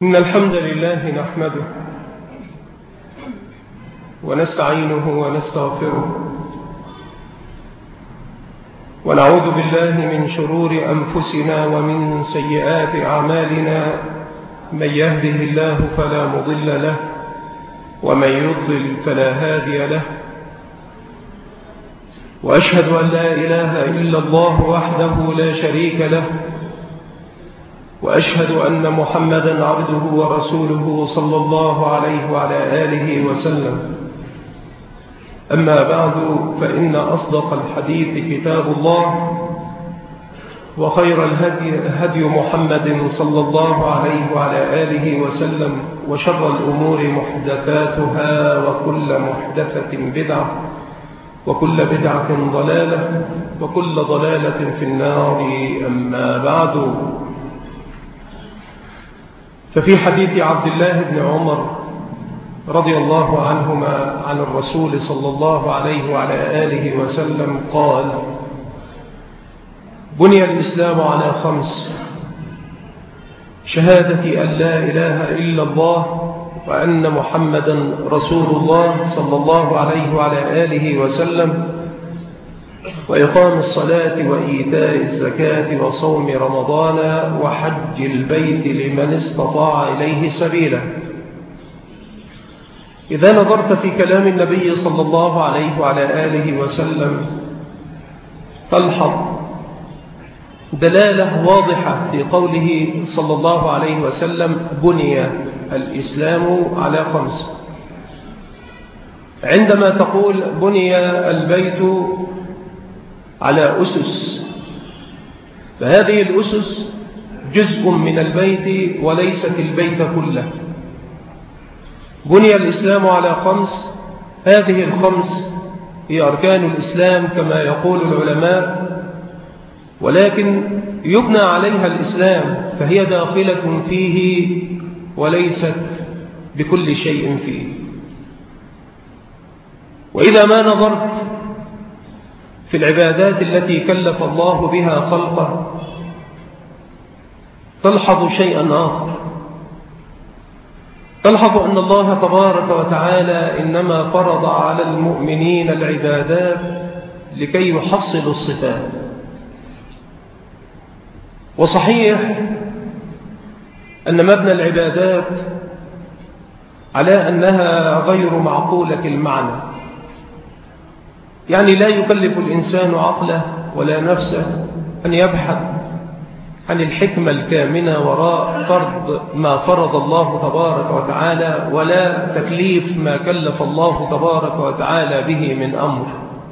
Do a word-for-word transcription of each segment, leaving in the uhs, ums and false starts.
إن الحمد لله نحمده ونستعينه ونستغفره ونعوذ بالله من شرور أنفسنا ومن سيئات أعمالنا. من يهده الله فلا مضل له ومن يضلل فلا هادي له، وأشهد أن لا إله إلا الله وحده لا شريك له، وأشهد أن محمدا عبده ورسوله صلى الله عليه وعلى آله وسلم. أما بعد، فإن أصدق الحديث كتاب الله، وخير الهدي هدي محمد صلى الله عليه وعلى آله وسلم، وشر الأمور محدثاتها، وكل محدثة بدعة، وكل بدعة ضلالة، وكل ضلالة في النار. أما بعد، ففي حديث عبد الله بن عمر رضي الله عنهما عن الرسول صلى الله عليه وعلى آله وسلم قال: بني الإسلام على خمس: شهادة أن لا إله إلا الله وأن محمدا رسول الله صلى الله عليه وعلى آله وسلم، وإقام الصلاة وإيتاء الزكاة وصوم رمضان وحج البيت لمن استطاع إليه سبيلا. إذا نظرت في كلام النبي صلى الله عليه وعلى آله وسلم تلحظ دلالة واضحة في قوله صلى الله عليه وسلم: بني الإسلام على خمس. عندما تقول بني البيت على أسس، فهذه الأسس جزء من البيت وليست البيت كله. بني الإسلام على خمس، هذه الخمس هي أركان الإسلام كما يقول العلماء، ولكن يبنى عليها الإسلام، فهي داخلة فيه وليست بكل شيء فيه. وإذا ما نظرت في العبادات التي كلف الله بها خلقه تلحظ شيئا آخر، تلحظ أن الله تبارك وتعالى إنما فرض على المؤمنين العبادات لكي يحصلوا الصفات. وصحيح أن مبنى العبادات على أنها غير معقولة المعنى، يعني لا يكلف الإنسان عقله ولا نفسه أن يبحث عن الحكمة الكامنة وراء فرض ما فرض الله تبارك وتعالى، ولا تكليف ما كلف الله تبارك وتعالى به من أمر.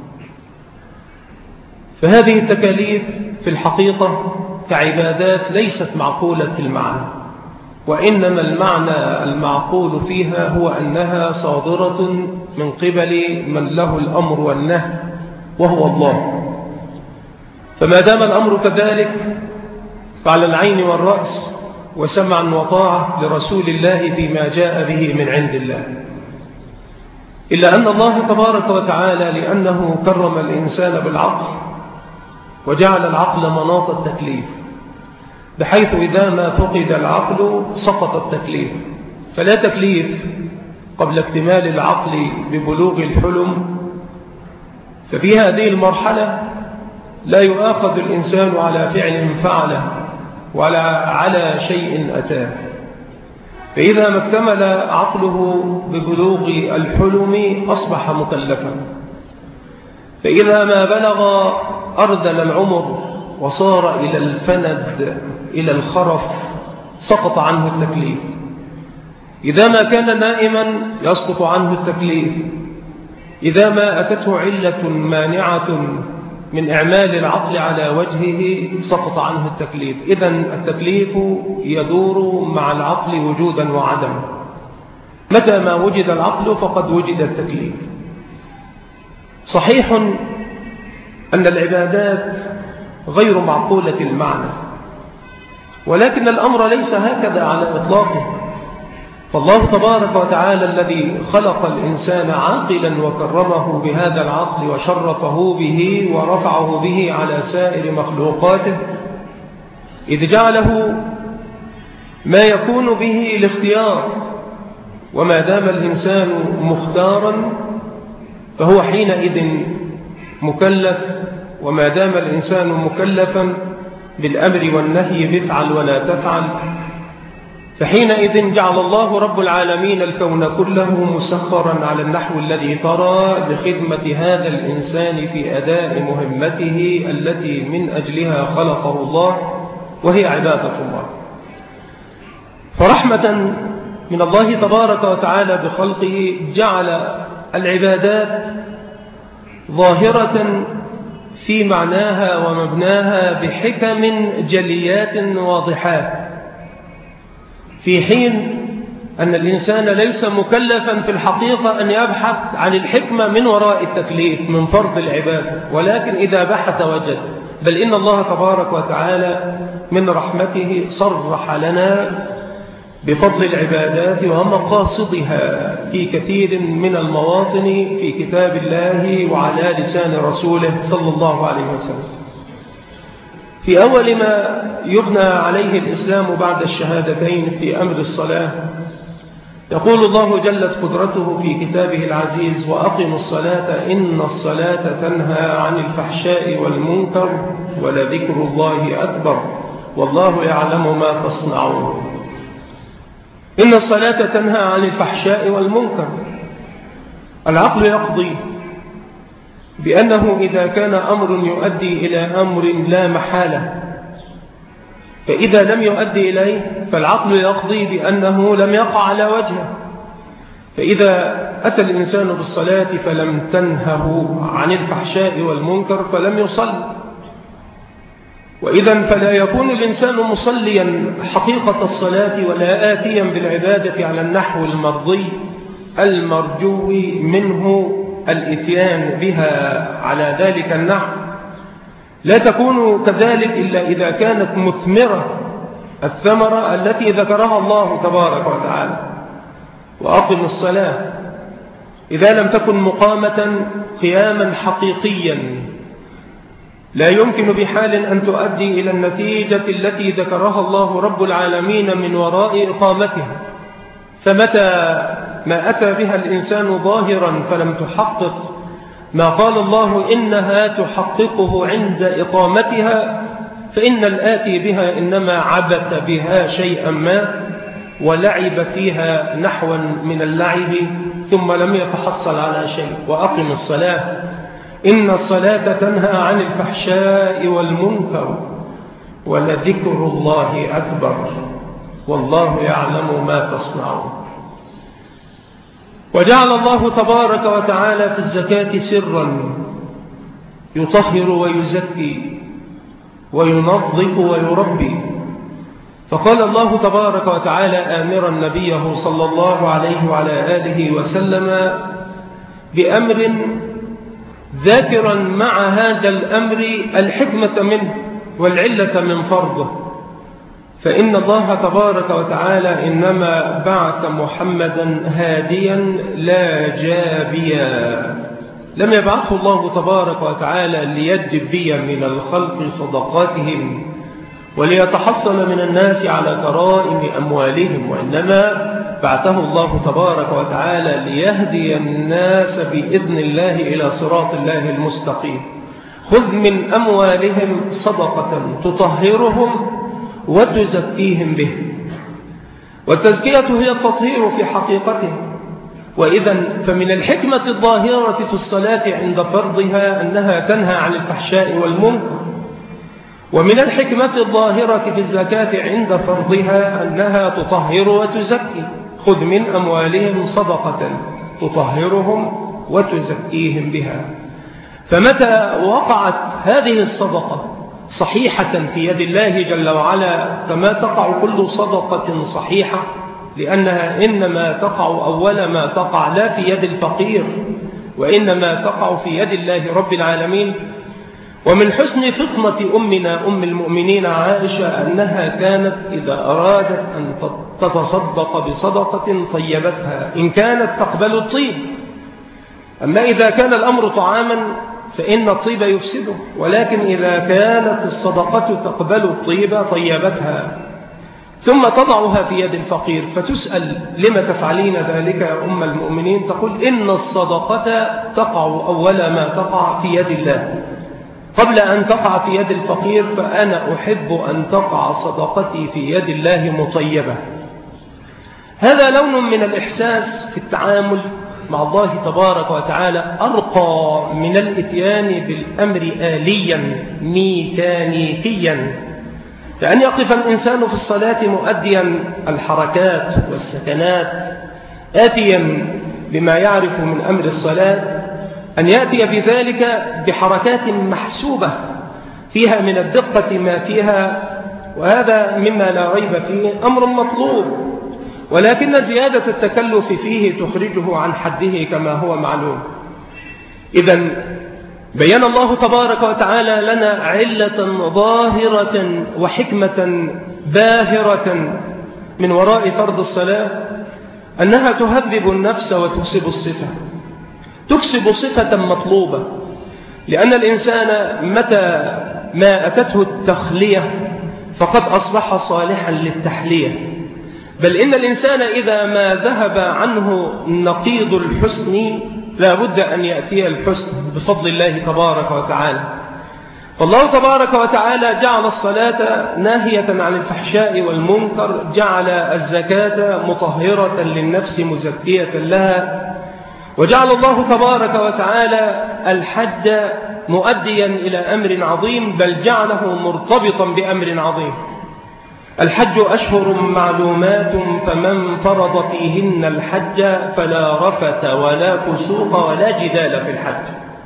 فهذه التكاليف في الحقيقة كعبادات ليست معقولة المعنى، وإنما المعنى المعقول فيها هو أنها صادرة من قبل من له الأمر والنهي وهو الله. فما دام الأمر كذلك فعلى العين والرأس وسمعا وطاعة لرسول الله فيما جاء به من عند الله. إلا أن الله تبارك وتعالى لأنه كرم الإنسان بالعقل وجعل العقل مناط التكليف، بحيث إذا ما فقد العقل سقط التكليف، فلا تكليف قبل اكتمال العقل ببلوغ الحلم. ففي هذه المرحلة لا يؤاخذ الإنسان على فعل فعله ولا على شيء أتاه. فإذا ما اكتمل عقله ببلوغ الحلم أصبح مكلفا، فإذا ما بلغ أردل العمر وصار إلى الفند إلى الخرف سقط عنه التكليف. إذا ما كان نائما يسقط عنه التكليف. إذا ما أتته علة مانعة من إعمال العقل على وجهه سقط عنه التكليف. إذن التكليف يدور مع العقل وجودا وعدما. متى ما وجد العقل فقد وجد التكليف. صحيح أن العبادات غير معقولة المعنى، ولكن الأمر ليس هكذا على إطلاقه. فالله تبارك وتعالى الذي خلق الإنسان عاقلا وكرمه بهذا العقل وشرفه به ورفعه به على سائر مخلوقاته، إذ جعله ما يكون به الاختيار، وما دام الإنسان مختارا فهو حينئذ مكلف، وما دام الإنسان مكلفا بالأمر والنهي بفعل ولا تفعل، فحينئذ جعل الله رب العالمين الكون كله مسخرا على النحو الذي ترى لخدمة هذا الإنسان في أداء مهمته التي من أجلها خلقه الله، وهي عبادة الله. فرحمة من الله تبارك وتعالى بخلقه جعل العبادات ظاهرة في معناها ومبناها بحكم جليات واضحات، في حين أن الإنسان ليس مكلفا في الحقيقة أن يبحث عن الحكمة من وراء التكليف من فرض العبادة، ولكن إذا بحث وجد. بل إن الله تبارك وتعالى من رحمته صرح لنا بفضل العبادات ومقاصدها في كثير من المواطن في كتاب الله وعلى لسان رسوله صلى الله عليه وسلم. في أول ما يبنى عليه الإسلام بعد الشهادتين في أمر الصلاة، يقول الله جلت قدرته في كتابه العزيز: وأقم الصلاة إن الصلاة تنهى عن الفحشاء والمنكر ولذكر الله أكبر والله يعلم ما تصنعون. إن الصلاة تنهى عن الفحشاء والمنكر. العقل يقضي بأنه إذا كان أمر يؤدي إلى أمر لا محالة، فإذا لم يؤدي إليه فالعقل يقضي بأنه لم يقع على وجهه. فإذا أتى الإنسان بالصلاة فلم تنهه عن الفحشاء والمنكر فلم يصل، وإذا فلا يكون الإنسان مصليا حقيقة الصلاة ولا آتيا بالعبادة على النحو المرضي المرجو منه الإتيان بها على ذلك النحو. لا تكون كذلك إلا إذا كانت مثمرة الثمرة التي ذكرها الله تبارك وتعالى: وأقم الصلاة. إذا لم تكن مقامة قياما حقيقيا لا يمكن بحال أن تؤدي إلى النتيجة التي ذكرها الله رب العالمين من وراء إقامتها. فمتى ما أتى بها الإنسان ظاهرا فلم تحقق ما قال الله إنها تحققه عند إقامتها، فإن الآتي بها إنما عبث بها شيئا ما ولعب فيها نحوا من اللعب ثم لم يتحصل على شيء. وأقم الصلاة إن الصلاة تنهى عن الفحشاء والمنكر ولذكر الله أكبر والله يعلم ما تصنعون. وجعل الله تبارك وتعالى في الزكاة سرا يطهر ويزكي وينظف ويربي. فقال الله تبارك وتعالى آمرا نبيه صلى الله عليه وعلى آله وسلم بأمر ذاكرا مع هذا الأمر الحكمة منه والعلة من فرضه. فإن الله تبارك وتعالى إنما بعث محمدا هاديا لا جابيا، لم يبعثه الله تبارك وتعالى ليجبي من الخلق صدقاتهم وليتحصل من الناس على كرائم أموالهم، وإنما بعثه الله تبارك وتعالى ليهدي الناس بإذن الله إلى صراط الله المستقيم. خذ من أموالهم صدقة تطهرهم وتزكيهم به. والتزكية هي التطهير في حقيقته. وإذا فمن الحكمة الظاهرة في الصلاة عند فرضها أنها تنهى عن الفحشاء والمنكر، ومن الحكمة الظاهرة في الزكاة عند فرضها أنها تطهر وتزكي. خذ من أموالهم صدقة تطهرهم وتزكيهم بها. فمتى وقعت هذه الصدقة صحيحة في يد الله جل وعلا، كما تقع كل صدقة صحيحة، لأنها إنما تقع أول ما تقع لا في يد الفقير وإنما تقع في يد الله رب العالمين. ومن حسن فطنة أمنا أم المؤمنين عائشة أنها كانت إذا أرادت أن تتصدق بصدقة طيبتها إن كانت تقبل الطيب. أما إذا كان الأمر طعاما فإن الطيب يفسده، ولكن إذا كانت الصدقة تقبل الطيب طيبتها. ثم تضعها في يد الفقير، فتسأل لما تفعلين ذلك يا أم المؤمنين؟ تقول إن الصدقة تقع أول ما تقع في يد الله، قبل أن تقع في يد الفقير فأنا أحب أن تقع صدقتي في يد الله مطيبة. هذا لون من الإحساس في التعامل مع الله تبارك وتعالى أرقى من الإتيان بالأمر آليا ميكانيكيا، لأن يقف الإنسان في الصلاة مؤديا الحركات والسكنات آتيا بما يعرف من أمر الصلاة، أن يأتي في ذلك بحركات محسوبة فيها من الدقة ما فيها، وهذا مما لا ريب فيه أمر مطلوب، ولكن زيادة التكلف فيه تخرجه عن حده كما هو معلوم. إذن بيّن الله تبارك وتعالى لنا علة ظاهرة وحكمة باهرة من وراء فرض الصلاة، أنها تهذب النفس وتكسب الصفة، تكسب صفة مطلوبة، لأن الإنسان متى ما أتته التخلية فقد أصبح صالحا للتحلية، بل إن الإنسان إذا ما ذهب عنه نقيض الحسن لا بد أن يأتي الحسن بفضل الله تبارك وتعالى. فالله تبارك وتعالى جعل الصلاة ناهية عن الفحشاء والمنكر، جعل الزكاة مطهرة للنفس مزكية لها، وجعل الله تبارك وتعالى الحج مؤديا إلى أمر عظيم، بل جعله مرتبطا بأمر عظيم. الحج أشهر معلومات فمن فرض فيهن الحج فلا رفث ولا فسوق ولا جدال في الحج.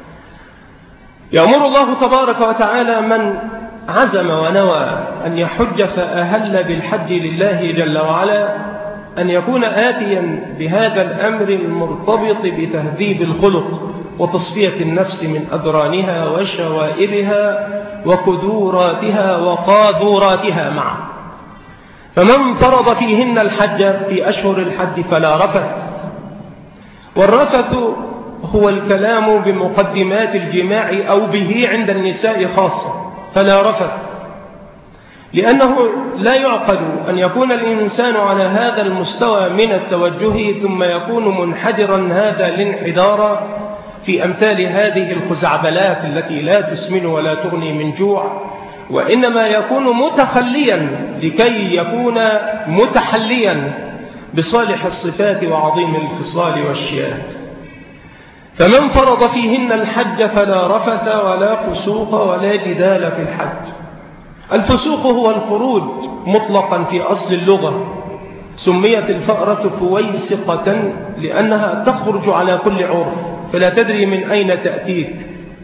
يأمر الله تبارك وتعالى من عزم ونوى أن يحج فأهل بالحج لله جل وعلا أن يكون آتيا بهذا الأمر المرتبط بتهذيب الخلق وتصفية النفس من أدرانها وشوائبها وكدوراتها وقاذوراتها معا. فمن فرض فيهن الحج في أشهر الحج فلا رفث، والرفث هو الكلام بمقدمات الجماع أو به عند النساء خاصة، فلا رفث، لأنه لا يعقل أن يكون الإنسان على هذا المستوى من التوجه ثم يكون منحدرا هذا الانحدار في أمثال هذه الخزعبلات التي لا تسمن ولا تغني من جوع، وإنما يكون متخليا لكي يكون متحليا بصالح الصفات وعظيم الخصال والشيات. فمن فرض فيهن الحج فلا رفث ولا فسوق ولا جدال في الحج. الفسوق هو الخروج مطلقا في أصل اللغة، سميت الفأرة فويسقة لأنها تخرج على كل عرف فلا تدري من أين تأتيك،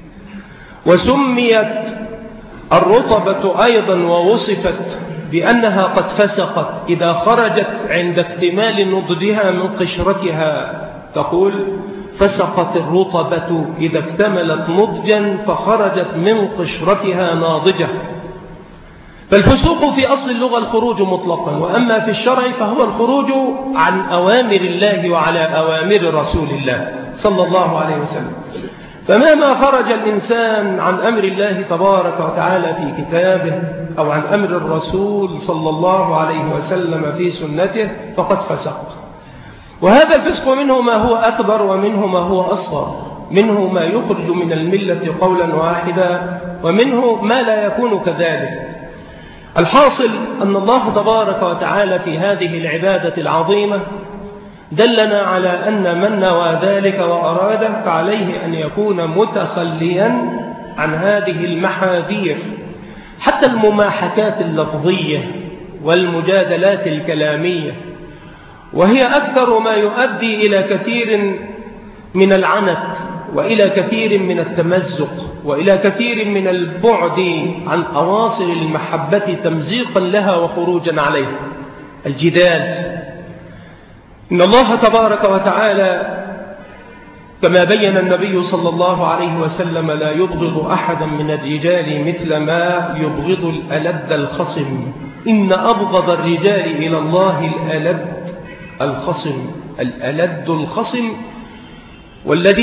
وسميت الرطبة أيضا ووصفت بأنها قد فسقت إذا خرجت عند اكتمال نضجها من قشرتها، تقول فسقت الرطبة إذا اكتملت نضجا فخرجت من قشرتها ناضجة. فالفسوق في أصل اللغة الخروج مطلقا، وأما في الشرع فهو الخروج عن أوامر الله وعلى أوامر رسول الله صلى الله عليه وسلم. فمهما خرج الإنسان عن أمر الله تبارك وتعالى في كتابه أو عن أمر الرسول صلى الله عليه وسلم في سنته فقد فسق. وهذا الفسق منه ما هو أكبر ومنه ما هو أصغر، منه ما يخرج من الملة قولا واحدا ومنه ما لا يكون كذلك. الحاصل أن الله تبارك وتعالى في هذه العبادة العظيمة دلنا على أن من نوى ذلك وأراده فعليه أن يكون متخليا عن هذه المحاذير، حتى المماحكات اللفظية والمجادلات الكلامية، وهي أكثر ما يؤدي إلى كثير من العنت وإلى كثير من التمزق وإلى كثير من البعد عن أواصر المحبة تمزيقا لها وخروجا عليها. الجدال، إن الله تبارك وتعالى كما بين النبي صلى الله عليه وسلم لا يبغض أحدا من الرجال مثل ما يبغض الألد الخصم، إن أبغض الرجال إلى الله الألد الخصم. الألد الخصم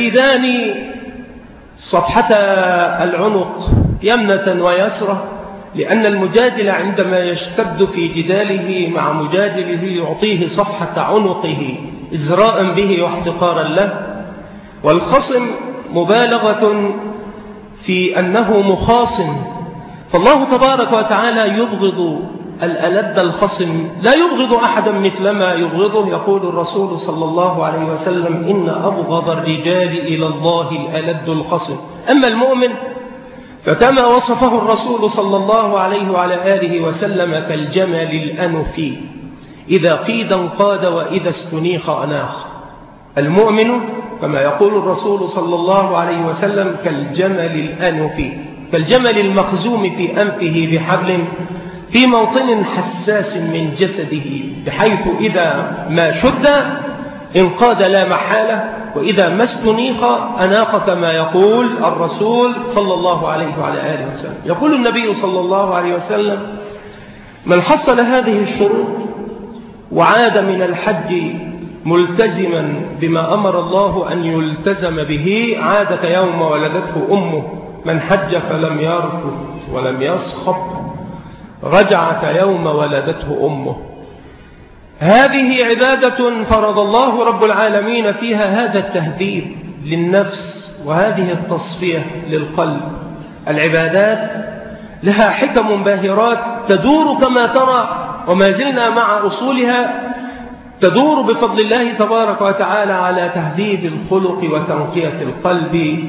واللذيذان صفحة العنق يمنة ويسرة لأن المجادل عندما يشتد في جداله مع مجادله يعطيه صفحة عنقه إزراء به واحتقارا له، والخصم مبالغة في أنه مخاصم. فالله تبارك وتعالى يبغض الألد الخصم، لا يبغض أحدا مثلما يبغضه. يقول الرسول صلى الله عليه وسلم: إن أبغض الرجال إلى الله الألد الخصم. أما المؤمن فكما وصفه الرسول صلى الله عليه وعلى آله وسلم: كالجمل الأنف إذا قيد انقاد وإذا استنيخ أناخ. المؤمن كما يقول الرسول صلى الله عليه وسلم: كالجمل الأنف، كالجمل المخزوم في أنفه بحبل في موطن حساس من جسده، بحيث إذا ما شد انقاد لا محالة، وإذا ما استنيخ أناق، كما يقول الرسول صلى الله عليه وعلى آله وسلم. يقول النبي صلى الله عليه وسلم: من حصل هذه الشروط وعاد من الحج ملتزما بما أمر الله أن يلتزم به عاد كيوم ولدته أمه. من حج فلم يرفث ولم يسخط رجع كيوم ولدته أمه. هذه عبادة فرض الله رب العالمين فيها هذا التهذيب للنفس وهذه التصفية للقلب. العبادات لها حكم باهرات تدور كما ترى، وما زلنا مع أصولها تدور بفضل الله تبارك وتعالى على تهذيب الخلق وتنقية القلب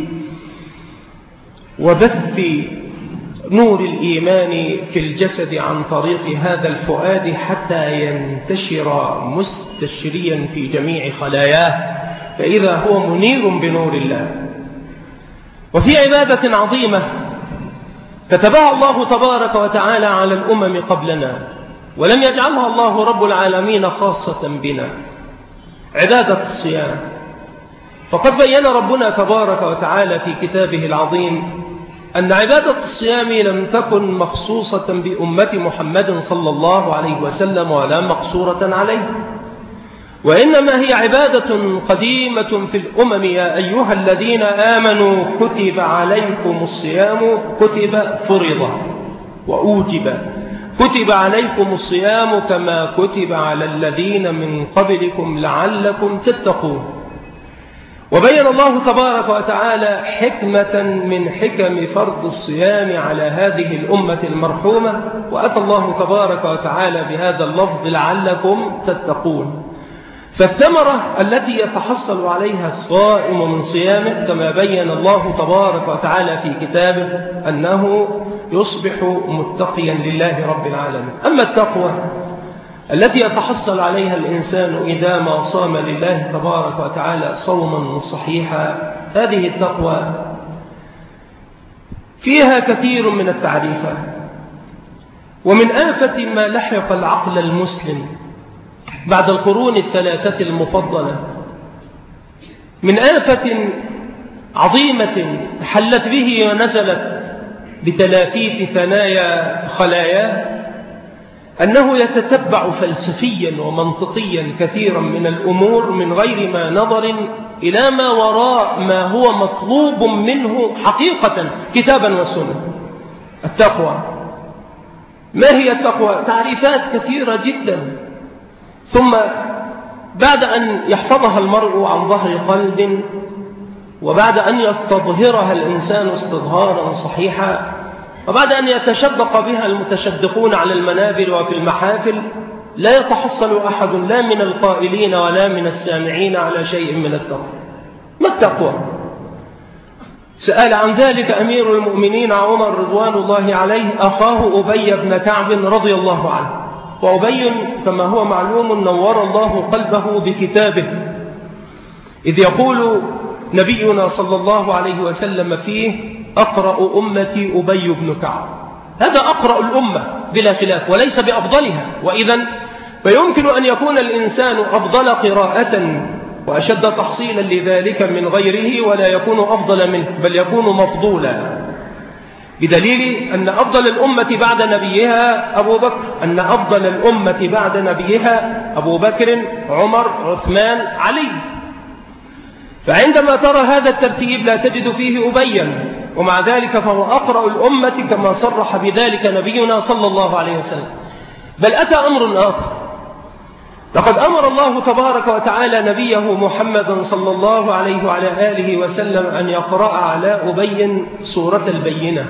وبث نور الإيمان في الجسد عن طريق هذا الفؤاد حتى ينتشر مستشريا في جميع خلاياه، فإذا هو منير بنور الله. وفي عبادة عظيمة كتبها الله تبارك وتعالى على الأمم قبلنا ولم يجعلها الله رب العالمين خاصة بنا، عبادة الصيام. فقد بين ربنا تبارك وتعالى في كتابه العظيم أن عبادة الصيام لم تكن مخصوصة بأمة محمد صلى الله عليه وسلم ولا مقصورة عليه، وإنما هي عبادة قديمة في الأمم. يا أيها الذين آمنوا كتب عليكم الصيام، كتب فرض وأوجب، كتب عليكم الصيام كما كتب على الذين من قبلكم لعلكم تتقون. وبين الله تبارك وتعالى حكمة من حكم فرض الصيام على هذه الأمة المرحومة، وأتى الله تبارك وتعالى بهذا اللفظ لعلكم تتقون. فالثمرة التي يتحصل عليها الصائم من صيامه كما بين الله تبارك وتعالى في كتابه أنه يصبح متقيا لله رب العالمين. أما التقوى التي يتحصل عليها الإنسان إذا ما صام لله تبارك وتعالى صوما صحيحا، هذه التقوى فيها كثير من التعريفات. ومن آفة ما لحق العقل المسلم بعد القرون الثلاثة المفضلة، من آفة عظيمة حلت به ونزلت بتلافيف ثنايا خلاياه، أنه يتتبع فلسفيا ومنطقيا كثيرا من الأمور من غير ما نظر إلى ما وراء ما هو مطلوب منه حقيقة كتابا وسنة. التقوى، ما هي التقوى؟ تعريفات كثيرة جدا، ثم بعد أن يحفظها المرء عن ظهر قلب وبعد أن يستظهرها الإنسان استظهارا صحيحا وبعد أن يتشدق بها المتشدقون على المنابر وفي المحافل، لا يتحصل أحد لا من القائلين ولا من السامعين على شيء من التقوى. ما التقوى؟ سأل عن ذلك أمير المؤمنين عمر رضوان الله عليه أخاه أبي بن كعب رضي الله عنه، وأبي كما هو معلوم نور الله قلبه بكتابه، إذ يقول نبينا صلى الله عليه وسلم فيه: أقرأ أمتي أبي بن كعب. هذا أقرأ الأمة بلا خلاف وليس بأفضلها، وإذن فيمكن أن يكون الإنسان أفضل قراءة وأشد تحصيلا لذلك من غيره ولا يكون أفضل منه، بل يكون مفضولا، بدليل أن أفضل الأمة بعد نبيها أبو بكر، أن أفضل الأمة بعد نبيها أبو بكر، عمر، عثمان، علي. فعندما ترى هذا الترتيب لا تجد فيه أبيا ومع ذلك فهو أقرأ الأمة كما صرح بذلك نبينا صلى الله عليه وسلم. بل أتى أمر آخر، لقد أمر الله تبارك وتعالى نبيه محمدا صلى الله عليه وعلى آله وسلم أن يقرأ على أبي سورة البينة،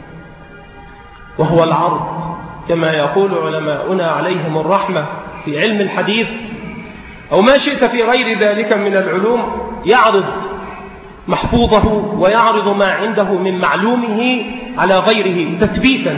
وهو العرض كما يقول علماؤنا عليهم الرحمة في علم الحديث أو ما شئت في غير ذلك من العلوم، يعرض محفوظه ويعرض ما عنده من معلومه على غيره تثبيتا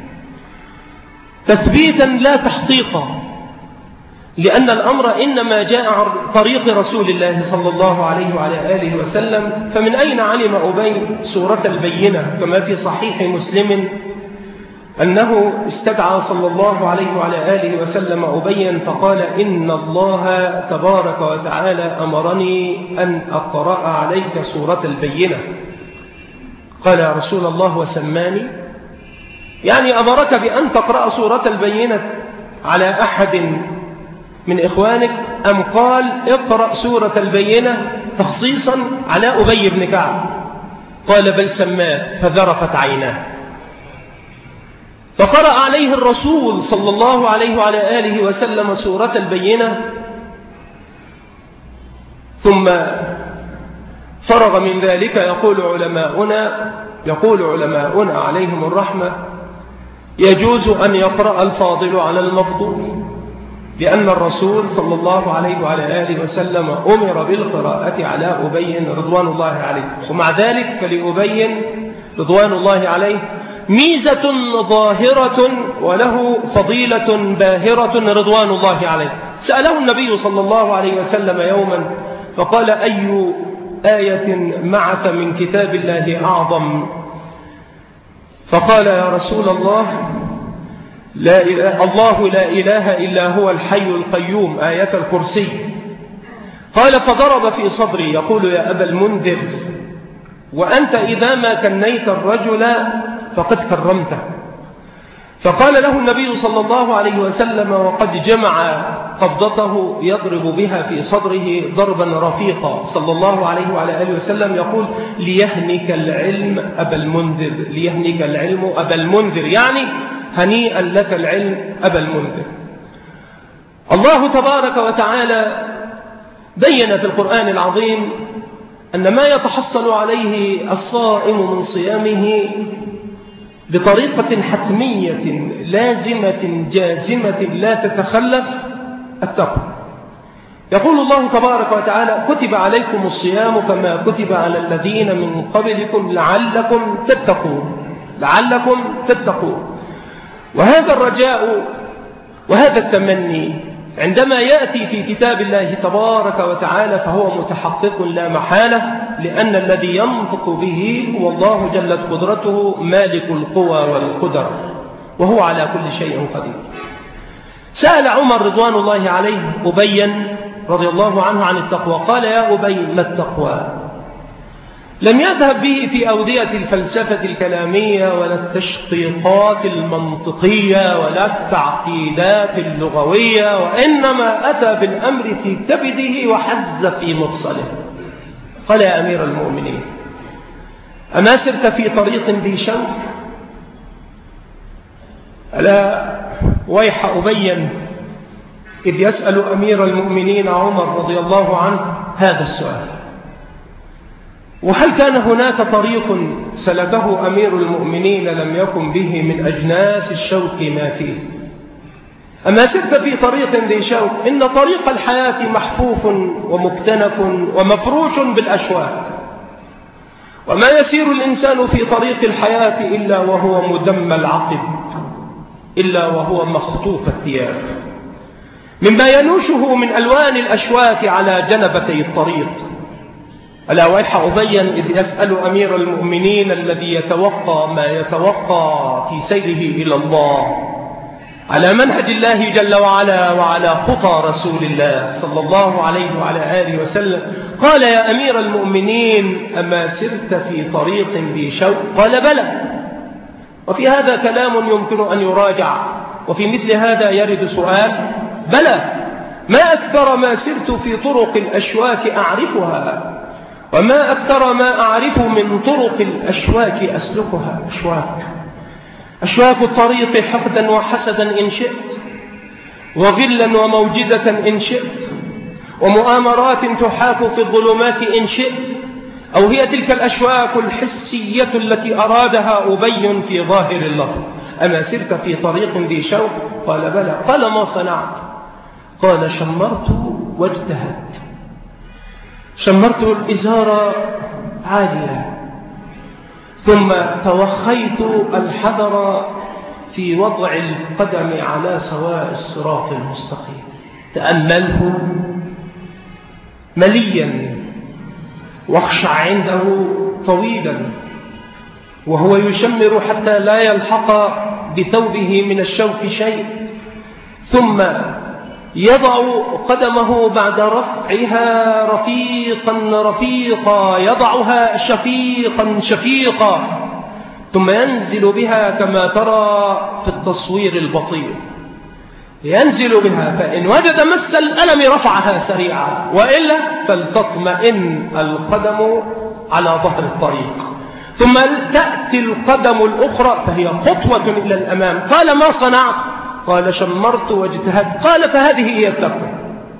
تثبيتا لا تحقيقا، لأن الأمر إنما جاء عن طريق رسول الله صلى الله عليه وعلى آله وسلم. فمن أين علم أبي سورة البينة؟ كما في صحيح مسلم أنه استدعى صلى الله عليه وعلى آله وسلم أبيا فقال: إن الله تبارك وتعالى أمرني أن أقرأ عليك سورة البينة. قال: يا رسول الله وسماني؟ يعني أمرك بأن تقرأ سورة البينة على أحد من إخوانك، أم قال اقرأ سورة البينة تخصيصا على أبي بن كعب؟ قال: بل سماه، فذرفت عيناه. فقرأ عليه الرسول صلى الله عليه وعلى آله وسلم سورة البينة، ثم فرغ من ذلك. يقول علماؤنا يقول علماؤنا عليهم الرحمة: يجوز أن يقرأ الفاضل على المفضول، لأن الرسول صلى الله عليه وعلى آله وسلم أمر بالقراءة على أبي رضوان الله عليه، ومع ذلك فلأبي رضوان الله عليه ميزة ظاهرة وله فضيلة باهرة رضوان الله عليه. سأله النبي صلى الله عليه وسلم يوما فقال: أي آية معك من كتاب الله أعظم؟ فقال: يا رسول الله، لا إله الله لا إله إلا هو الحي القيوم، آية الكرسي. قال: فضرب في صدري يقول: يا أبا المنذر، وأنت إذا ما كنيت الرجل فقد كرمته. فقال له النبي صلى الله عليه وسلم وقد جمع قبضته يضرب بها في صدره ضربا رفيقا صلى الله عليه وعلى آله وسلم، يقول: ليهنك العلم أبا المنذر، ليهنك العلم أبا المنذر، يعني هنيئا لك العلم أبا المنذر. الله تبارك وتعالى بين في القرآن العظيم أن ما يتحصل عليه الصائم من صيامه بطريقة حتمية لازمة جازمة لا تتخلف التقوى. يقول الله تبارك وتعالى: كتب عليكم الصيام كما كتب على الذين من قبلكم لعلكم تتقون، لعلكم تتقون. وهذا الرجاء وهذا التمني عندما يأتي في كتاب الله تبارك وتعالى فهو متحقق لا محالة، لأن الذي ينطق به هو الله جلت قدرته مالك القوى والقدر، وهو على كل شيء قدير. سأل عمر رضوان الله عليه أبيا رضي الله عنه عن التقوى، قال: يا أبي، ما التقوى؟ لم يذهب به في أودية الفلسفة الكلامية ولا التشقيقات المنطقية ولا التعقيدات اللغوية، وإنما أتى بالأمر في كبده وحز في مفصله. قال: يا أمير المؤمنين، أما سرت في طريق ذي شوك؟ ألا ويح أبيا إذ يسأل أمير المؤمنين عمر رضي الله عنه هذا السؤال. وهل كان هناك طريق سلكه أمير المؤمنين لم يكن به من أجناس الشوك ما فيه؟ أما سرت في طريق ذي شوك؟ إن طريق الحياة محفوف ومكتنف ومفروش بالأشواك، وما يسير الإنسان في طريق الحياة إلا وهو مدمى العقب، إلا وهو مخطوف الثياب، مما ينوشه من ألوان الأشواك على جنبتي الطريق. ألا ويح أبيا إذ يسأل أمير المؤمنين الذي يتوقى ما يتوقى في سيره إلى الله على منهج الله جل وعلا وعلى خطى رسول الله صلى الله عليه وعلى آله وسلم، قال: يا أمير المؤمنين، أما سرت في طريق ذي شوك؟ قال: بلى. وفي هذا كلام يمكن أن يراجع، وفي مثل هذا يرد سؤال: بلى، ما أكثر ما سرت في طرق الأشواك أعرفها، وما أكثر ما أعرف من طرق الأشواك أسلكها. أشواك أشواك الطريق حقدا وحسدا إن شئت، وغلا وموجدة إن شئت، ومؤامرات تحاك في الظلمات إن شئت، أو هي تلك الأشواك الحسية التي أرادها أبي في ظاهر اللفظ. أما سرت في طريق ذي شوك؟ قال بلى. قال ما صنعت؟ قال شمرت واجتهدت. شمرت الإزار عالية، ثم توخيت الحذر في وضع القدم على سواء الصراط المستقيم. تأمله مليا واخشع عنده طويلا وهو يشمر حتى لا يلحق بثوبه من الشوك شيء، ثم يضع قدمه بعد رفعها رفيقا رفيقا، يضعها شفيقا شفيقا، ثم ينزل بها كما ترى في التصوير البطيء. ينزل بها، فإن وجد مس الألم رفعها سريعا، وإلا فلتطمئن القدم على ظهر الطريق، ثم تأتي القدم الأخرى فهي خطوة إلى الأمام. قال ما صنعت؟ قال شمرت واجتهدت. قال فهذه هي التقوى،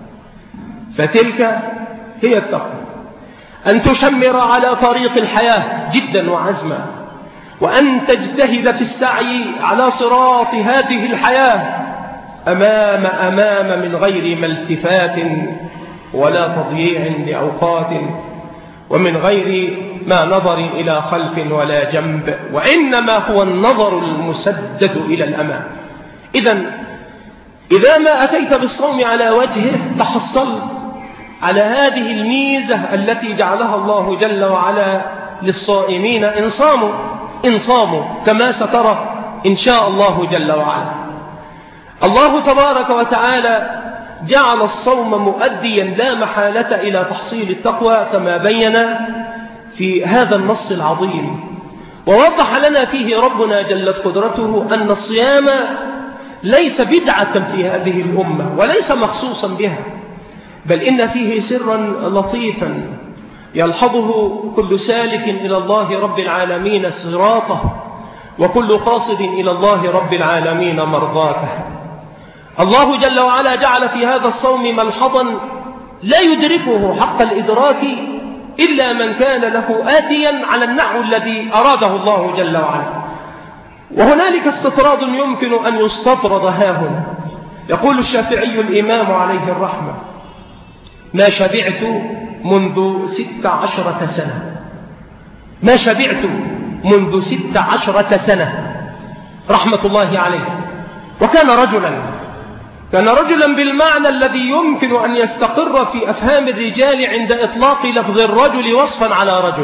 فتلك هي التقوى، أن تشمر على طريق الحياة جدا وعزما، وأن تجتهد في السعي على صراط هذه الحياة أمام أمام من غير ما التفات ولا تضييع لأوقات، ومن غير ما نظر إلى خلف ولا جنب، وإنما هو النظر المسدد إلى الأمام. إذن إذا ما أتيت بالصوم على وجهه تحصلت على هذه الميزة التي جعلها الله جل وعلا للصائمين إن صاموا إن صاموا كما سترى إن شاء الله جل وعلا. الله تبارك وتعالى جعل الصوم مؤديا لا محالة إلى تحصيل التقوى كما بين في هذا النص العظيم، ووضح لنا فيه ربنا جلت قدرته أن الصيام ليس بدعة في هذه الأمة وليس مخصوصا بها، بل إن فيه سرا لطيفا يلحظه كل سالك إلى الله رب العالمين صراطه، وكل قاصد إلى الله رب العالمين مرضاته. الله جل وعلا جعل في هذا الصوم ملحظا لا يدركه حق الإدراك إلا من كان له آتيا على النحو الذي أراده الله جل وعلا. وهنالك استطراد يمكن أن يستطرد هاهنا. يقول الشافعي الإمام عليه الرحمة: ما شبعت منذ ست عشرة سنة، ما شبعت منذ ست عشرة سنة رحمة الله عليه. وكان رجلا كان رجلا بالمعنى الذي يمكن أن يستقر في أفهام الرجال عند إطلاق لفظ الرجل وصفا على رجل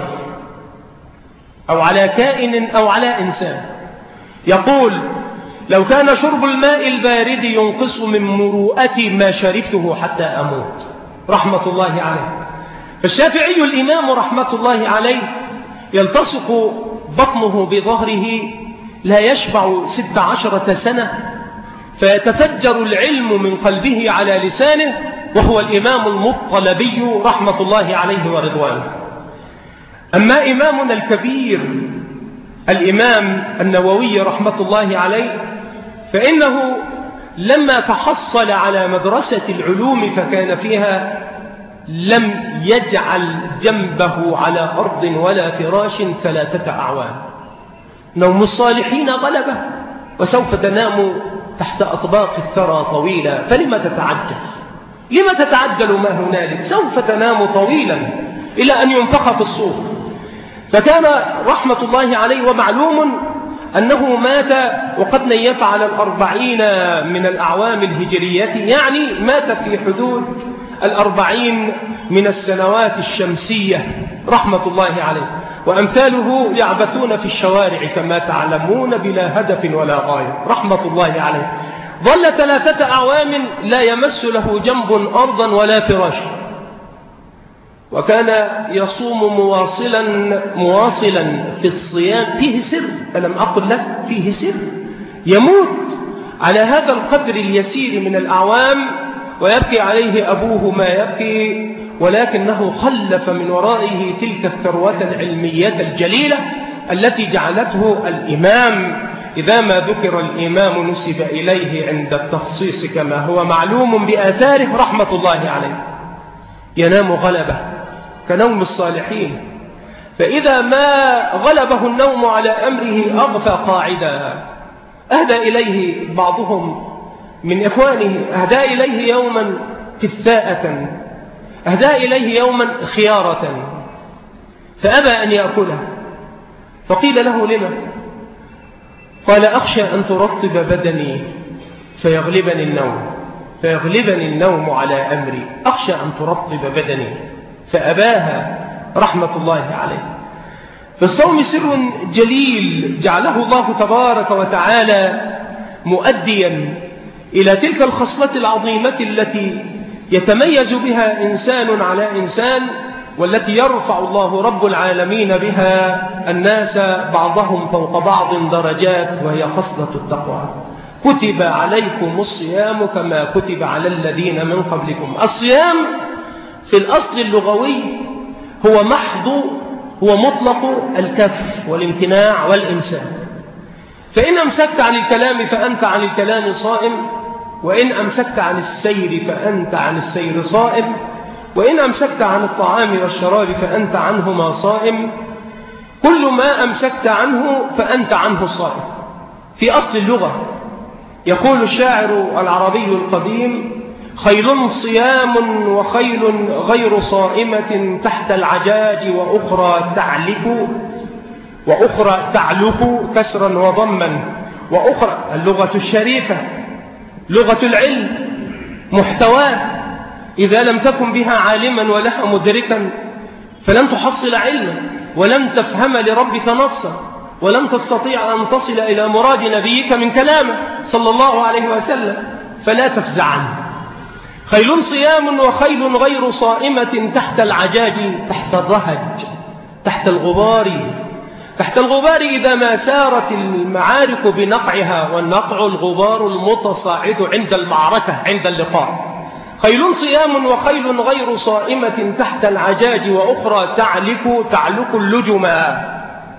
أو على كائن أو على إنسان. يقول: لو كان شرب الماء البارد ينقص من مروءتي ما شربته حتى أموت، رحمة الله عليه. فالشافعي الإمام رحمة الله عليه يلتصق بطنه بظهره لا يشبع ست عشرة سنة، فيتفجر العلم من قلبه على لسانه، وهو الإمام المطلبي رحمة الله عليه ورضوانه. أما إمامنا الكبير الإمام النووي رحمة الله عليه، فإنه لما تحصل على مدرسة العلوم فكان فيها لم يجعل جنبه على أرض ولا فراش ثلاثة أعوام. نوم الصالحين غلبه، وسوف تنام تحت أطباق الثرى طويلا، فلما تتعجل لما تتعجل ما هنالك؟ سوف تنام طويلا إلى أن ينفخ في الصور. فكان رحمة الله عليه، ومعلوم أنه مات وقد نيف على الأربعين من الأعوام الهجرية، يعني مات في حدود الأربعين من السنوات الشمسية رحمة الله عليه. وأمثاله يعبثون في الشوارع كما تعلمون بلا هدف ولا غاية رحمة الله عليه. ظل ثلاثة أعوام لا يمس له جنب أرضا ولا فراش، وكان يصوم مواصلا مواصلا في الصيام. فيه سر، ألم أقل لك فيه سر. يموت على هذا القدر اليسير من الأعوام، ويبكي عليه أبوه ما يبكي، ولكنه خلف من ورائه تلك الثروة العلمية الجليلة التي جعلته الإمام إذا ما ذكر الإمام نسب إليه عند التخصيص كما هو معلوم بآثاره رحمة الله عليه. ينام غلبة كنوم الصالحين، فإذا ما غلبه النوم على أمره أغفى قاعدا. أهدى إليه بعضهم من إخوانه، أهدى إليه يوما كثاءة، أهدى إليه يوما خيارة، فأبى أن يأكلها، فقيل له لما؟ قال أخشى أن ترطب بدني فيغلبني النوم فيغلبني النوم على أمري، أخشى أن ترطب بدني، فأباها رحمة الله عليه. في الصوم سر جليل جعله الله تبارك وتعالى مؤديا إلى تلك الخصلة العظيمة التي يتميز بها إنسان على إنسان، والتي يرفع الله رب العالمين بها الناس بعضهم فوق بعض درجات، وهي خصلة التقوى. كتب عليكم الصيام كما كتب على الذين من قبلكم. الصيام في الأصل اللغوي هو محض هو مطلق الكف والامتناع والإمساك، فإن أمسكت عن الكلام فأنت عن الكلام صائم، وإن أمسكت عن السير فأنت عن السير صائم، وإن أمسكت عن الطعام والشراب فأنت عنهما صائم. كل ما أمسكت عنه فأنت عنه صائم في أصل اللغة. يقول الشاعر العربي القديم: خيل صيام وخيل غير صائمة تحت العجاج وأخرى تعلك وأخرى تعلك كسرا وضما، وأخرى اللغة الشريفة لغة العلم محتواه، إذا لم تكن بها عالما ولها مدركا فلن تحصل علما، ولن تفهم لربك نصا، ولن تستطيع أن تصل إلى مراد نبيك من كلامه صلى الله عليه وسلم، فلا تفزع عنه. خيل صيام وخيل غير صائمة تحت العجاج، تحت الرهج، تحت الغبار. تحت الغبار إذا ما سارت المعارك بنقعها، والنقع الغبار المتصاعد عند المعركة عند اللقاء. خيل صيام وخيل غير صائمة تحت العجاج وأخرى تعلك تعلك اللجما.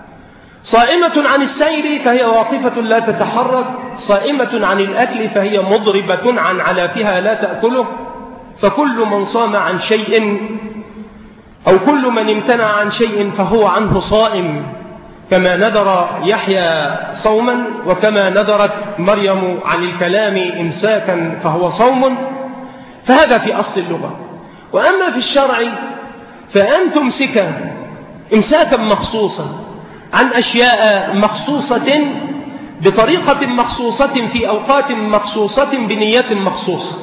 صائمة عن السير فهي واقفة لا تتحرك، صائمة عن الأكل فهي مضربة عن علافها لا تأكله. فكل من صام عن شيء أو كل من امتنع عن شيء فهو عنه صائم، كما نذر يحيى صوما، وكما نذرت مريم عن الكلام إمساكا فهو صوم. فهذا في أصل اللغة. وأما في الشرع فأن تمسك إمساكا مخصوصا عن أشياء مخصوصة بطريقة مخصوصة في أوقات مخصوصة بنية مخصوصة،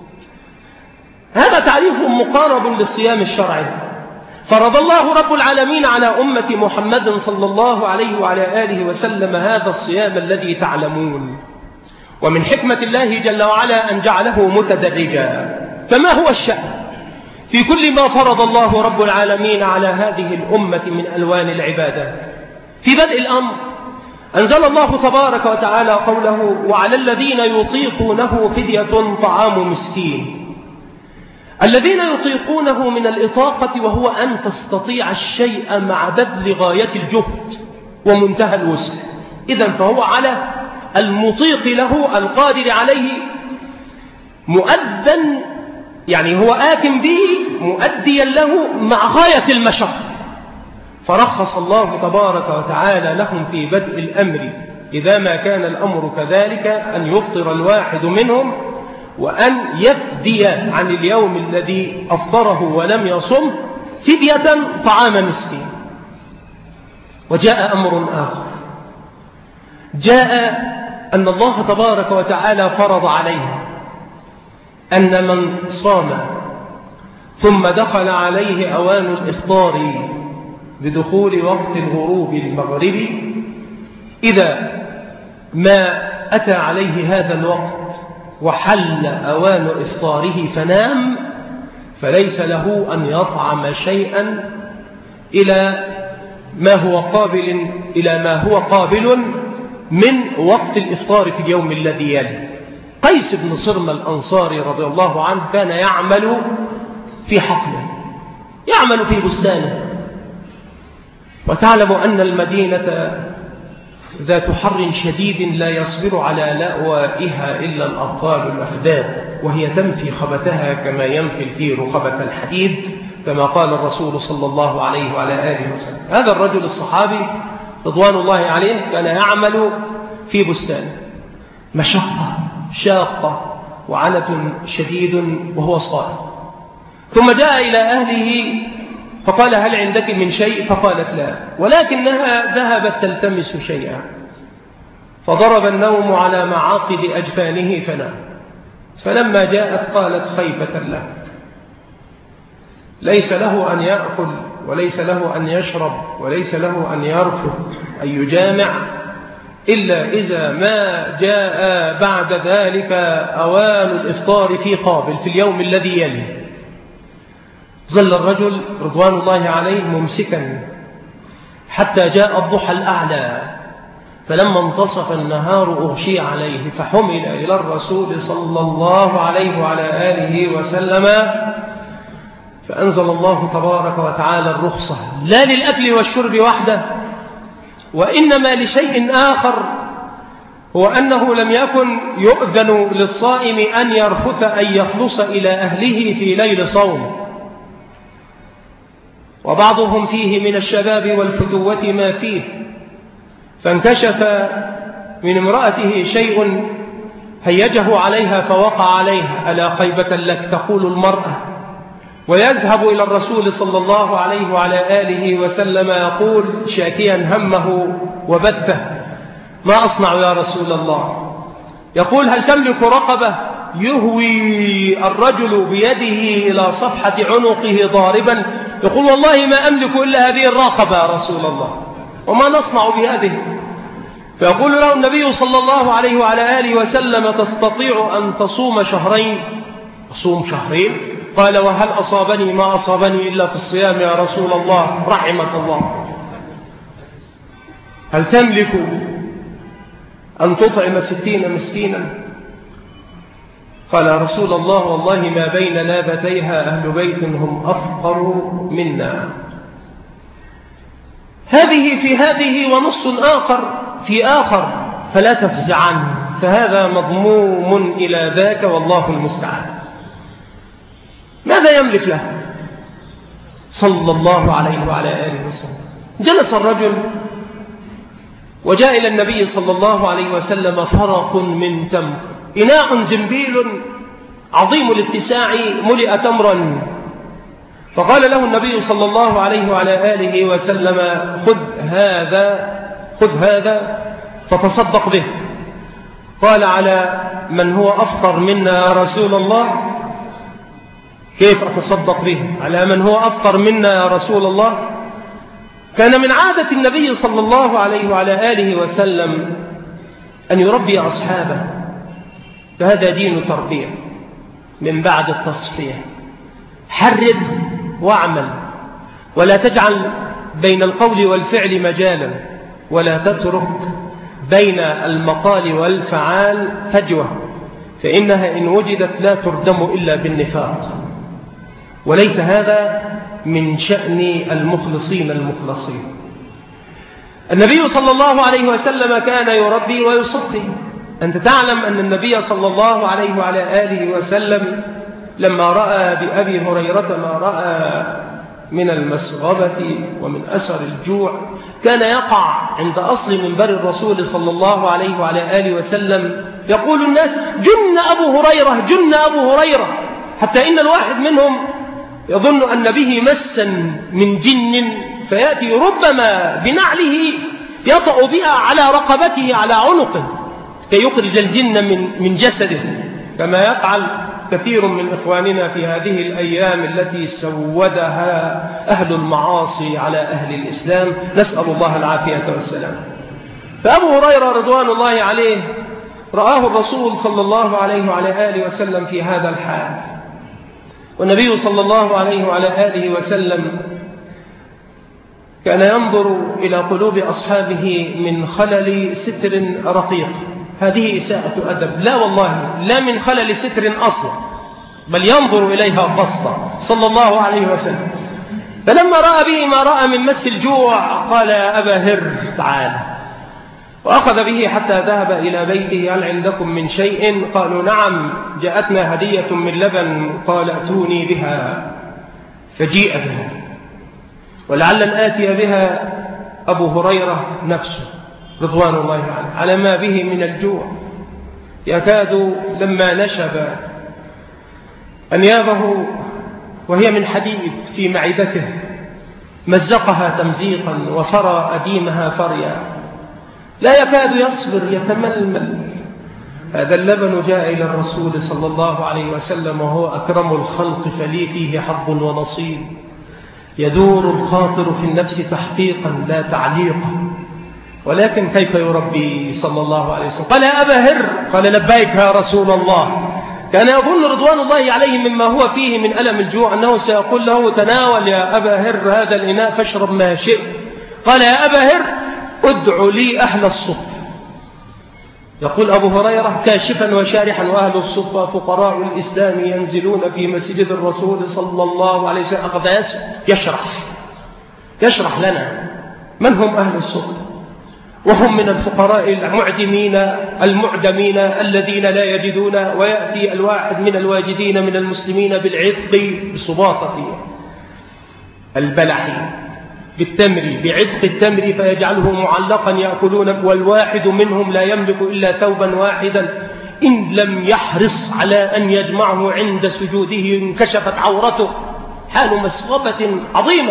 هذا تعريف مقارب للصيام الشرعي. فرض الله رب العالمين على أمة محمد صلى الله عليه وعلى آله وسلم هذا الصيام الذي تعلمون، ومن حكمة الله جل وعلا أن جعله متدرجا. فما هو الشأن في كل ما فرض الله رب العالمين على هذه الأمة من ألوان العبادات؟ في بدء الأمر أنزل الله تبارك وتعالى قوله: وعلى الذين يطيقونه فدية طعام مسكين. الذين يطيقونه من الإطاقة، وهو أن تستطيع الشيء مع بذل غاية الجهد ومنتهى الوسع. إذن فهو على المطيق له القادر عليه مؤذن، يعني هو آتم به مؤديا له مع غاية المشقة. فرخص الله تبارك وتعالى لهم في بدء الأمر إذا ما كان الأمر كذلك أن يفطر الواحد منهم، وأن يفدي عن اليوم الذي أفطره ولم يصم فدية طعام مسكين. وجاء أمر آخر، جاء أن الله تبارك وتعالى فرض عليه أن من صام ثم دخل عليه أوان الإفطار بدخول وقت الغروب المغربي، إذا ما أتى عليه هذا الوقت وحل أوان إفطاره فنام، فليس له أن يطعم شيئا إلى ما هو قابل إلى ما هو قابل من وقت الإفطار في اليوم الذي يلي. قيس بن صرم الأنصاري رضي الله عنه كان يعمل في حقله، يعمل في بستانه. وتعلم أن المدينة ذات حر شديد لا يصبر على لأوائها إلا الأبطال الأفداد، وهي تنفي خبثها كما ينفي الكير خبث الحديد، كما قال الرسول صلى الله عليه وعلى آله وسلم. هذا الرجل الصحابي رضوان الله عليه كان يعمل في بستان، مشقة شاقة وعنة شديد وهو صائم، ثم جاء إلى أهله فقال هل عندك من شيء؟ فقالت لا، ولكنها ذهبت تلتمس شيئا، فضرب النوم على معاقد أجفانه فنام. فلما جاءت قالت خيبة له، ليس له أن يأكل وليس له أن يشرب وليس له أن يرفث أن يجامع إلا إذا ما جاء بعد ذلك أوان الإفطار في قابل في اليوم الذي يلي. ظل الرجل رضوان الله عليه ممسكا حتى جاء الضحى الأعلى، فلما انتصف النهار أغشي عليه فحمل إلى الرسول صلى الله عليه وعلى آله وسلم، فأنزل الله تبارك وتعالى الرخصة لا للأكل والشرب وحده، وإنما لشيء آخر، هو أنه لم يكن يؤذن للصائم أن يرفث أن يخلص إلى أهله في ليل صوم. وبعضهم فيه من الشباب والفتوة ما فيه، فانكشف من امرأته شيء هيجه عليها فوقع عليها، ألا خيبة لك تقول المرأة، ويذهب إلى الرسول صلى الله عليه وعلى آله وسلم يقول شاكيا همه وبثه ما أصنع يا رسول الله؟ يقول هل تملك رقبة؟ يهوي الرجل بيده إلى صفحة عنقه ضاربا، يقول والله ما أملك إلا هذه الرقبة يا رسول الله، وما نصنع بهذه؟ فيقول له النبي صلى الله عليه وعلى آله وسلم تستطيع أن تصوم شهرين؟ أصوم شهرين؟ قال وهل أصابني ما أصابني إلا في الصيام يا رسول الله، رحمك الله. هل تملك أن تطعم ستين مسكينا؟ قال يا رسول الله والله ما بين لابتيها أهل بيت هم أفقر منا. هذه في هذه ونص آخر في آخر، فلا تفزع عنه، فهذا مضموم إلى ذاك والله المستعان. ماذا يملك له صلى الله عليه وعلى آله وسلم؟ جلس الرجل وجاء إلى النبي صلى الله عليه وسلم فرق من تمر، إناء زنبيل عظيم الاتساع ملئ تمرا، فقال له النبي صلى الله عليه وعلى آله وسلم خذ هذا خذ هذا فتصدق به. قال على من هو أفقر منا يا رسول الله؟ كيف أتصدق به على من هو أفقر منا يا رسول الله؟ كان من عادة النبي صلى الله عليه وعلى آله وسلم أن يربي أصحابه، فهذا دين تربية من بعد التصفية. حرد واعمل، ولا تجعل بين القول والفعل مجالا، ولا تترك بين المقال والفعال فجوة، فإنها إن وجدت لا تردم إلا بالنفاق، وليس هذا من شأن المخلصين المخلصين. النبي صلى الله عليه وسلم كان يربي ويصفي. أنت تعلم أن النبي صلى الله عليه وعلى آله وسلم لما رأى بأبي هريرة ما رأى من المسغبة ومن أثر الجوع، كان يقع عند أصل منبر الرسول صلى الله عليه وعلى آله وسلم يقول الناس جن أبو هريرة جن أبو هريرة، حتى إن الواحد منهم يظن أن به مسا من جن، فيأتي ربما بنعله يطأ بها على رقبته على عنقه كي يخرج الجن من من جسده، كما يفعل كثير من إخواننا في هذه الأيام التي سودها أهل المعاصي على أهل الإسلام، نسأل الله العافية والسلام. فأبو هريرة رضوان الله عليه رآه الرسول صلى الله عليه وعلى آله وسلم في هذا الحال، والنبي صلى الله عليه وعلى آله وسلم كان ينظر إلى قلوب أصحابه من خلل ستر رقيق. هذه إساءة أدب، لا والله لا من خلل ستر أصلا، بل ينظر إليها قصة صلى الله عليه وسلم. فلما رأى به ما رأى من مس الجوع قال يا أبا هر تعال، وأخذ به حتى ذهب إلى بيته. هل عندكم من شيء؟ قالوا نعم، جاءتنا هدية من لبن. قال اتوني بها، فجيء بها، ولعل الآتي بها أبو هريرة نفسه رضوان الله عنه على ما به من الجوع، يكاد لما نشب أنيابه وهي من حديد في معدته مزقها تمزيقا وفرى أديمها فريا، لا يكاد يصبر يتململ. هذا اللبن جاء إلى الرسول صلى الله عليه وسلم وهو أكرم الخلق، فلي فيه حظ ونصيب. يدور الخاطر في النفس تحقيقا لا تعليقا، ولكن كيف يربي صلى الله عليه وسلم؟ قال يا أبا هر، قال لبيك يا رسول الله. كان يظن رضوان الله عليه مما هو فيه من ألم الجوع أنه سيقول له تناول يا أبا هر هذا الإناء فاشرب ما شئت. قال يا أبا هر ادع لي أهل الصفة. يقول أبو هريرة كاشفا وشارحا، وأهل الصفة فقراء الإسلام ينزلون في مسجد الرسول صلى الله عليه وسلم. أخذ يشرح يشرح لنا من هم أهل الصفة، وهم من الفقراء المعدمين المعدمين الذين لا يجدون، ويأتي الواحد من الواجدين من المسلمين بالعتق بصباطة البلح بالتمر، بعتق التمر فيجعله معلقا يأكلون، والواحد منهم لا يملك إلا ثوبا واحدا، إن لم يحرص على أن يجمعه عند سجوده انكشفت عورته، حال مسغبة عظيمة.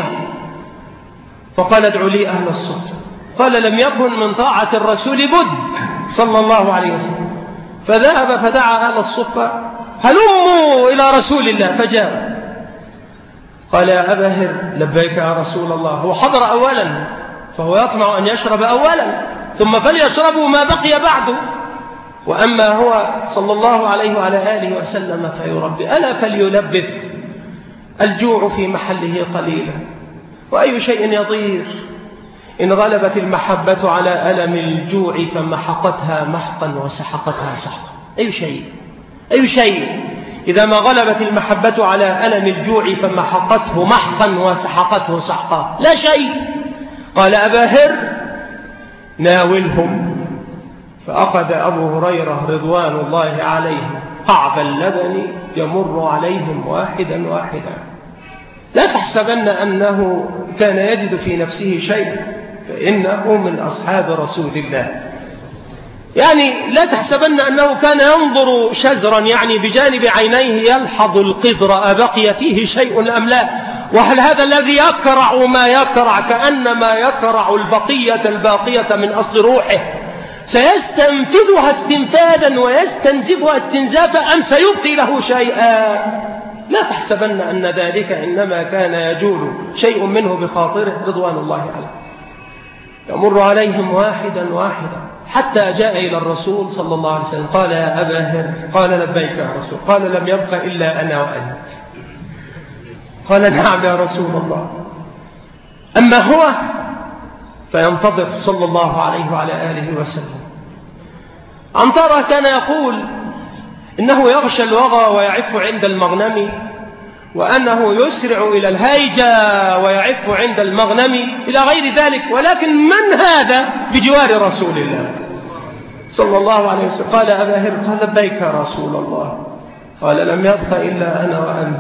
فقال ادعوا لي أهل الصفة. قال لم يكن من طاعة الرسول بد صلى الله عليه وسلم، فذهب فدعا أهل الصفة هلموا إلى رسول الله، فجاء. قال يا أبا هر لبيك يا رسول الله. هو حضر أولا فهو يطمع أن يشرب أولا، ثم فليشربوا ما بقي بعده، وأما هو صلى الله عليه وعلى آله وسلم فيربي. ألا فليلبث الجوع في محله قليلا، وأي شيء يضير إن غلبت المحبة على ألم الجوع فمحقتها محقا وسحقتها سحقا. أي شيء أي شيء إذا ما غلبت المحبة على ألم الجوع فمحقته محقا وسحقته سحقا، لا شيء. قال أبا هر ناولهم. فأخذ أبو هريرة رضوان الله عليه قعب اللبن يمر عليهم واحدا واحدا. لا تحسبن أنه كان يجد في نفسه شيء، فإنه من أصحاب رسول الله. يعني لا تحسبن أنه كان ينظر شزرا، يعني بجانب عينيه يلحظ القدر أبقي فيه شيء أم لا، وهل هذا الذي يكرع ما يكرع كأنما يكرع البقية الباقية من أصل روحه سيستنفذها استنفاذا ويستنزفها استنزافا، أم سيبقي له شيئا؟ لا تحسبن أن ذلك إنما كان يجول شيء منه بخاطره رضوان الله عليه. يمر عليهم واحدا واحدا حتى جاء إلى الرسول صلى الله عليه وسلم. قال يا أبا هر. قال لبيك يا رسول. قال لم يبق إلا أنا وأنت. قال نعم يا رسول الله. أما هو فينتظر صلى الله عليه وعلى آله وسلم. عنترة كان يقول إنه يغشى الوغى ويعف عند المغنم، وأنه يسرع إلى الهيجة ويعف عند المغنم إلى غير ذلك، ولكن من هذا بجوار رسول الله صلى الله عليه وسلم؟ قال أبا هر. قال لبيك يا رسول الله. قال لم يبق إلا أنا وأنت.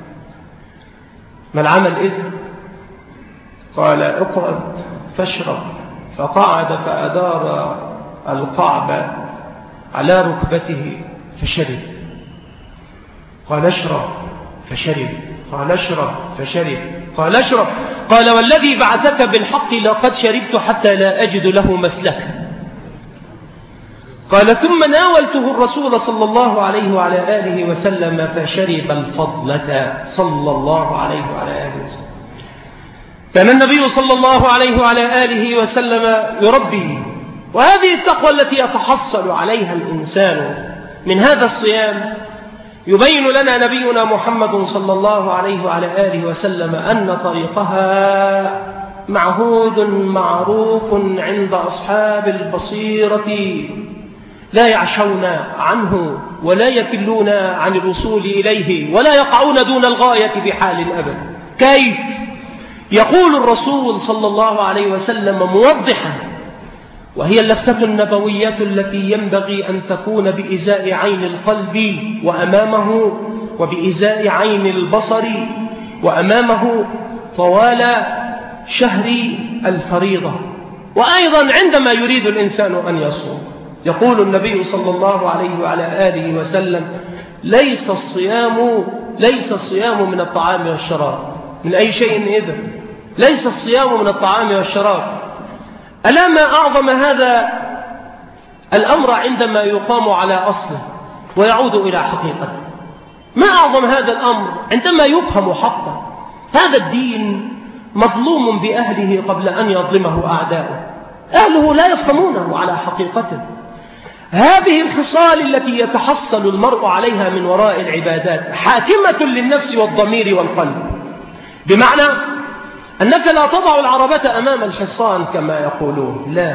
ما العمل إذن؟ قال اقعد فاشرب. فقعد فأدار القعب على ركبته فشرب. قال اشرب فشرب. قال اشرب فشرب. قال اشرب. قال والذي بعثك بالحق لقد شربت حتى لا أجد له مسلكا. قال ثم ناولته الرسول صلى الله عليه وعلى آله وسلم فشرب الفضلة صلى الله عليه وعلى آله وسلم. كان النبي صلى الله عليه وعلى آله وسلم يربي، وهذه التقوى التي يتحصل عليها الإنسان من هذا الصيام يبين لنا نبينا محمد صلى الله عليه وعلى آله وسلم أن طريقها معهود معروف عند أصحاب البصيرة، لا يعشون عنه ولا يكلون عن الوصول إليه ولا يقعون دون الغاية بحال أبدا. كيف؟ يقول الرسول صلى الله عليه وسلم موضحا، وهي اللفتة النبوية التي ينبغي أن تكون بإزاء عين القلب وأمامه، وبإزاء عين البصر وأمامه طوال شهر الفريضة، وأيضا عندما يريد الإنسان أن يصوم. يقول النبي صلى الله عليه وعلى آله وسلم: ليس الصيام ليس الصيام من الطعام والشراب. من أي شيء إذن؟ ليس الصيام من الطعام والشراب. ألا ما أعظم هذا الأمر عندما يقام على أصله ويعود إلى حقيقته. ما أعظم هذا الأمر عندما يفهم حقا. هذا الدين مظلوم بأهله قبل أن يظلمه أعداؤه. أهله لا يفهمونه على حقيقته. هذه الخصال التي يتحصل المرء عليها من وراء العبادات حاكمة للنفس والضمير والقلب، بمعنى أنك لا تضع العربة أمام الحصان كما يقولون، لا،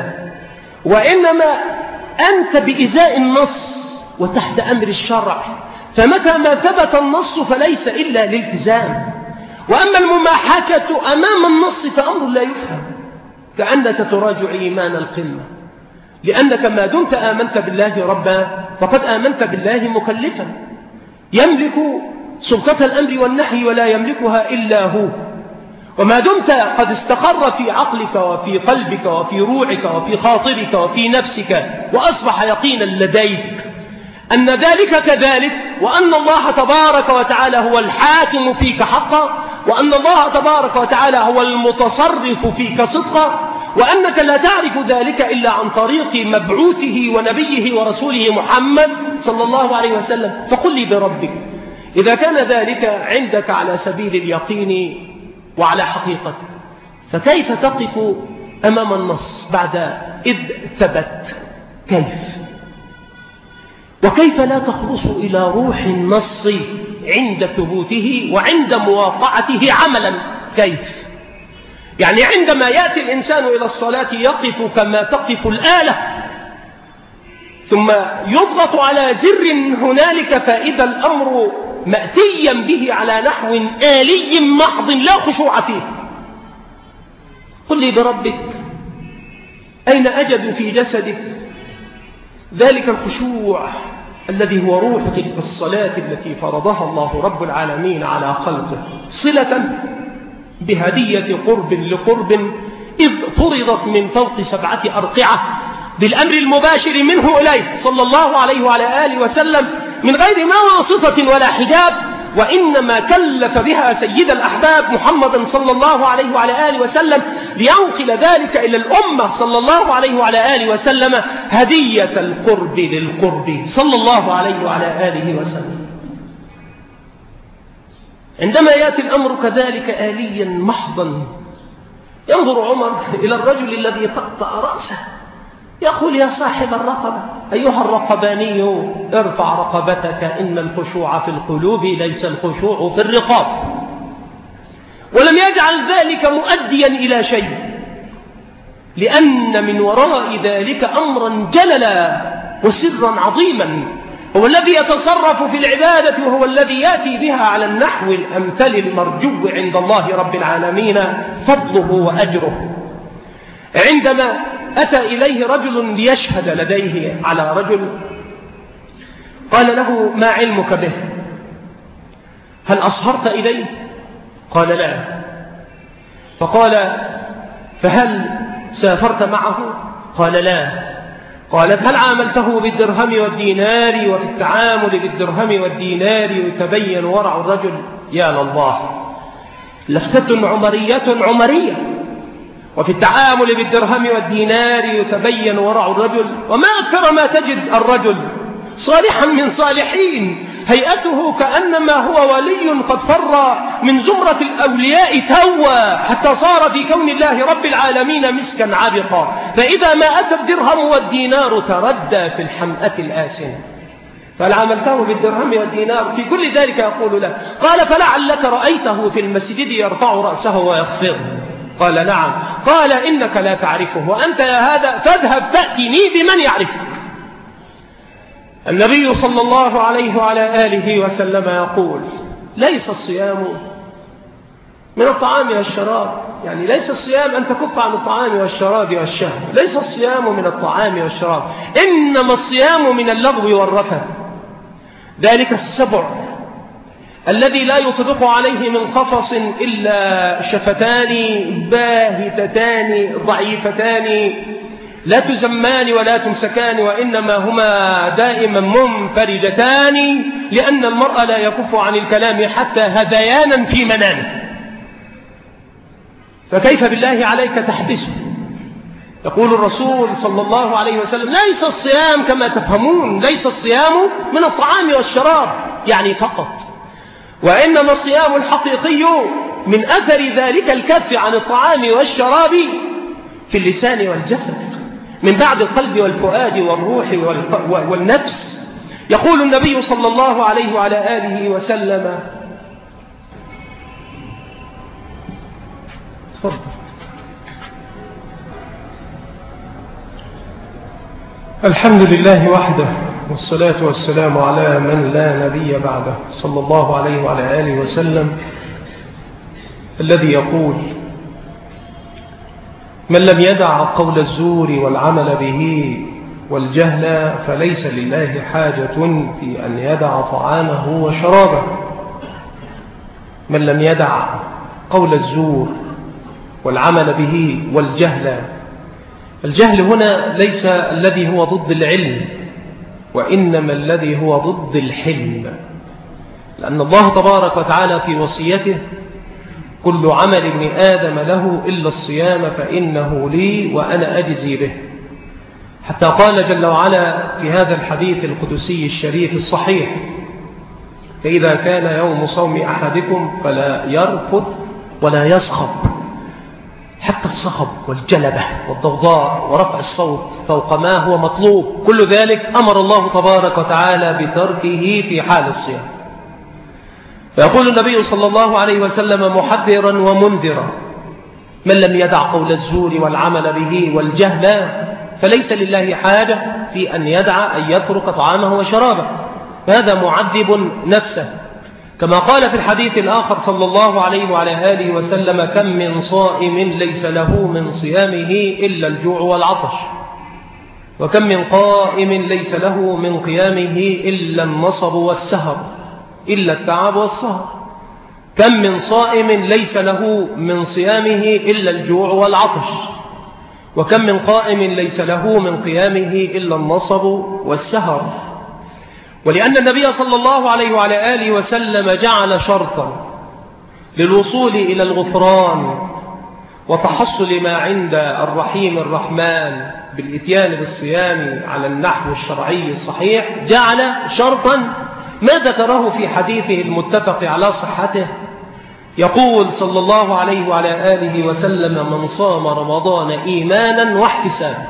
وإنما أنت بإزاء النص وتحت أمر الشرع، فمتى ما ثبت النص فليس إلا الالتزام. وأما المماحكة أمام النص فأمر لا يفهم، كأنك تراجع إيمان القمة، لأنك ما دمت آمنت بالله ربا فقد آمنت بالله مكلفا، يملك سلطة الأمر والنهي ولا يملكها إلا هو. وما دمت قد استقر في عقلك وفي قلبك وفي روحك وفي خاطرك وفي نفسك وأصبح يقينا لديك أن ذلك كذلك، وأن الله تبارك وتعالى هو الحاكم فيك حقا، وأن الله تبارك وتعالى هو المتصرف فيك صدقا، وأنك لا تعرف ذلك إلا عن طريق مبعوثه ونبيه ورسوله محمد صلى الله عليه وسلم، فقل لي بربك إذا كان ذلك عندك على سبيل اليقين وعلى حقيقته، فكيف تقف أمام النص بعد إذ ثبت؟ كيف؟ وكيف لا تخلص إلى روح النص عند ثبوته وعند مواقعته عملا؟ كيف؟ يعني عندما يأتي الإنسان إلى الصلاة يقف كما تقف الآلة، ثم يضغط على زر هنالك فإذا الأمر مأتيا به على نحو آلي محض لا خشوع فيه. قل لي بربك أين أجد في جسدك ذلك الخشوع الذي هو روح تلك الصلاة التي فرضها الله رب العالمين على خلقه، صلة بهدية قرب لقرب إذ فرضت من فوق سبعة أرقعة بالأمر المباشر منه إليه صلى الله عليه وعلى آله وسلم من غير ما واسطة ولا حجاب، وإنما كلف بها سيد الأحباب محمدا صلى الله عليه وعلى آله وسلم لينقل ذلك إلى الأمة صلى الله عليه وعلى آله وسلم هدية القرب للقرب صلى الله عليه وعلى آله وسلم. عندما يأتي الأمر كذلك آليا محضا، ينظر عمر إلى الرجل الذي قطع رأسه يقول: يا صاحب الرقبة أيها الرقباني ارفع رقبتك، إن الخشوع في القلوب ليس الخشوع في الرقاب. ولم يجعل ذلك مؤديا إلى شيء، لأن من وراء ذلك أمرا جللا وسرا عظيما هو الذي يتصرف في العبادة، وهو الذي يأتي بها على النحو الأمثل المرجو عند الله رب العالمين فضله وأجره. عندما أتى إليه رجل ليشهد لديه على رجل، قال له: ما علمك به؟ هل أصهرت إليه؟ قال: لا. فقال: فهل سافرت معه؟ قال: لا. قالت: هل عاملته بالدرهم والدينار؟ وفي التعامل بالدرهم والدينار يتبين ورع الرجل. يا لله، لفتة عمرية عمرية. وفي التعامل بالدرهم والدينار يتبين ورع الرجل. وما أكثر ما تجد الرجل صالحا من صالحين، هيئته كأنما هو ولي قد فر من زمرة الأولياء توا حتى صار في كون الله رب العالمين مسكا عبقا، فإذا ما أتى الدرهم والدينار تردى في الحمأة الآسنة. فهل عملته بالدرهم والدينار؟ في كل ذلك يقول له. قال: فلعلك رأيته في المسجد يرفع رأسه ويخفض. قال: نعم. قال: إنك لا تعرفه، وأنت يا هذا فاذهب فأتني بمن يعرفك. النبي صلى الله عليه وعلى آله وسلم يقول: ليس الصيام من الطعام والشراب. يعني ليس الصيام أن تكف عن الطعام والشراب والشهوة، ليس الصيام من الطعام والشراب، إنما الصيام من اللغو والرفث. ذلك السبع الذي لا يطبق عليه من قفص إلا شفتان باهتتان ضعيفتان لا تزمان ولا تمسكان، وإنما هما دائما منفرجتان، لأن المرء لا يكف عن الكلام حتى هذيانا في منامه. فكيف بالله عليك تحبسه؟ يقول الرسول صلى الله عليه وسلم: ليس الصيام كما تفهمون، ليس الصيام من الطعام والشراب يعني فقط، وإنما الصيام الحقيقي من أثر ذلك الكف عن الطعام والشراب في اللسان والجسد، من بعد القلب والفؤاد والروح والنفس. يقول النبي صلى الله عليه وعلى آله وسلم: تفضل. الحمد لله وحده، والصلاة والسلام على من لا نبي بعده، صلى الله عليه وعلى آله وسلم، الذي يقول: من لم يدع قول الزور والعمل به والجهل فليس لله حاجة في أن يدع طعامه وشرابه. من لم يدع قول الزور والعمل به والجهل. الجهل هنا ليس الذي هو ضد العلم، وإنما الذي هو ضد الحلم، لأن الله تبارك وتعالى في وصيته: كل عمل ابن آدم له إلا الصيام فإنه لي وأنا أجزي به. حتى قال جل وعلا في هذا الحديث القدسي الشريف الصحيح: فإذا كان يوم صوم أحدكم فلا يرفث ولا يصخب. حتى الصخب والجلبة والضوضاء ورفع الصوت فوق ما هو مطلوب، كل ذلك أمر الله تبارك وتعالى بتركه في حال الصيام. فيقول النبي صلى الله عليه وسلم محذرا ومنذرا: من لم يدع قول الزور والعمل به والجهل فليس لله حاجة في أن يدع أن يترك طعامه وشرابه. هذا معذب نفسه، كما قال في الحديث الآخر صلى الله عليه وعلى آله وسلم: كم من صائم ليس له من صيامه إلا الجوع والعطش، وكم من قائم ليس له من قيامه إلا النصب والسهر، إلا التعب والسهر. كم من صائم ليس له من صيامه إلا الجوع والعطش، وكم من قائم ليس له من قيامه إلا النصب والسهر. ولأن النبي صلى الله عليه وعلى آله وسلم جعل شرطا للوصول إلى الغفران وتحصل ما عند الرحيم الرحمن بالإتيان بالصيام على النحو الشرعي الصحيح، جعل شرطا ما ذكره في حديثه المتفق على صحته. يقول صلى الله عليه وعلى آله وسلم: من صام رمضان إيمانا واحتسابا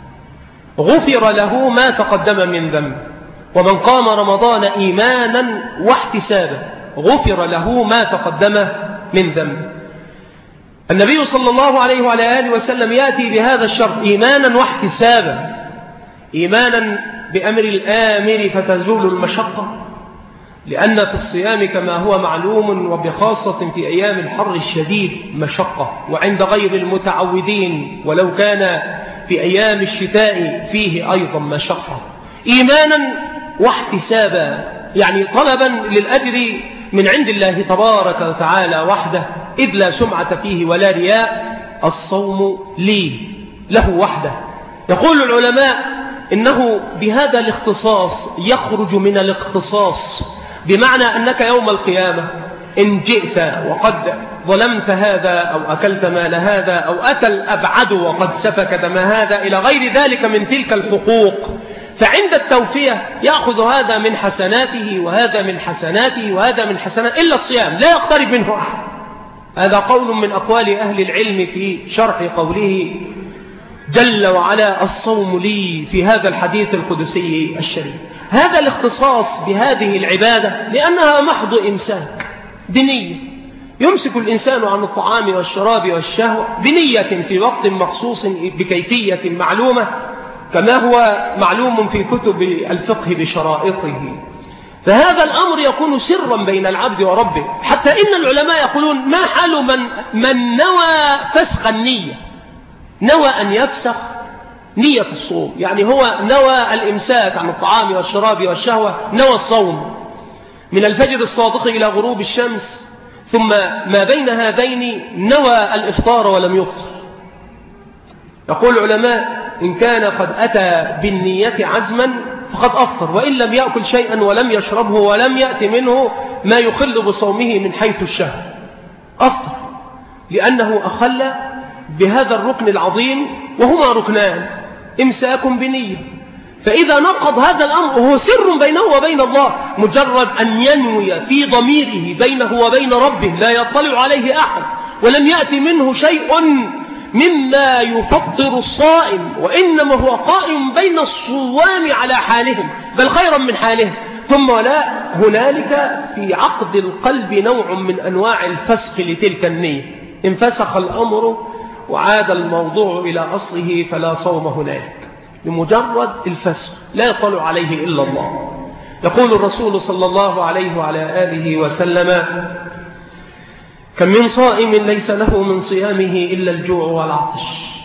غفر له ما تقدم من ذنبه، ومن قام رمضان إيمانا واحتسابا غفر له ما تقدم من ذنبه. النبي صلى الله عليه وعلى آله وسلم يأتي بهذا الشرط: إيمانا واحتسابا. إيمانا بأمر الآمر فتزول المشقة، لأن في الصيام كما هو معلوم وبخاصة في أيام الحر الشديد مشقة، وعند غير المتعودين ولو كان في أيام الشتاء فيه أيضا مشقة. إيمانا واحتسابا يعني طلبا للأجر من عند الله تبارك وتعالى وحده، إذ لا سمعة فيه ولا رياء. الصوم لي له وحده. يقول العلماء إنه بهذا الاختصاص يخرج من الاختصاص، بمعنى أنك يوم القيامة إن جئت وقد ظلمت هذا أو أكلت مال هذا أو أتى الأبعد وقد سفك دم هذا إلى غير ذلك من تلك الحقوق، فعند التوفية يأخذ هذا من حسناته وهذا من حسناته وهذا من حسنات، إلا الصيام لا يقترب منه أحد. هذا قول من أقوال أهل العلم في شرح قوله جل وعلا: الصوم لي، في هذا الحديث القدسي الشريف. هذا الاختصاص بهذه العبادة لأنها محض إمساك بنية، يمسك الإنسان عن الطعام والشراب والشهوة بنية في وقت مخصوص بكيفية معلومة، كما هو معلوم في كتب الفقه بشرائطه. فهذا الأمر يكون سرا بين العبد وربه، حتى إن العلماء يقولون ما حال من, من نوى فسخ النية، نوى أن يفسخ نية الصوم، يعني هو نوى الإمساك عن الطعام والشراب والشهوة، نوى الصوم من الفجر الصادق إلى غروب الشمس، ثم ما بين هذين نوى الإفطار ولم يفطر. يقول العلماء إن كان قد أتى بالنية عزما فقد أفطر، وإن لم يأكل شيئا ولم يشربه ولم يأتي منه ما يخل بصومه من حيث الشهر أفطر، لأنه أخل بهذا الركن العظيم، وهما ركنان، إمساك بنية. فإذا نقض هذا الأمر وهو سر بينه وبين الله، مجرد أن ينوي في ضميره بينه وبين ربه لا يطلع عليه أحد، ولم يأتي منه شيء مما يفطر الصائم، وإنما هو قائم بين الصوام على حالهم بل خيرا من حالهم، ثم لا هنالك في عقد القلب نوع من أنواع الفسخ لتلك النية، انفسخ الأمر وعاد الموضوع إلى أصله فلا صوم هنالك، لمجرد الفسخ لا يطلع عليه إلا الله. يقول الرسول صلى الله عليه وعلى آله وسلم كم من صائم ليس له من صيامه إلا الجوع والعطش،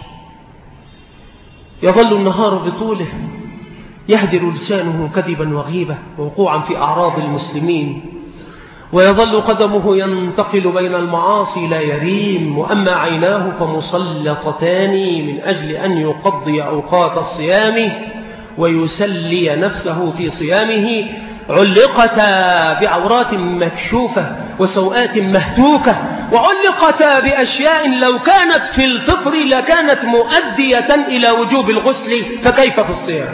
يظل النهار بطوله يهدر لسانه كذبا وغيبة ووقوعا في أعراض المسلمين، ويظل قدمه ينتقل بين المعاصي لا يريم، وأما عيناه فمسلطتان من أجل أن يقضي أوقات الصيام ويسلي نفسه في صيامه، علقتا بعورات مكشوفة وسوءات مهتوكة، وعلقتا بأشياء لو كانت في الفطر لكانت مؤدية إلى وجوب الغسل، فكيف في الصيام؟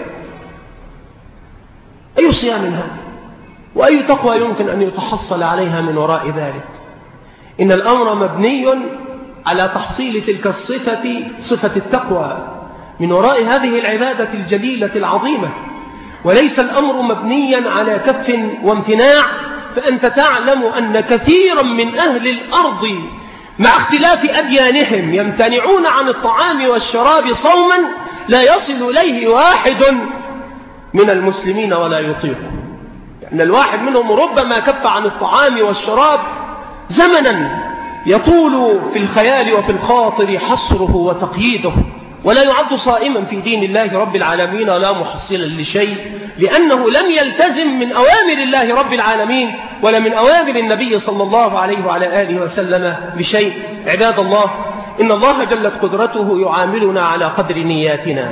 أي صيام هذا؟ وأي تقوى يمكن أن يتحصل عليها من وراء ذلك؟ إن الأمر مبني على تحصيل تلك الصفة، صفة التقوى، من وراء هذه العبادة الجليلة العظيمة، وليس الأمر مبنيا على كف وامتناع. فأنت تعلم أن كثيرا من أهل الأرض مع اختلاف أديانهم يمتنعون عن الطعام والشراب صوما لا يصل إليه واحد من المسلمين ولا يطيقه، لأن الواحد منهم ربما كف عن الطعام والشراب زمنا يطول في الخيال وفي الخاطر حصره وتقييده، ولا يعد صائما في دين الله رب العالمين ولا محصلا لشيء، لأنه لم يلتزم من أوامر الله رب العالمين ولا من أوامر النبي صلى الله عليه وعلى آله وسلم بشيء. عباد الله، إن الله جلت قدرته يعاملنا على قدر نياتنا،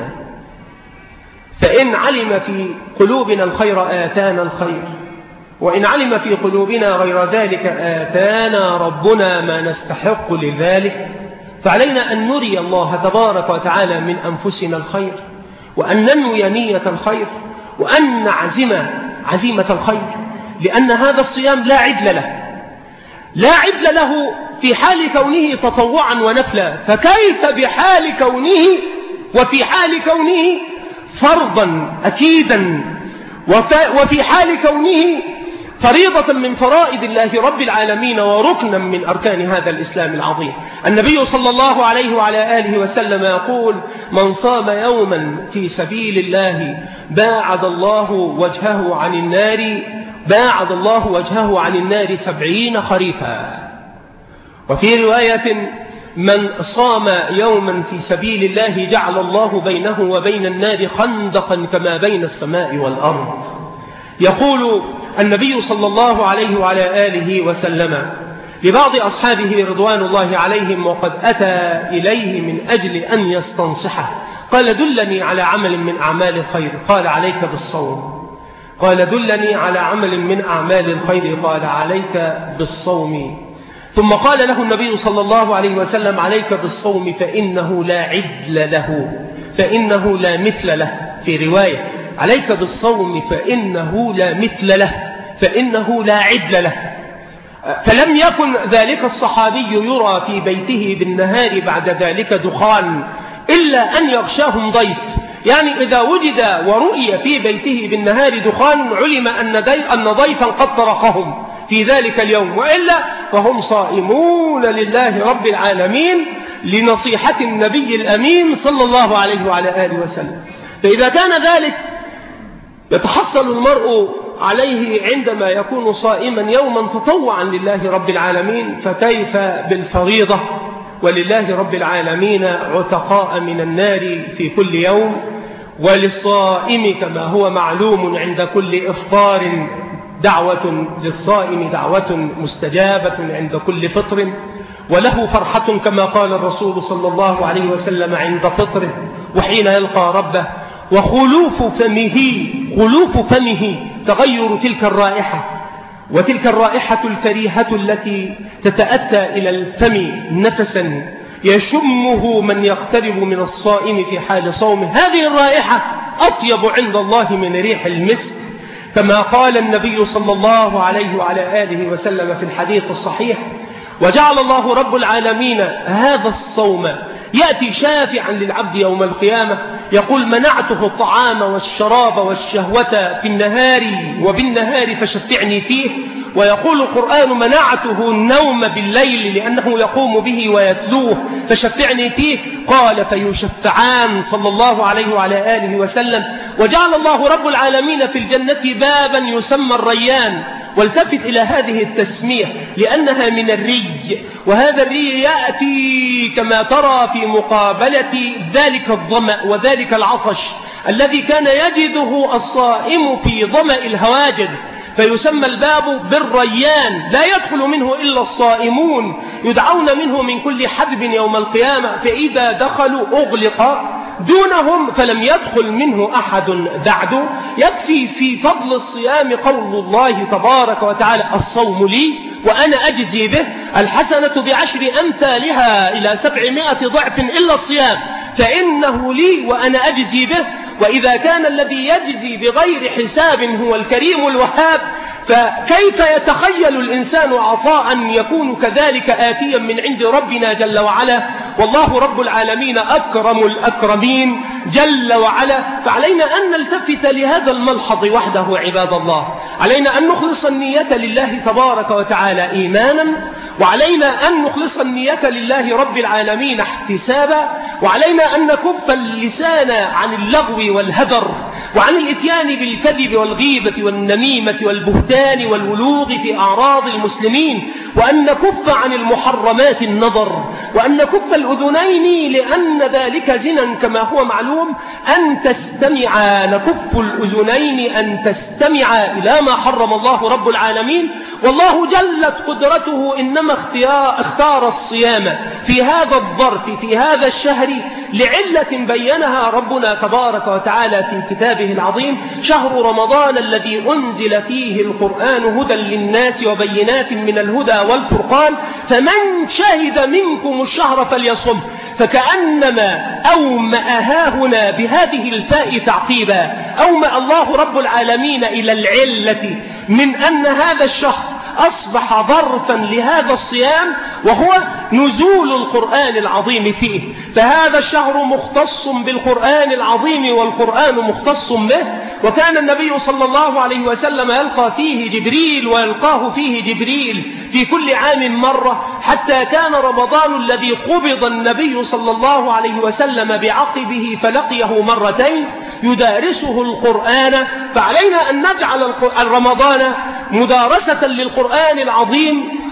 فإن علم في قلوبنا الخير آتانا الخير، وإن علم في قلوبنا غير ذلك آتانا ربنا ما نستحق لذلك. فعلينا أن نري الله تبارك وتعالى من أنفسنا الخير، وأن ننوي نية الخير، وأن نعزم عزيمة الخير، لأن هذا الصيام لا عدل له، لا عدل له في حال كونه تطوعا ونفلا، فكيف بحال كونه وفي حال كونه فرضا أكيدا، وفي حال كونه فريضة من فرائض الله رب العالمين وركنا من أركان هذا الإسلام العظيم. النبي صلى الله عليه وعلى آله وسلم يقول من صام يوما في سبيل الله باعد الله وجهه عن النار باعد الله وجهه عن النار سبعين خريفا. وفي رواية من صام يوما في سبيل الله جعل الله بينه وبين النار خندقا كما بين السماء والأرض. يقول النبي صلى الله عليه وعلى آله وسلم لبعض أصحابه رضوان الله عليهم وقد أتى إليه من أجل أن يستنصحه، قال دلني على عمل من أعمال الخير، قال عليك بالصوم. قال دلني على عمل من أعمال الخير، قال عليك بالصوم. ثم قال له النبي صلى الله عليه وسلم عليك بالصوم فإنه لا عدل له، فإنه لا مثل له. في رواية عليك بالصوم فإنه لا مثل له، فإنه لا عدل له. فلم يكن ذلك الصحابي يرى في بيته بالنهار بعد ذلك دخان إلا أن يغشاهم ضيف، يعني إذا وجد ورؤي في بيته بالنهار دخان علم أن ضيفا قد طرقهم في ذلك اليوم، وإلا فهم صائمون لله رب العالمين لنصيحة النبي الأمين صلى الله عليه وعلى آله وسلم. فإذا كان ذلك يتحصل المرء عليه عندما يكون صائما يوما تطوعا لله رب العالمين، فكيف بالفريضة؟ ولله رب العالمين عتقاء من النار في كل يوم، وللصائم كما هو معلوم عند كل إفطار دعوة للصائم دعوة مستجابة عند كل فطر، وله فرحة كما قال الرسول صلى الله عليه وسلم عند فطره وحين يلقى ربه، وخلوف فمه خلوف فمه تغير تلك الرائحة، وتلك الرائحة الكريهة التي تتأتى إلى الفم نفسا يشمه من يقترب من الصائم في حال صومه، هذه الرائحة أطيب عند الله من ريح المسك، كما قال النبي صلى الله عليه وعلى آله وسلم في الحديث الصحيح: وجعل الله رب العالمين هذا الصوم يأتي شافعا للعبد يوم القيامة، يقول: منعته الطعام والشراب والشهوة في النهار وبالنهار فشفعني فيه. ويقول القرآن: منعته النوم بالليل لأنه يقوم به ويتلوه فشفعني فيه. قال: فيشفعان صلى الله عليه وعلى آله وسلم. وجعل الله رب العالمين في الجنة بابا يسمى الريان، والتفت إلى هذه التسمية لأنها من الري، وهذا الري يأتي كما ترى في مقابلة ذلك الظمأ وذلك العطش الذي كان يجده الصائم في ظمأ الهواجر، فيسمى الباب بالريان، لا يدخل منه إلا الصائمون، يدعون منه من كل حدب يوم القيامة، فإذا دخلوا أغلق دونهم فلم يدخل منه أحد بعد. يكفي في فضل الصيام قول الله تبارك وتعالى: الصوم لي وأنا أجزي به، الحسنة بعشر أمثالها إلى سبعمائة ضعف إلا الصيام فإنه لي وأنا أجزي به. وإذا كان الذي يجزي بغير حساب هو الكريم الوهاب، فكيف يتخيل الإنسان عطاء يكون كذلك آتيا من عند ربنا جل وعلا؟ والله رب العالمين أكرم الأكرمين جل وعلا. فعلينا أن نلتفت لهذا الملحظ وحده عباد الله، علينا أن نخلص النية لله تبارك وتعالى إيمانا، وعلينا أن نخلص النية لله رب العالمين احتسابا، وعلينا أن نكف اللسان عن اللغو والهدر، وعن الإتيان بالكذب والغيبة والنميمة والبهتان والولوغ في أعراض المسلمين، وأن نكف عن المحرمات النظر، وأن نكف الأذنين لأن ذلك زنا كما هو معلوم، أن تستمع نكف الأذنين أن تستمع إلى ما حرم الله رب العالمين. والله جلت قدرته إنما اختيار اختار الصيام في هذا الظرف في هذا الشهر لعلة بينها ربنا تبارك وتعالى في كتابه العظيم: شهر رمضان الذي أنزل فيه القرآن هدى للناس وبينات من الهدى والفرقان، فمن شهد منكم الشهر فليصم. فكأنما أومأها هنا بهذه الفاء تعقيبا، أومأ الله رب العالمين إلى العلة من أن هذا الشهر أصبح ظرفا لهذا الصيام، وهو نزول القرآن العظيم فيه. فهذا الشهر مختص بالقرآن العظيم والقرآن مختص به، وكان النبي صلى الله عليه وسلم يلقى فيه جبريل ويلقاه فيه جبريل في كل عام مرة، حتى كان رمضان الذي قبض النبي صلى الله عليه وسلم بعقبه فلقيه مرتين يدارسه القرآن. فعلينا أن نجعل رمضان مدارسة للقرآن العظيم،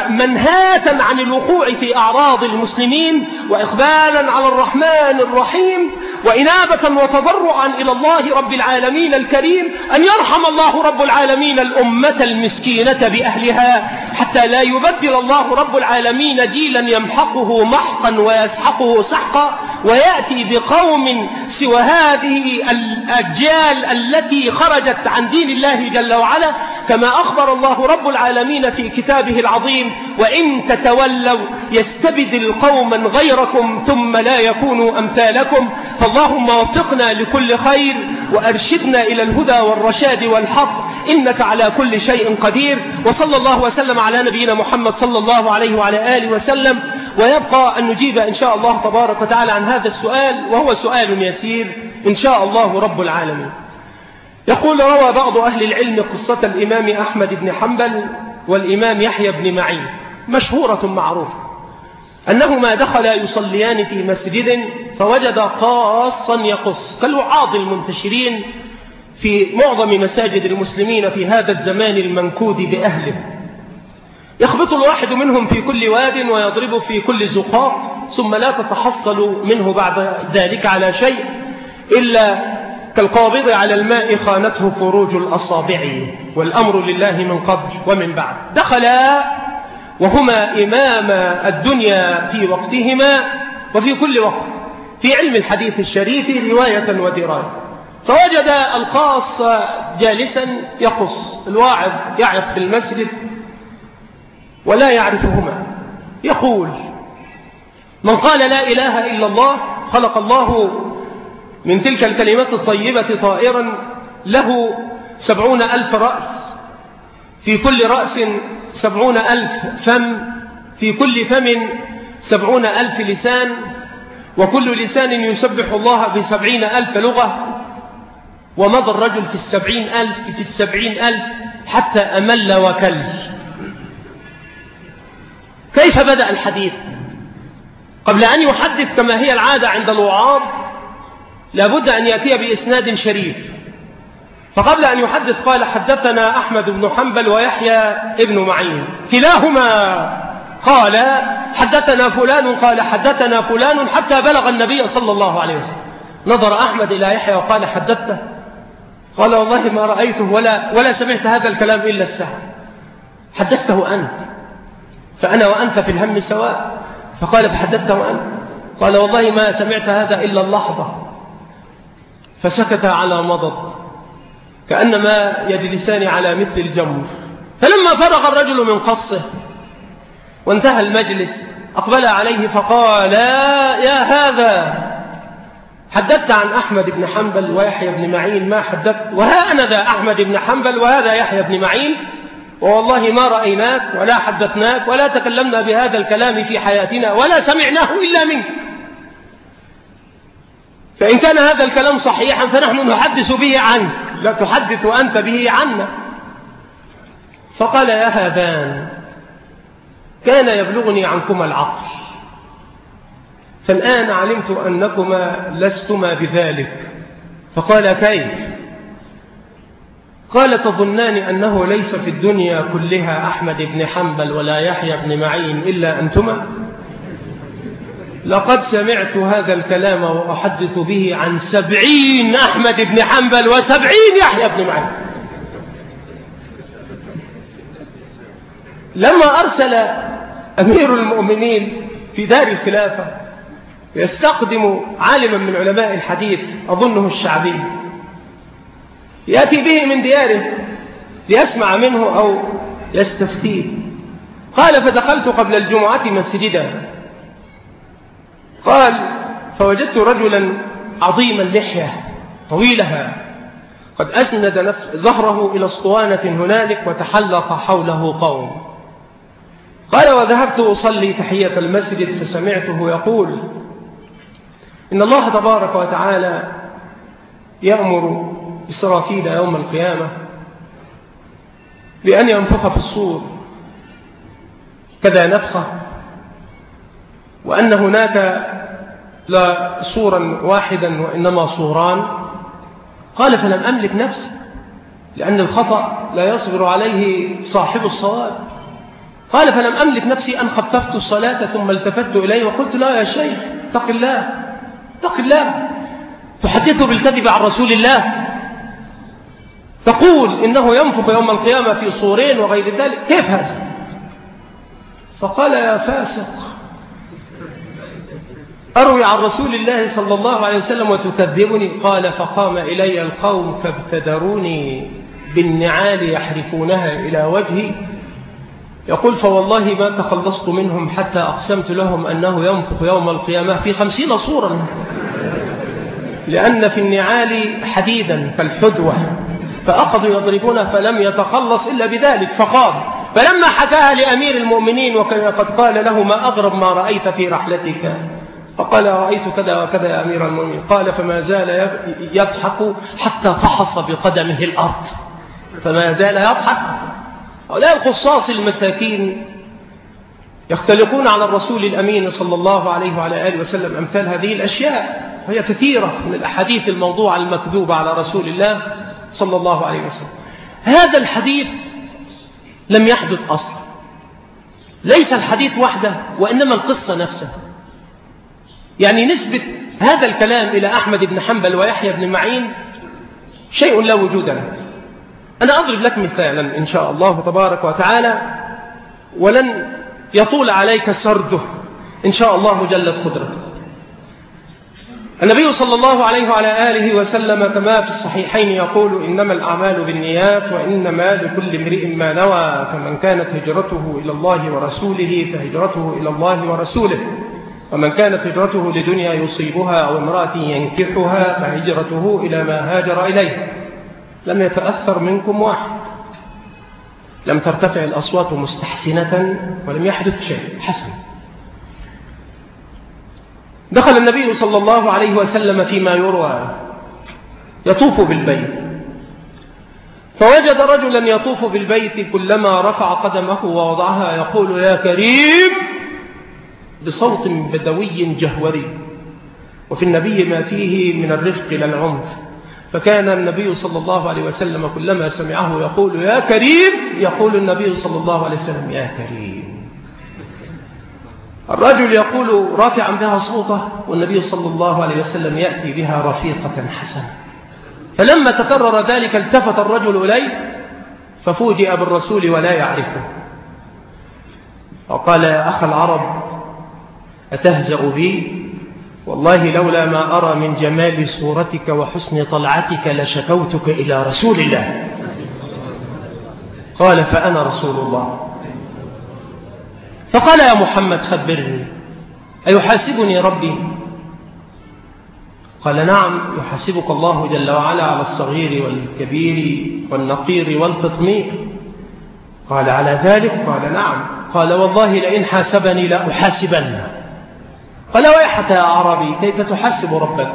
ومنهاة عن الوقوع في أعراض المسلمين، وإقبالا على الرحمن الرحيم، وإنابة وتضرعا إلى الله رب العالمين الكريم أن يرحم الله رب العالمين الأمة المسكينة بأهلها، حتى لا يبدل الله رب العالمين جيلا يمحقه محقا ويسحقه سحقا، ويأتي بقوم سوى هذه الأجيال التي خرجت عن دين الله جل وعلا، كما أخبر الله رب العالمين في كتابه العظيم: وإن تتولوا يستبدل قوما غيركم ثم لا يكونوا أمثالكم. فاللهم وفقنا لكل خير، وأرشدنا إلى الهدى والرشاد والحق، إنك على كل شيء قدير. وصلى الله وسلم على نبينا محمد صلى الله عليه وعلى آله وسلم. ويبقى أن نجيب إن شاء الله تبارك وتعالى عن هذا السؤال، وهو سؤال يسير إن شاء الله رب العالمين. يقول: روى بعض أهل العلم قصة الإمام أحمد بن حنبل والإمام يحيى بن معين مشهورة معروفة، أنهما دخلا يصليان في مسجد فوجد قاصا يقص كالوعاظ المنتشرين في معظم مساجد المسلمين في هذا الزمان المنكود بأهله. يخبط الواحد منهم في كل واد ويضرب في كل زقاق، ثم لا تتحصل منه بعد ذلك على شيء إلا كالقابض على الماء خانته فروج الأصابع، والأمر لله من قبل ومن بعد. دخلا وهما إمام الدنيا في وقتهما وفي كل وقت في علم الحديث الشريف رواية ودراية، فوجد القاص جالسا يقص، الواعظ يعرف في المسجد ولا يعرفهما، يقول: من قال لا إله إلا الله خلق الله من تلك الكلمات الطيبة طائرا له سبعون ألف رأس، في كل رأس سبعون ألف فم، في كل فم سبعون ألف لسان، وكل لسان يسبح الله بسبعين ألف لغة. ومضى الرجل في السبعين ألف في السبعين ألف حتى أمل وكل. كيف بدأ الحديث؟ قبل أن يحدث كما هي العادة عند الوعاظ لابد أن يأتي بإسناد شريف، فقبل أن يحدث قال: حدثنا أحمد بن حنبل ويحيى ابن معين كلاهما قال حدثنا فلان قال حدثنا فلان، حتى بلغ النبي صلى الله عليه وسلم. نظر أحمد إلى يحيى وقال: حدثته؟ قال: والله ما رأيته ولا, ولا سمعت هذا الكلام إلا الساعة. حدثته أنت؟ فأنا وأنت في الهم سواء. فقال: فحدثته أنت؟ قال: والله ما سمعت هذا إلا اللحظة. فسكت على مضض كأنما يجلسان على مثل الجمر. فلما فرغ الرجل من قصه وانتهى المجلس أقبل عليه فقال: يا هذا، حدثت عن أحمد بن حنبل ويحيى بن معين ما حدثت، وها أنا ذا أحمد بن حنبل وهذا يحيى بن معين، والله ما رأيناك ولا حدثناك ولا تكلمنا بهذا الكلام في حياتنا ولا سمعناه إلا منك، فإن كان هذا الكلام صحيحا فنحن نحدث به عنك، لا تحدث أنت به عنا. فقال: يا هذان، كان يبلغني عنكما العقل، فالآن علمت أنكما لستما بذلك. فقال: كيف؟ قال: تظنان أنه ليس في الدنيا كلها أحمد بن حنبل ولا يحيى بن معين إلا أنتما؟ لقد سمعت هذا الكلام وأحدث به عن سبعين أحمد بن حنبل وسبعين يحيى بن معين. لما أرسل أمير المؤمنين في دار الخلافة يستقدم عالما من علماء الحديث أظنه الشعبي، يأتي به من دياره ليسمع منه أو يستفتيه. قال: فدخلت قبل الجمعة مسجدا، قال: فوجدت رجلا عظيم اللحية طويلها قد أسند ظهره إلى اسطوانة هنالك وتحلق حوله قوم. قال: وذهبت أصلي تحية المسجد فسمعته يقول: إن الله تبارك وتعالى يأمر إسرافيل يوم القيامة بأن ينفخ في الصور كذا نفخة، وأن هناك لا صورا واحدا وإنما صوران. قال: فلم أملك نفسي، لأن الخطأ لا يصبر عليه صاحب الصواب. قال: فلم أملك نفسي أن خففت الصلاة ثم التفت إليه وقلت: لا يا شيخ، اتق الله اتق الله، تحدثه بالكذب عن رسول الله، تقول إنه ينفخ يوم القيامة في صورين وغير ذلك، كيف هذا؟ فقال: يا فاسق، أروي عن رسول الله صلى الله عليه وسلم وتكذبني؟ قال: فقام إلي القوم فابتدروني بالنعال يحرفونها إلى وجهي، يقول: فوالله ما تخلصت منهم حتى أقسمت لهم أنه ينفخ يوم القيامة في خمسين صورا، لأن في النعال حديدا كالحدوة، فأخذوا يضربونه فلم يتخلص إلا بذلك. فقام، فلما حكاها لأمير المؤمنين وكان قد قال له: ما أغرب ما رأيت في رحلتك؟ فقال: رأيت كذا وكذا يا أمير المؤمنين. قال: فما زال يضحك حتى فحص بقدمه الأرض، فما زال يضحك. هؤلاء القصاص المساكين يختلقون على الرسول الأمين صلى الله عليه وعلى آله وسلم أمثال هذه الأشياء، وهي كثيرة من الأحاديث الموضوعة المكذوبة على رسول الله صلى الله عليه وسلم. هذا الحديث لم يحدث أصلا، ليس الحديث وحده وإنما القصة نفسها. يعني نسبة هذا الكلام إلى أحمد بن حنبل ويحيى بن معين شيء لا وجود له. أنا أضرب لك مثالا إن شاء الله تبارك وتعالى، ولن يطول عليك سرده إن شاء الله جلت قدرته. النبي صلى الله عليه وعلى آله وسلم كما في الصحيحين يقول: إنما الأعمال بالنيات وإنما لكل امرئ ما نوى، فمن كانت هجرته إلى الله ورسوله فهجرته إلى الله ورسوله، ومن كانت هجرته لدنيا يصيبها أو امرأة ينكحها فهجرته إلى ما هاجر إليه. لم يتأثر منكم واحد، لم ترتفع الأصوات مستحسنة ولم يحدث شيء حسن. دخل النبي صلى الله عليه وسلم فيما يروى يطوف بالبيت، فوجد رجلا يطوف بالبيت كلما رفع قدمه ووضعها يقول: يا كريم، بصوت بدوي جهوري. وفي النبي ما فيه من الرفق لا العنف، فكان النبي صلى الله عليه وسلم كلما سمعه يقول: يا كريم، يقول النبي صلى الله عليه وسلم: يا كريم. الرجل يقول رافعا بها صوته، والنبي صلى الله عليه وسلم يأتي بها رفيقة حسنة. فلما تكرر ذلك التفت الرجل إليه ففوجئ بالرسول ولا يعرفه، وقال: يا أخ العرب، أتهزأ بي؟ والله لولا ما أرى من جمال صورتك وحسن طلعتك لشكوتك إلى رسول الله. قال: فأنا رسول الله. فقال: يا محمد، خبرني، أيحاسبني ربي؟ قال: نعم، يحاسبك الله جل وعلا على الصغير والكبير والنقير والقطمير. قال: على ذلك؟ قال: نعم. قال: والله لئن حاسبني لأحاسبنه. قال: ويحك يا عربي، كيف تحاسب ربك؟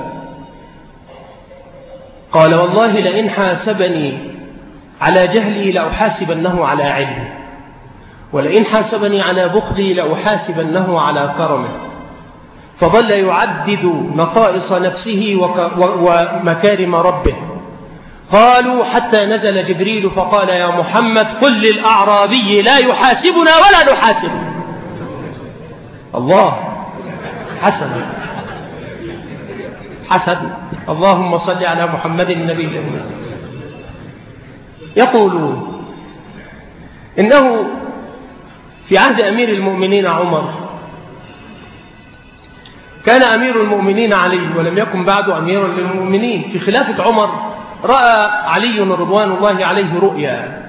قال: والله لئن حاسبني على جهلي لأحاسبنه على علمي، ولئن حاسبني على بخلي لأحاسبنه على كرمه. فظل يعدد نقائص نفسه ومكارم ربه. قالوا: حتى نزل جبريل فقال: يا محمد، قل للأعرابي لا يحاسبنا ولا نحاسبه. الله، حسن حسن. اللهم صل على محمد النبي الأمي. يقولون إنه في عهد أمير المؤمنين عمر كان أمير المؤمنين علي، ولم يكن بعد أميرا للمؤمنين. في خلافة عمر رأى علي رضوان الله عليه رؤيا،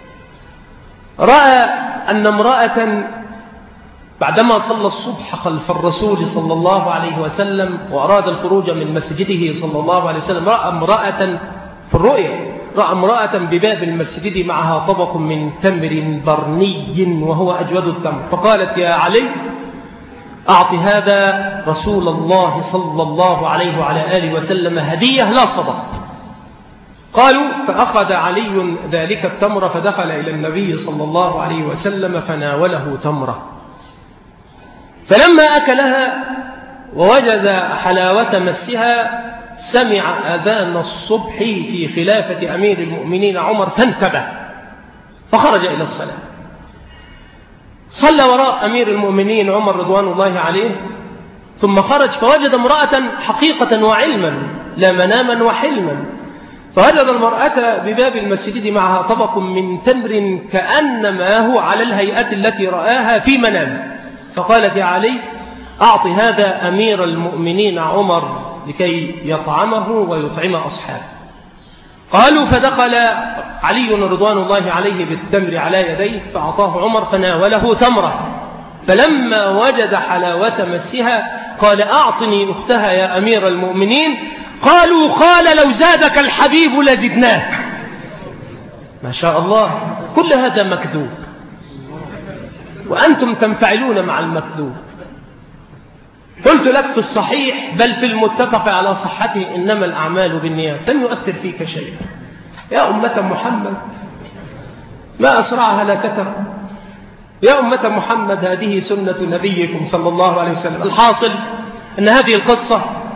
رأى أن امرأة بعدما صلى الصبح خلف الرسول صلى الله عليه وسلم وأراد الخروج من مسجده صلى الله عليه وسلم، رأى امرأة في الرؤيا، رأى امرأة بباب المسجد معها طبق من تمر برني وهو أجود التمر، فقالت: يا علي، أعط هذا رسول الله صلى الله عليه وعلى آله وسلم هدية لا صدقة. قالوا: فأخذ علي ذلك التمر فدخل إلى النبي صلى الله عليه وسلم فناوله تمرة، فلما أكلها ووجد حلاوة مسها سمع أذان الصبح في خلافة أمير المؤمنين عمر فانتبه فخرج إلى الصلاة. صلى وراء أمير المؤمنين عمر رضوان الله عليه، ثم خرج فوجد امرأة حقيقة وعلما لا مناما وحلما، فوجد المرأة بباب المسجد معها طبق من تمر كأنما هو على الهيئة التي رآها في منام، فقالت: يا علي، أعط هذا أمير المؤمنين عمر لكي يطعمه ويطعم أصحابه. قالوا: فدخل علي رضوان الله عليه بالتمر على يديه فأعطاه عمر فناوله تمرة، فلما وجد حلاوة مسها قال: أعطني أختها يا أمير المؤمنين. قالوا: قال: لو زادك الحبيب لزدناك. ما شاء الله، كل هذا مكذوب وأنتم تنفعلون مع المكذوب. قلت لك في الصحيح بل في المتفق على صحته: إنما الأعمال بالنيات، لن يؤثر فيك شيء. يا أمة محمد، ما أسرعها لا تتر. يا أمة محمد، هذه سنة نبيكم صلى الله عليه وسلم. الحاصل أن هذه القصة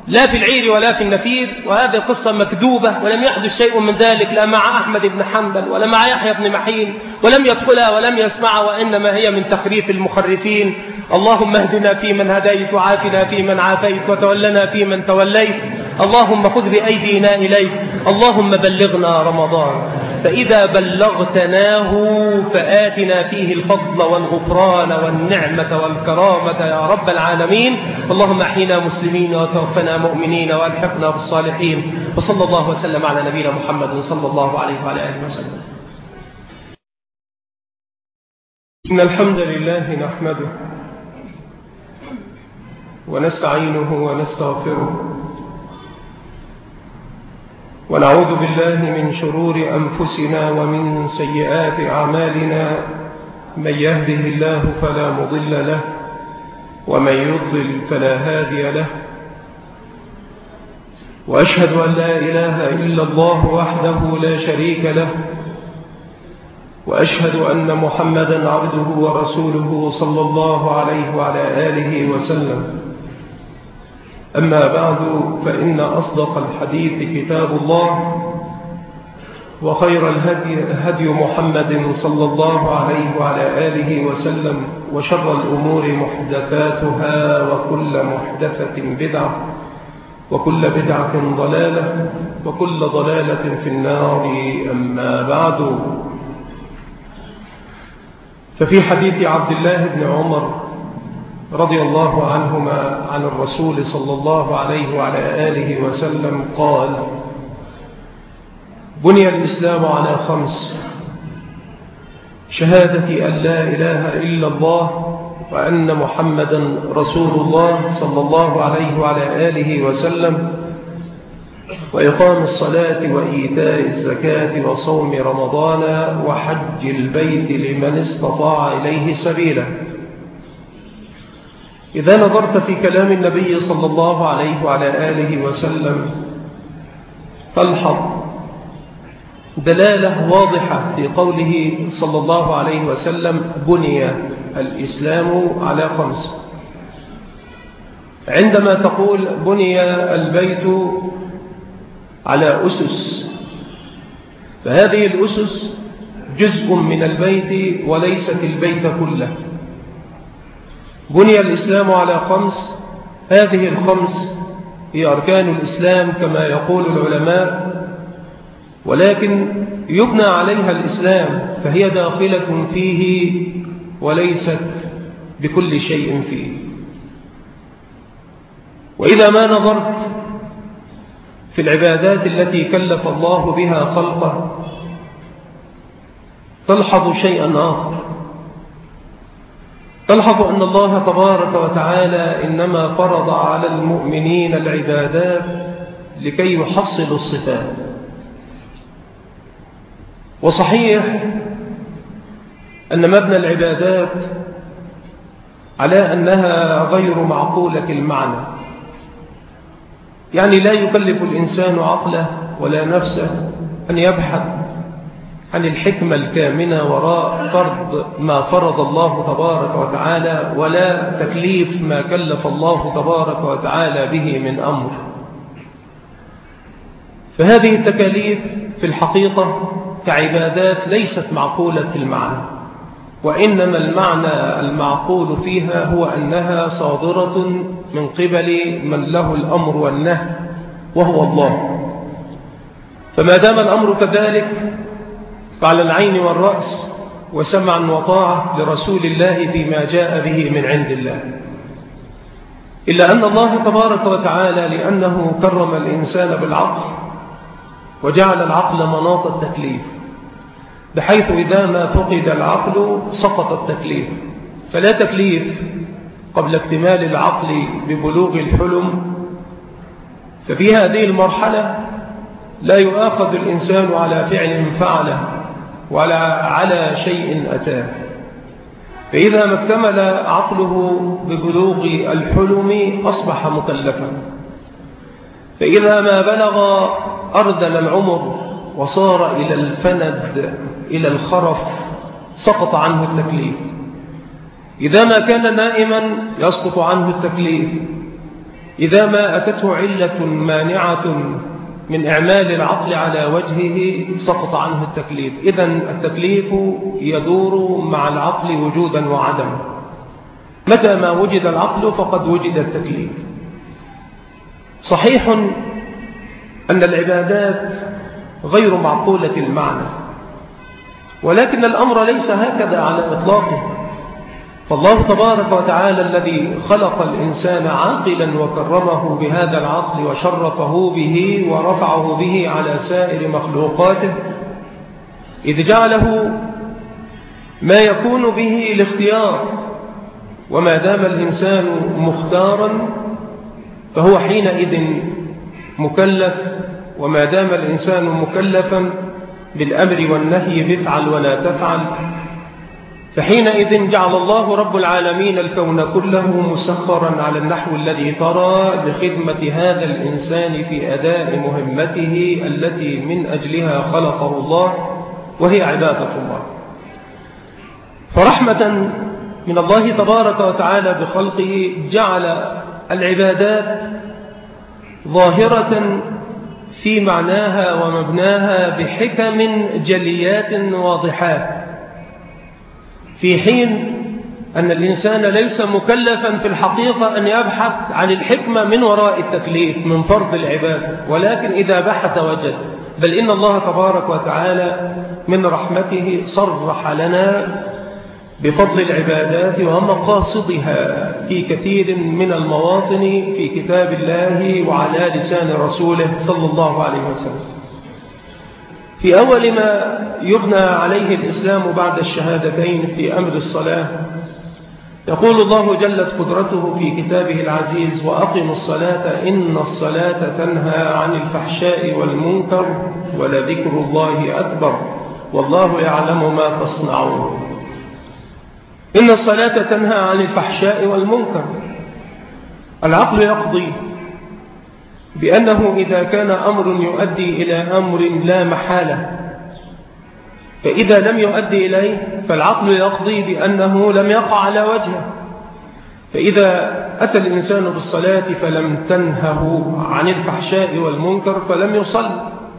لا في العير ولا في النفير، وهذه القصة مكذوبة ولم يحدث شيء من ذلك لا مع أحمد بن حنبل ولا مع يحيى بن معين، ولم يدخلها ولم يسمعها، وإنما هي من تخريف المخرفين. اللهم اهدنا فيمن هديت، وعافنا فيمن عافيت، وتولنا فيمن توليت. اللهم خذ بأيدينا إليك. اللهم بلغنا رمضان، فإذا بلغتناه فآتنا فيه الفضل والغفران والنعمة والكرامة يا رب العالمين. اللهم احينا مسلمين وتوفنا مؤمنين والحقنا بالصالحين. وصلى الله وسلم على نبينا محمد صلى الله عليه وعلى آله وسلم. إن الحمد لله نحمده ونستعينه ونستغفره، ونعوذ بالله من شرور أنفسنا ومن سيئات أعمالنا. من يهده الله فلا مضل له، ومن يضلل فلا هادي له. وأشهد أن لا إله إلا الله وحده لا شريك له، وأشهد أن محمدا عبده ورسوله صلى الله عليه وعلى آله وسلم. أما بعد، فإن أصدق الحديث كتاب الله، وخير الهدي هدي محمد صلى الله عليه وعلى آله وسلم، وشر الأمور محدثاتها، وكل محدثة بدعة، وكل بدعة ضلالة، وكل ضلالة في النار. أما بعد، ففي حديث عبد الله بن عمر رضي الله عنهما عن الرسول صلى الله عليه وعلى آله وسلم قال: بني الإسلام على خمس: شهادة أن لا إله إلا الله وأن محمدا رسول الله صلى الله عليه وعلى آله وسلم، وإقام الصلاة وإيتاء الزكاة وصوم رمضان وحج البيت لمن استطاع إليه سبيلا. إذا نظرت في كلام النبي صلى الله عليه وعلى آله وسلم تلحظ دلالة واضحة في قوله صلى الله عليه وسلم: بني الإسلام على خمس. عندما تقول بني البيت على أسس، فهذه الأسس جزء من البيت وليست البيت كله. بني الإسلام على خمس، هذه الخمس هي أركان الإسلام كما يقول العلماء، ولكن يبنى عليها الإسلام، فهي داخلة فيه وليست بكل شيء فيه. وإذا ما نظرت في العبادات التي كلف الله بها خلقه تلحظ شيئا آخر. تلحظ أن الله تبارك وتعالى إنما فرض على المؤمنين العبادات لكي يحصلوا الصفات. وصحيح أن مبنى العبادات على أنها غير معقولة المعنى، يعني لا يكلف الإنسان عقله ولا نفسه أن يبحث عن الحكمة الكامنة وراء فرض ما فرض الله تبارك وتعالى، ولا تكليف ما كلف الله تبارك وتعالى به من أمر. فهذه التكاليف في الحقيقة كعبادات ليست معقولة المعنى، وإنما المعنى المعقول فيها هو أنها صادرة من قبل من له الأمر والنهي وهو الله. فما دام الأمر كذلك فعلى العين والرأس وسمعا وطاعة لرسول الله فيما جاء به من عند الله. إلا أن الله تبارك وتعالى لأنه كرم الإنسان بالعقل وجعل العقل مناط التكليف، بحيث إذا ما فقد العقل سقط التكليف، فلا تكليف قبل اكتمال العقل ببلوغ الحلم. ففي هذه المرحلة لا يؤاخذ الإنسان على فعل فعله ولا على شيء أتاه. فإذا ما اكتمل عقله ببلوغ الحلم أصبح مكلفا، فإذا ما بلغ أردل العمر وصار إلى الفند إلى الخرف سقط عنه التكليف. إذا ما كان نائما يسقط عنه التكليف، إذا ما أتته علة مانعة من إعمال العقل على وجهه سقط عنه التكليف. إذن التكليف يدور مع العقل وجودا وعدما، متى ما وجد العقل فقد وجد التكليف. صحيح أن العبادات غير معقولة المعنى، ولكن الأمر ليس هكذا على إطلاقه. فالله تبارك وتعالى الذي خلق الإنسان عاقلا وكرمه بهذا العقل وشرفه به ورفعه به على سائر مخلوقاته، إذ جعله ما يكون به الاختيار، وما دام الإنسان مختارا فهو حينئذ مكلف، وما دام الإنسان مكلفا بالأمر والنهي بفعل ولا تفعل، فحينئذ جعل الله رب العالمين الكون كله مسخرا على النحو الذي ترى لخدمة هذا الإنسان في أداء مهمته التي من أجلها خلقه الله، وهي عبادة الله. فرحمة من الله تبارك وتعالى بخلقه جعل العبادات ظاهرة في معناها ومبناها بحكم جليات واضحات، في حين أن الإنسان ليس مكلفا في الحقيقة أن يبحث عن الحكمة من وراء التكليف من فرض العبادة، ولكن إذا بحث وجد. بل إن الله تبارك وتعالى من رحمته صرح لنا بفضل العبادات ومقاصدها في كثير من المواطن في كتاب الله وعلى لسان رسوله صلى الله عليه وسلم. في أول ما يبنى عليه الإسلام بعد الشهادتين في أمر الصلاة، يقول الله جلت قدرته في كتابه العزيز: وأقم الصلاة إن الصلاة تنهى عن الفحشاء والمنكر ولذكر الله أكبر والله يعلم ما تصنعون. إن الصلاة تنهى عن الفحشاء والمنكر. العقل يقضي بأنه إذا كان أمر يؤدي إلى أمر لا محالة، فإذا لم يؤدي إليه فالعقل يقضي بأنه لم يقع على وجهه. فإذا أتى الإنسان بالصلاة فلم تنهه عن الفحشاء والمنكر فلم يصل،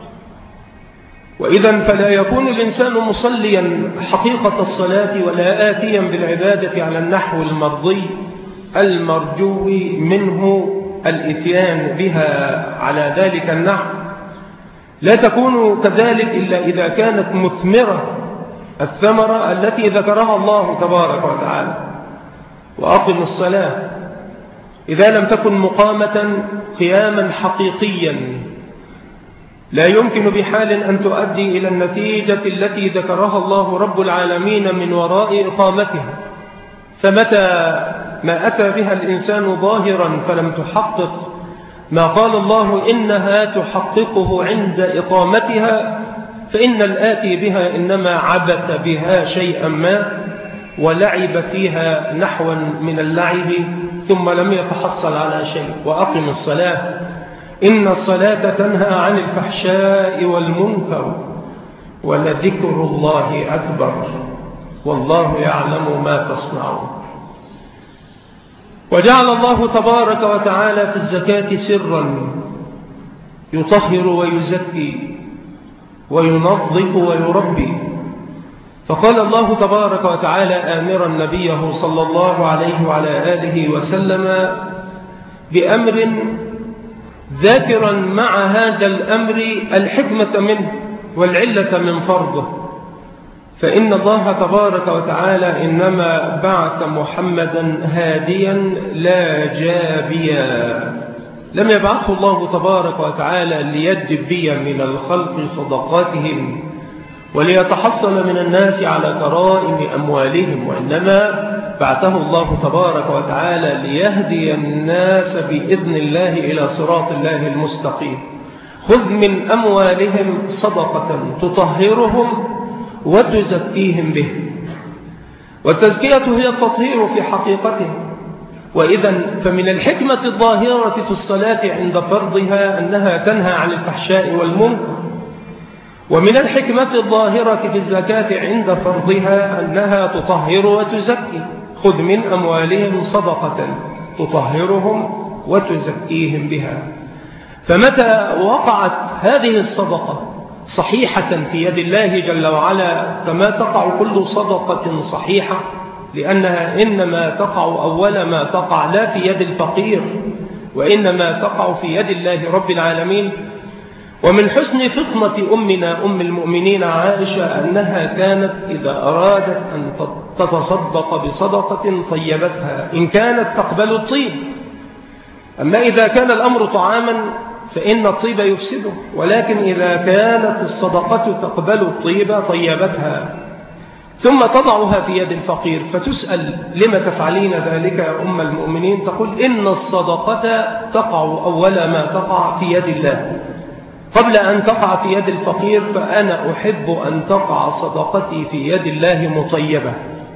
وإذا فلا يكون الإنسان مصليا حقيقة الصلاة ولا آتيا بالعبادة على النحو المرضي المرجو منه الإتيان بها على ذلك النحو. لا تكون كذلك إلا إذا كانت مثمرة الثمرة التي ذكرها الله تبارك وتعالى: وأقم الصلاة. إذا لم تكن مقامة قياما حقيقيا لا يمكن بحال أن تؤدي إلى النتيجة التي ذكرها الله رب العالمين من وراء إقامتها. فمتى ما أتى بها الإنسان ظاهرا فلم تحقق ما قال الله إنها تحققه عند إقامتها، فإن الآتي بها إنما عبث بها شيئا ما ولعب فيها نحوا من اللعب ثم لم يتحصل على شيء. وأقم الصلاة إن الصلاة تنهى عن الفحشاء والمنكر ولذكر الله أكبر والله يعلم ما تصنعون. وجعل الله تبارك وتعالى في الزكاة سرا يطهر ويزكي وينظف ويربي. فقال الله تبارك وتعالى آمرا نبيه صلى الله عليه وعلى آله وسلم بأمر ذاكرا مع هذا الأمر الحكمة منه والعلة من فرضه. فإن الله تبارك وتعالى إنما بعث محمدا هاديا لا جابيا، لم يبعثه الله تبارك وتعالى ليجبي من الخلق صدقاتهم وليتحصل من الناس على كرائم أموالهم، وإنما بعثه الله تبارك وتعالى ليهدي الناس بإذن الله إلى صراط الله المستقيم. خذ من أموالهم صدقة تطهرهم وتزكيهم به. والتزكية هي التطهير في حقيقته. وإذا فمن الحكمة الظاهرة في الصلاة عند فرضها أنها تنهى عن الفحشاء والمنكر، ومن الحكمة الظاهرة في الزكاة عند فرضها أنها تطهر وتزكي. خذ من أموالهم صدقة تطهرهم وتزكيهم بها. فمتى وقعت هذه الصدقة صحيحة في يد الله جل وعلا كما تقع كل صدقة صحيحة، لأنها إنما تقع أول ما تقع لا في يد الفقير وإنما تقع في يد الله رب العالمين. ومن حسن فطنة أمنا أم المؤمنين عائشة أنها كانت إذا أرادت أن تتصدق بصدقة طيبتها إن كانت تقبل الطيب. أما إذا كان الأمر طعاما فإن الطيب يفسده، ولكن إذا كانت الصدقة تقبل الطيب طيبتها ثم تضعها في يد الفقير. فتسأل لما تفعلين ذلك يا أم المؤمنين؟ تقول إن الصدقة تقع أول ما تقع في يد الله قبل أن تقع في يد الفقير، فأنا أحب أن تقع صدقتي في يد الله مطيبة.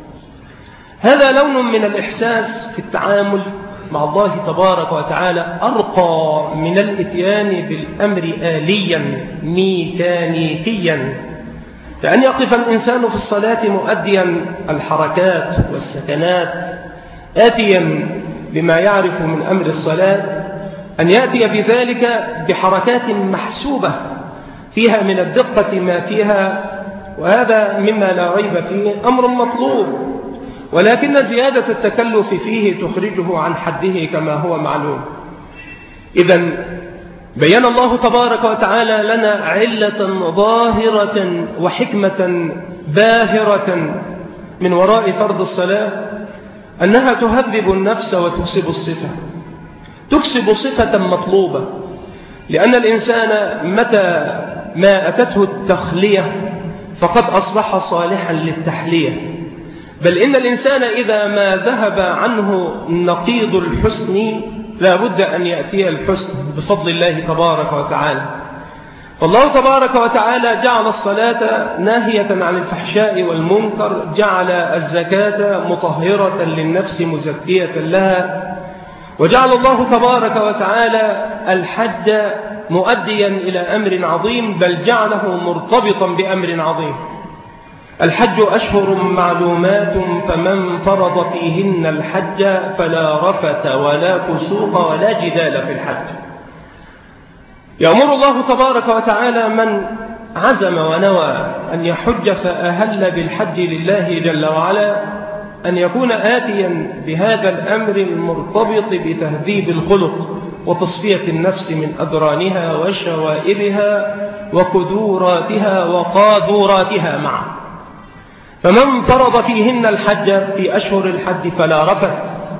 هذا لون من الإحساس في التعامل مع الله تبارك وتعالى أرقى من الإتيان بالأمر آليا ميكانيكيا، فأن يقف الإنسان في الصلاة مؤديا الحركات والسكنات آتيا بما يعرف من أمر الصلاة، أن يأتي في ذلك بحركات محسوبة فيها من الدقة ما فيها، وهذا مما لا ريب فيه أمر مطلوب، ولكن زيادة التكلف فيه تخرجه عن حده كما هو معلوم. إذن بيّن الله تبارك وتعالى لنا علة ظاهرة وحكمة باهرة من وراء فرض الصلاة، أنها تهذب النفس وتكسب الصفة، تكسب صفة مطلوبة، لأن الإنسان متى ما أتته التخلية فقد أصبح صالحا للتحلية، بل إن الإنسان إذا ما ذهب عنه نقيض الحسن لا بد أن يأتي الحسن بفضل الله تبارك وتعالى. فالله تبارك وتعالى جعل الصلاة ناهية عن الفحشاء والمنكر، جعل الزكاة مطهرة للنفس مزكية لها، وجعل الله تبارك وتعالى الحج مؤديا إلى أمر عظيم، بل جعله مرتبطا بأمر عظيم. الحج أشهر معلومات فمن فرض فيهن الحج فلا رفث ولا فسوق ولا جدال في الحج. يأمر الله تبارك وتعالى من عزم ونوى أن يحج فأهل بالحج لله جل وعلا أن يكون آتيا بهذا الأمر المرتبط بتهذيب الخلق وتصفية النفس من أدرانها وشوائبها وقدوراتها وقاذوراتها معا. فمن فرض فيهن الحج في أشهر الحج فلا رفث،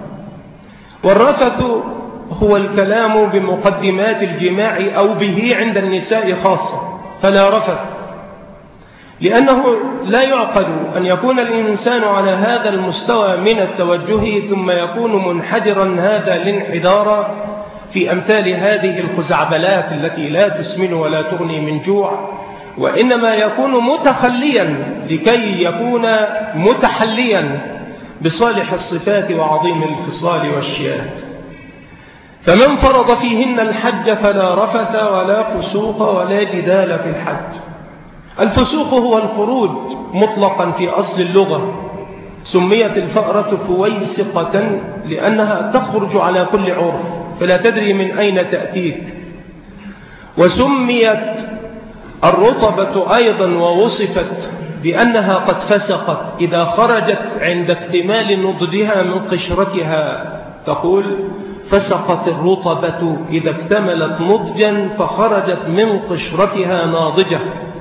والرفث هو الكلام بمقدمات الجماع أو به عند النساء خاصة، فلا رفث، لأنه لا يعقل أن يكون الإنسان على هذا المستوى من التوجه ثم يكون منحدرا هذا الانحدار في أمثال هذه الخزعبلات التي لا تسمن ولا تغني من جوع، وإنما يكون متخليا لكي يكون متحليا بصالح الصفات وعظيم الخصال والشيات. فمن فرض فيهن الحج فلا رفث ولا فسوق ولا جدال في الحج. الفسوق هو الخروج مطلقا في أصل اللغة، سميت الفأرة فويسقة لأنها تخرج على كل عرف فلا تدري من أين تأتيك، وسميت الرطبة أيضا ووصفت بأنها قد فسقت إذا خرجت عند اكتمال نضجها من قشرتها، تقول فسقت الرطبة إذا اكتملت نضجا فخرجت من قشرتها ناضجة.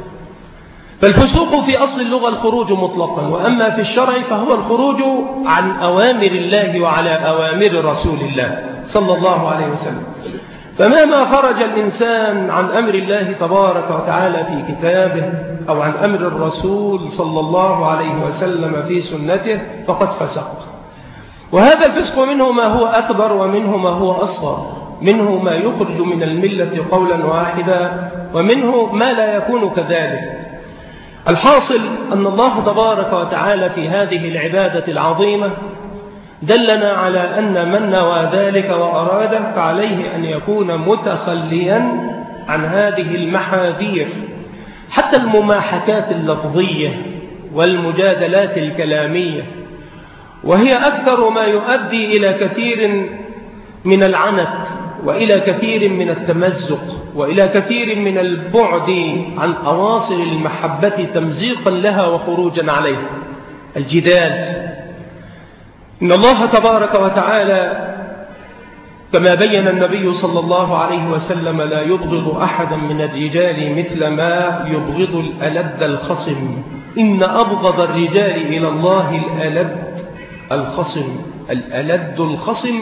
فالفسوق في أصل اللغة الخروج مطلقا، وأما في الشرع فهو الخروج عن أوامر الله وعلى أوامر رسول الله صلى الله عليه وسلم. فمهما خرج الإنسان عن أمر الله تبارك وتعالى في كتابه أو عن أمر الرسول صلى الله عليه وسلم في سنته فقد فسق. وهذا الفسق منه ما هو أكبر ومنه ما هو أصغر، منه ما يخرج من الملة قولا واحدا ومنه ما لا يكون كذلك. الحاصل أن الله تبارك وتعالى في هذه العبادة العظيمة دلنا على أن من نوى ذلك وأراده فعليه أن يكون متخليا عن هذه المحاذير، حتى المماحكات اللفظية والمجادلات الكلامية، وهي أكثر ما يؤدي إلى كثير من العنت وإلى كثير من التمزق وإلى كثير من البعد عن أواصر المحبة تمزيقا لها وخروجا عليها. الجدال، إن الله تبارك وتعالى كما بين النبي صلى الله عليه وسلم لا يبغض أحدا من الرجال مثل ما يبغض الألد الخصم، إن أبغض الرجال إلى الله الألد الخصم. الألد الخصم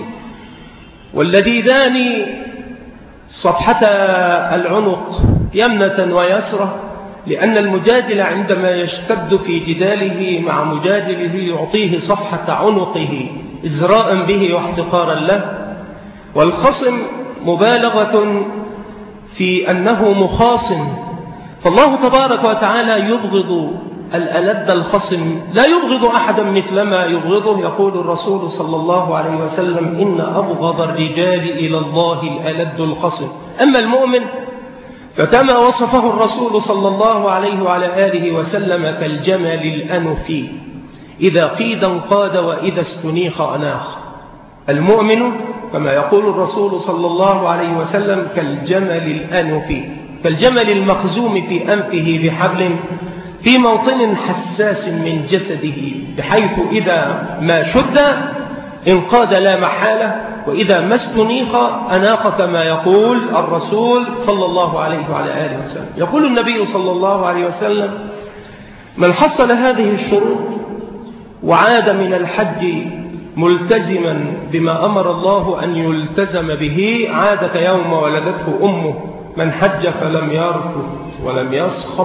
واللذيذان صفحة العنق يمنة ويسرة، لأن المجادل عندما يشتد في جداله مع مجادله يعطيه صفحة عنقه إزراء به واحتقارا له، والخصم مبالغة في أنه مخاصم. فالله تبارك وتعالى يبغض الألد الخصم، لا يبغض أحدا مثلما يبغضه. يقول الرسول صلى الله عليه وسلم إن أبغض الرجال إلى الله الألد الخصم. أما المؤمن فكما وصفه الرسول صلى الله عليه وعلى آله وسلم كالجمل الأنف إذا قيد انقاد وإذا استنيخ أناخ. المؤمن كما يقول الرسول صلى الله عليه وسلم كالجمل الأنف، كالجمل المخزوم في أنفه بحبل في موطن حساس من جسده، بحيث إذا ما شد انقاد لا محالة، وإذا ما استنيخ أناق كما يقول الرسول صلى الله عليه وعلى آله وسلم. يقول النبي صلى الله عليه وسلم من حصل هذه الشروط وعاد من الحج ملتزما بما أمر الله أن يلتزم به عاد كيوم ولدته أمه. من حج فلم يرفث ولم يصخب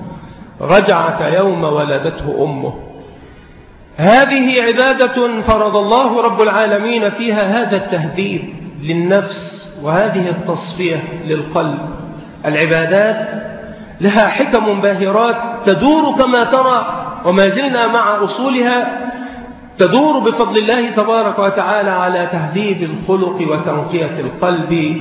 رجع كيوم ولدته أمه. هذه عبادة فرض الله رب العالمين فيها هذا التهذيب للنفس وهذه التصفية للقلب. العبادات لها حكم باهرات تدور كما ترى، وما زلنا مع أصولها تدور بفضل الله تبارك وتعالى على تهذيب الخلق وتنقية القلب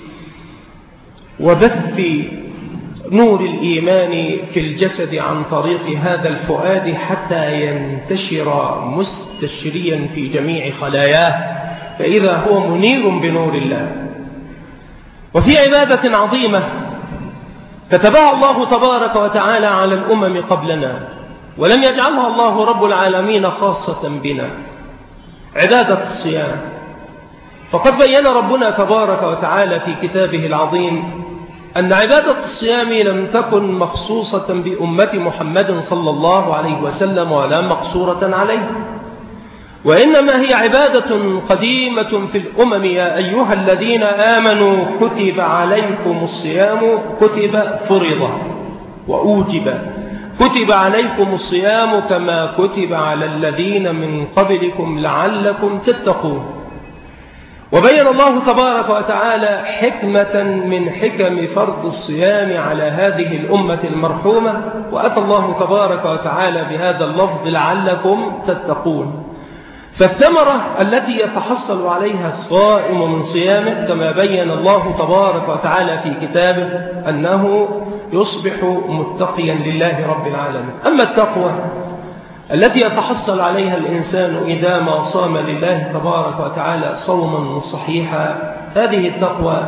وبث نور الإيمان في الجسد عن طريق هذا الفؤاد حتى ينتشر مستشريا في جميع خلاياه، فإذا هو منير بنور الله. وفي عبادة عظيمة كتبها الله تبارك وتعالى على الأمم قبلنا ولم يجعلها الله رب العالمين خاصة بنا، عبادة الصيام. فقد بين ربنا تبارك وتعالى في كتابه العظيم أن عبادة الصيام لم تكن مخصوصة بأمة محمد صلى الله عليه وسلم ولا مقصورة عليه، وإنما هي عبادة قديمة في الأمم. يا أيها الذين آمنوا كتب عليكم الصيام، كتب فرض وأوجب، كتب عليكم الصيام كما كتب على الذين من قبلكم لعلكم تتقون. وبين الله تبارك وتعالى حكمة من حكم فرض الصيام على هذه الأمة المرحومة، وأتى الله تبارك وتعالى بهذا اللفظ لعلكم تتقون. فالثمرة التي يتحصل عليها الصائم من صيامه كما بين الله تبارك وتعالى في كتابه أنه يصبح متقيا لله رب العالمين. أما التقوى التي يتحصل عليها الإنسان إذا ما صام لله تبارك وتعالى صوما صحيحا، هذه التقوى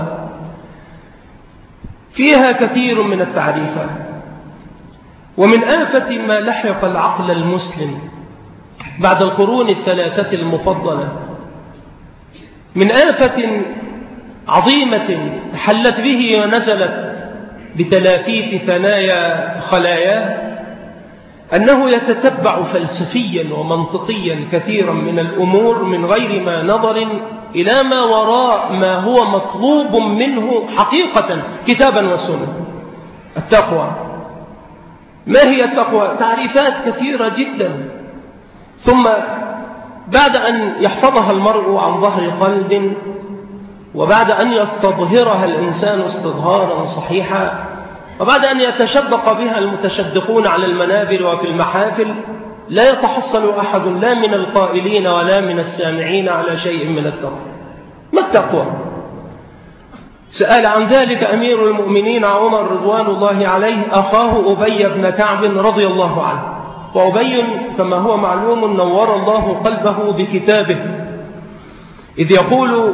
فيها كثير من التعريفات. ومن آفة ما لحق العقل المسلم بعد القرون الثلاثة المفضلة، من آفة عظيمة حلت به ونزلت بتلافيف ثنايا خلاياه، أنه يتتبع فلسفيا ومنطقيا كثيرا من الأمور من غير ما نظر إلى ما وراء ما هو مطلوب منه حقيقة كتابا وسنة. التقوى، ما هي التقوى؟ تعريفات كثيرة جدا، ثم بعد أن يحفظها المرء عن ظهر قلب وبعد أن يستظهرها الإنسان استظهارا صحيحا وبعد أن يتشدق بها المتشدقون على المنابر وفي المحافل، لا يتحصل أحد لا من القائلين ولا من السامعين على شيء من التقوى. ما التقوى؟ سأل عن ذلك أمير المؤمنين عمر رضوان الله عليه أخاه أبي بن كعب رضي الله عنه. وأبي كما هو معلوم نور الله قلبه بكتابه، إذ يقول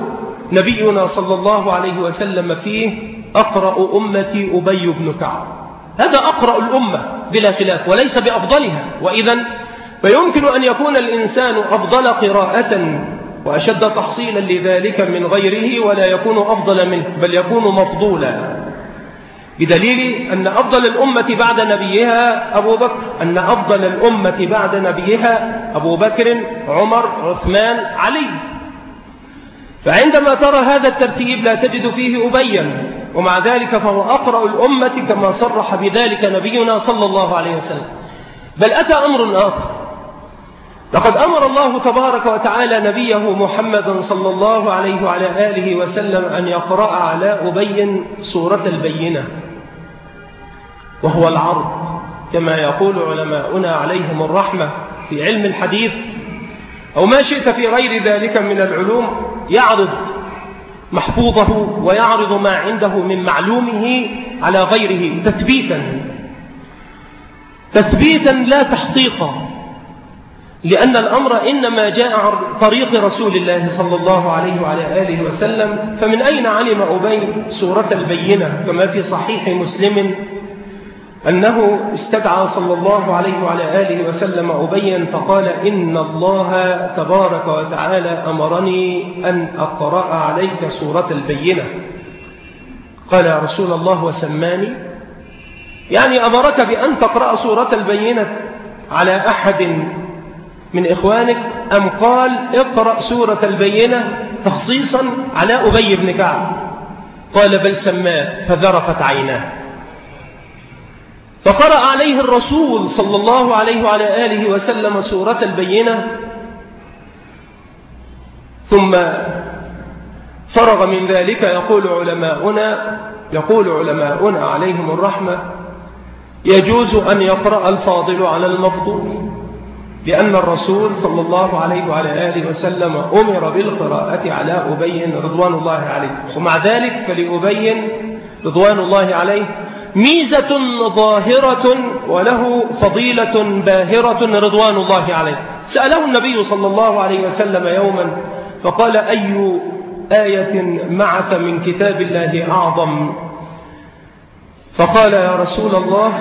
نبينا صلى الله عليه وسلم فيه أقرأ أمتي أبي بن كعب. هذا أقرأ الأمة بلا خلاف وليس بأفضلها، وإذن فيمكن أن يكون الإنسان أفضل قراءة وأشد تحصيلا لذلك من غيره ولا يكون أفضل منه، بل يكون مفضولا، بدليل أن أفضل الأمة بعد نبيها أبو بكر، أن أفضل الأمة بعد نبيها أبو بكر، عمر، عثمان، علي. فعندما ترى هذا الترتيب لا تجد فيه أبيا، ومع ذلك فهو أقرأ الأمة كما صرح بذلك نبينا صلى الله عليه وسلم. بل أتى أمر آخر، لقد أمر الله تبارك وتعالى نبيه محمدا صلى الله عليه وعلى آله وسلم أن يقرأ على أبي سورة البينة، وهو العرض كما يقول علماؤنا عليهم الرحمة في علم الحديث أو ما شئت في غير ذلك من العلوم، يعرض محفوظه ويعرض ما عنده من معلومه على غيره تثبيتا تثبيتا لا تحقيقا، لأن الأمر إنما جاء عن طريق رسول الله صلى الله عليه وعلى آله وسلم. فمن أين علم أبي سورة البينة؟ كما في صحيح مسلم أنه استدعى صلى الله عليه وعلى آله وسلم أبيا فقال: إن الله تبارك وتعالى أمرني أن أقرأ عليك سورة البينة. قال: يا رسول الله وسماني؟ يعني أمرك بأن تقرأ سورة البينة على أحد من إخوانك، أم قال اقرأ سورة البينة تخصيصا على أبي بن كعب؟ قال: بل سماه، فذرفت عيناه. فقرأ عليه الرسول صلى الله عليه وعلى آله وسلم سورة البينة، ثم فرغ من ذلك. يقول علماؤنا يقول علماؤنا عليهم الرحمة: يجوز أن يقرأ الفاضل على المفضول، لأن الرسول صلى الله عليه وعلى آله وسلم أمر بالقراءة على أبي رضوان الله عليه، ومع ذلك فلأبي رضوان الله عليه ميزة ظاهرة وله فضيلة باهرة رضوان الله عليه. سأله النبي صلى الله عليه وسلم يوما فقال: أي آية معك من كتاب الله أعظم؟ فقال: يا رسول الله،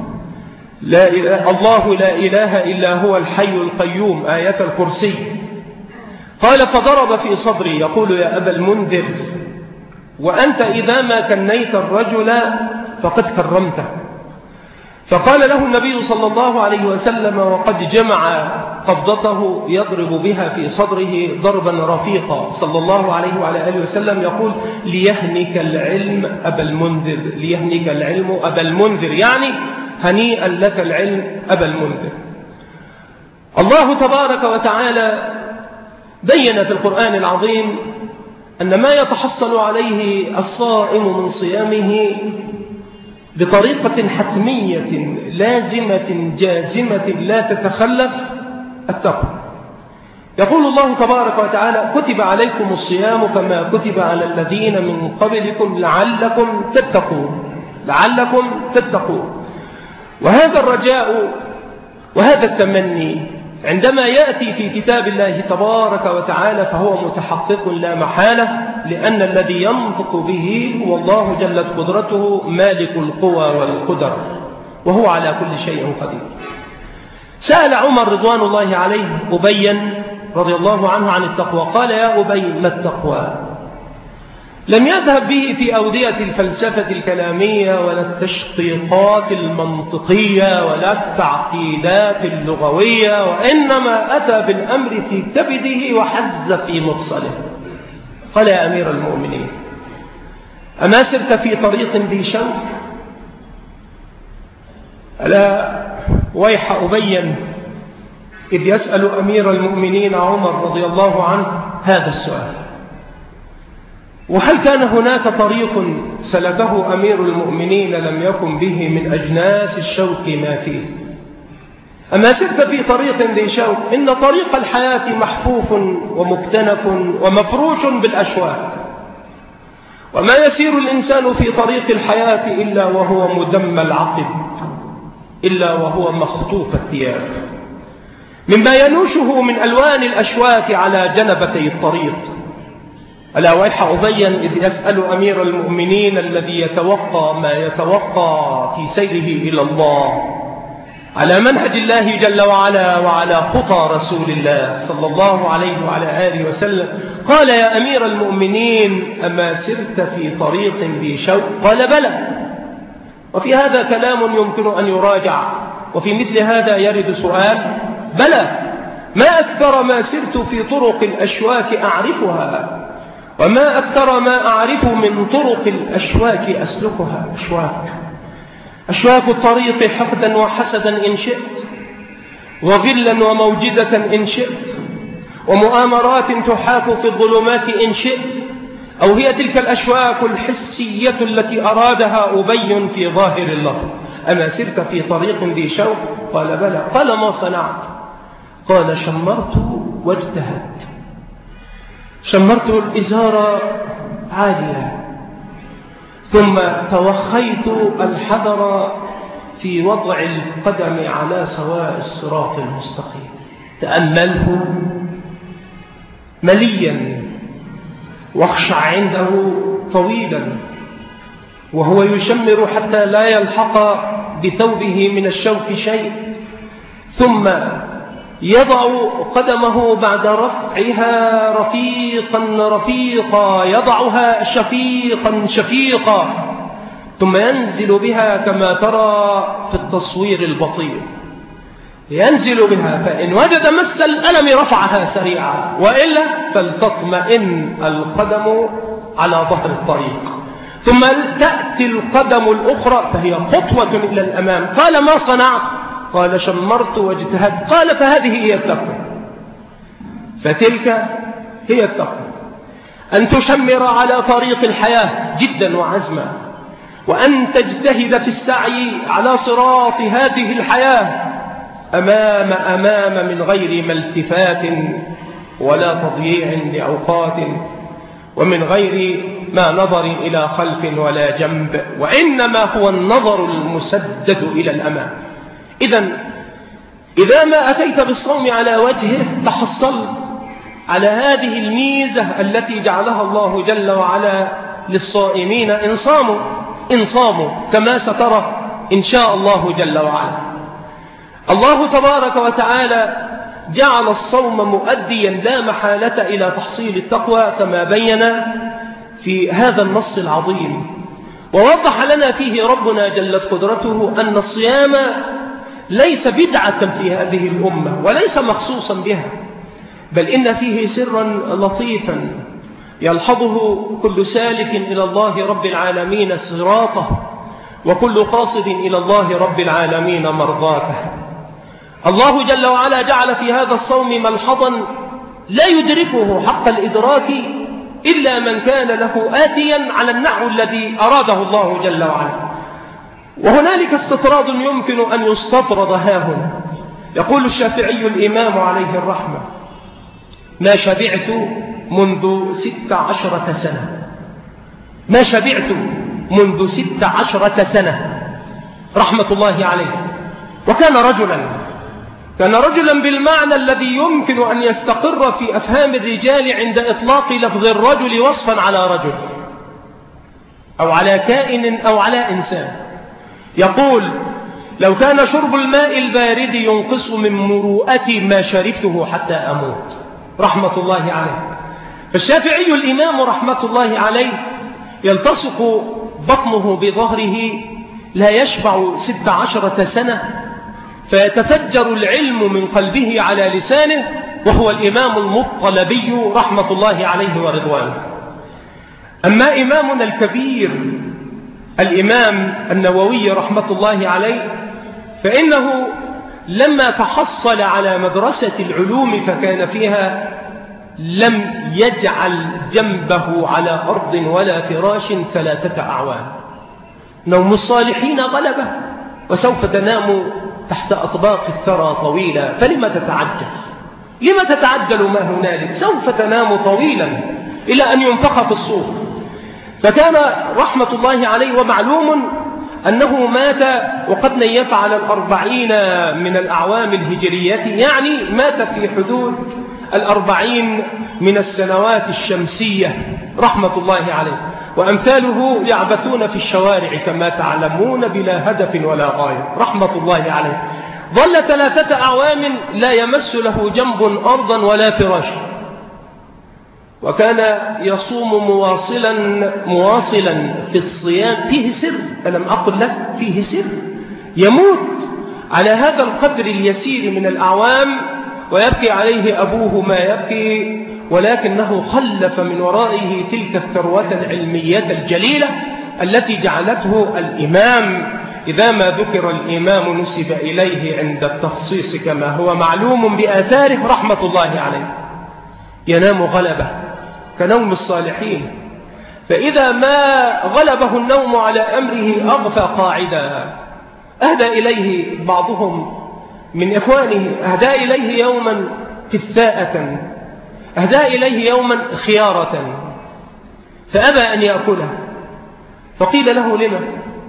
لا إله الله لا إله إلا هو الحي القيوم، آية الكرسي. قال: فضرب في صدري يقول: يا أبا المنذر، وأنت إذا ما كنيت الرجل فقد كرمته. فقال له النبي صلى الله عليه وسلم وقد جمع قبضته يضرب بها في صدره ضربا رفيقا صلى الله عليه وعلى آله وسلم، يقول: ليهنك العلم أبا المنذر، ليهنك العلم أبا المنذر، يعني هنيئا لك العلم أبا المنذر. الله تبارك وتعالى بين في القرآن العظيم أن ما يتحصل عليه الصائم من صيامه بطريقة حتمية لازمة جازمة لا تتخلف التقوى. يقول الله تبارك وتعالى: كتب عليكم الصيام كما كتب على الذين من قبلكم لعلكم تتقون، لعلكم تتقون. وهذا الرجاء وهذا التمني عندما يأتي في كتاب الله تبارك وتعالى فهو متحقق لا محالة، لأن الذي ينطق به هو الله جلت قدرته مالك القوى والقدر، وهو على كل شيء قدير. سأل عمر رضوان الله عليه أبيا رضي الله عنه عن التقوى، قال: يا أبي، ما التقوى؟ لم يذهب به في أودية الفلسفة الكلامية ولا التشقيقات المنطقية ولا التعقيدات اللغوية، وإنما أتى بالأمر في كبده وحز في مفصله. قال: يا أمير المؤمنين، أما سرت في طريق ذي شوك؟ ألا ويح أبيا إذ يسأل أمير المؤمنين عمر رضي الله عنه هذا السؤال. وهل كان هناك طريق سلكه أمير المؤمنين لم يكن به من أجناس الشوك ما فيه؟ أما سرت في طريق ذي شوك؟ إن طريق الحياة محفوف ومكتنف ومفروش بالأشواك، وما يسير الإنسان في طريق الحياة إلا وهو مدم العقب، إلا وهو مخطوف الثياب، مما ينوشه من ألوان الأشواك على جنبتي الطريق. ألا ويح أبي إذ يسأل أمير المؤمنين الذي يتوقى ما يتوقى في سيره إلى الله على منهج الله جل وعلا وعلى خطى رسول الله صلى الله عليه وعلى آله وسلم، قال: يا أمير المؤمنين أما سرت في طريق ذي شوك؟ قال: بلى. وفي هذا كلام يمكن أن يراجع، وفي مثل هذا يرد سؤال: بلى، ما أكثر ما سرت في طرق الأشواك أعرفها، وما أكثر ما أعرف من طرق الأشواك أسلكها. أشواك أشواك الطريق حقدا وحسدا إن شئت، وغلا وموجدة إن شئت، ومؤامرات تحاك في الظلمات إن شئت، أو هي تلك الأشواك الحسية التي أرادها أبي في ظاهر اللفظ. أما سرت في طريق ذي شوك؟ قال: بلى. قال: ما صنعت؟ قال: شمرت واجتهدت. شمرت الإزار عالية، ثم توخيت الحذر في وضع القدم على سواء الصراط المستقيم. تأمله مليا واخشع عنده طويلا وهو يشمر حتى لا يلحق بثوبه من الشوك شيء، ثم يضع قدمه بعد رفعها رفيقا رفيقا، يضعها شفيقا شفيقا، ثم ينزل بها كما ترى في التصوير البطيء. ينزل بها، فإن وجد مس الألم رفعها سريعا، وإلا فلتطمئن القدم على ظهر الطريق، ثم تأتي القدم الأخرى فهي خطوة إلى الأمام. قال: ما صنعت؟ قال: شمرت واجتهدت. قال: فهذه هي التقوى، فتلك هي التقوى، أن تشمر على طريق الحياة جدا وعزما، وأن تجتهد في السعي على صراط هذه الحياة أمام أمام من غير ما التفات ولا تضييع لأوقات، ومن غير ما نظر إلى خلف ولا جنب، وإنما هو النظر المسدد إلى الأمام. إذن إذا ما أتيت بالصوم على وجهه تحصلت على هذه الميزة التي جعلها الله جل وعلا للصائمين إن صاموا إن صاموا كما سترى إن شاء الله جل وعلا. الله تبارك وتعالى جعل الصوم مؤديا لا محالة إلى تحصيل التقوى كما بين في هذا النص العظيم، ووضح لنا فيه ربنا جلت قدرته أن الصيام ليس بدعة في هذه الأمة وليس مخصوصا بها، بل إن فيه سرا لطيفا يلحظه كل سالك إلى الله رب العالمين صراطه، وكل قاصد إلى الله رب العالمين مرضاته. الله جل وعلا جعل في هذا الصوم ملحظا لا يدركه حق الإدراك إلا من كان له آتيا على النحو الذي أراده الله جل وعلا. وهنالك استطراد يمكن أن يستطرد هاهنا. يقول الشافعي الإمام عليه الرحمة: ما شبعت منذ ست عشرة سنة، ما شبعت منذ ست عشرة سنة رحمة الله عليه. وكان رجلا كان رجلا بالمعنى الذي يمكن أن يستقر في أفهام الرجال عند إطلاق لفظ الرجل وصفا على رجل أو على كائن أو على إنسان. يقول: لو كان شرب الماء البارد ينقص من مروءتي ما شربته حتى أموت رحمة الله عليه. فالشافعي الإمام رحمة الله عليه يلتصق بطنه بظهره لا يشبع ست عشرة سنة، فيتفجر العلم من قلبه على لسانه، وهو الإمام المطلبي رحمة الله عليه ورضوانه. أما إمامنا الكبير الإمام النووي رحمة الله عليه فإنه لما تحصل على مدرسة العلوم فكان فيها لم يجعل جنبه على أرض ولا فراش ثلاثة أعوام. نوم الصالحين غلبة، وسوف تنام تحت أطباق الثرى طويلا، فلما تتعجل لما تتعجل ما هنالك؟ سوف تنام طويلا إلى أن ينفخ في الصور. فكان رحمة الله عليه، ومعلوم أنه مات وقد نيف على الأربعين من الأعوام الهجرية، يعني مات في حدود الأربعين من السنوات الشمسية رحمة الله عليه، وأمثاله يعبثون في الشوارع كما تعلمون بلا هدف ولا غاية رحمة الله عليه. ظل ثلاثة أعوام لا يمس له جنب أرضا ولا فراشا، وكان يصوم مواصلا مواصلا في الصيام. فيه سر، ألم أقل لك فيه سر. يموت على هذا القدر اليسير من الأعوام ويبكي عليه أبوه ما يبكي، ولكنه خلف من ورائه تلك الثروة العلمية الجليلة التي جعلته الإمام. إذا ما ذكر الإمام نسب إليه عند التخصيص كما هو معلوم بآثاره رحمة الله عليه. ينام غلبة كنوم الصالحين، فإذا ما غلبه النوم على أمره أغفى قاعدا. أهدى إليه بعضهم من إخوانه، أهدى إليه يوما كثاءة، أهدى إليه يوما خيارة، فأبى أن يأكلها. فقيل له لما؟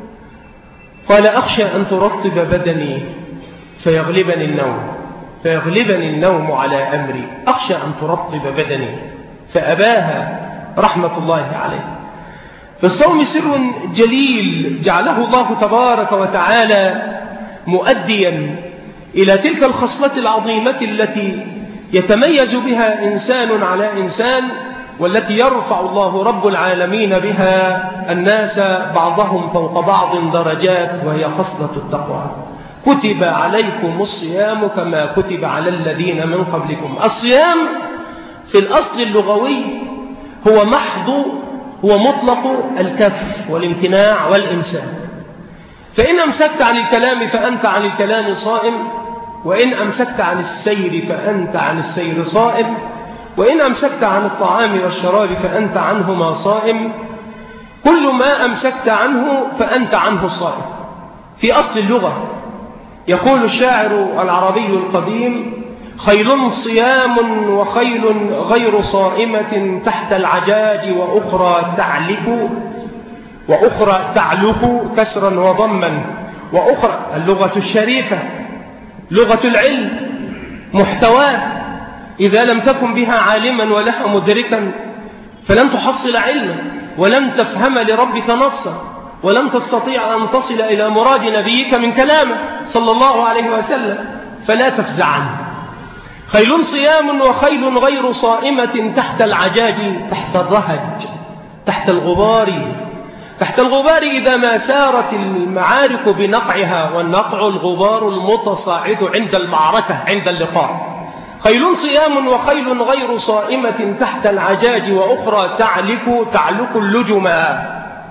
قال أخشى أن ترطب بدني فيغلبني النوم فيغلبني النوم على أمري، أخشى أن ترطب بدني، فأباها رحمة الله عليه. في الصوم سر جليل جعله الله تبارك وتعالى مؤديا إلى تلك الخصلة العظيمة التي يتميز بها إنسان على إنسان، والتي يرفع الله رب العالمين بها الناس بعضهم فوق بعض درجات، وهي خصلة التقوى. كتب عليكم الصيام كما كتب على الذين من قبلكم. الصيام في الأصل اللغوي هو محض هو مطلق الكف والامتناع والإمساك. فإن أمسكت عن الكلام فأنت عن الكلام صائم، وإن أمسكت عن السير فأنت عن السير صائم، وإن أمسكت عن الطعام والشراب فأنت عنهما صائم. كل ما أمسكت عنه فأنت عنه صائم في أصل اللغة. يقول الشاعر العربي القديم: خيل صيام وخيل غير صائمة تحت العجاج وأخرى تعلق وأخرى تعلق كسرا وضما، وأخرى اللغة الشريفة لغة العلم محتواه. إذا لم تكن بها عالما ولها مدركا فلن تحصل علما، ولن تفهم لربك نصا، ولن تستطيع أن تصل إلى مراد نبيك من كلامه صلى الله عليه وسلم، فلا تفزع عنه. خيل صيام وخيل غير صائمة تحت العجاج، تحت الرهج، تحت الغبار. تحت الغبار إذا ما سارت المعارك بنقعها، والنقع الغبار المتصاعد عند المعركة عند اللقاء. خيل صيام وخيل غير صائمة تحت العجاج وأخرى تعلق تعلق اللجما.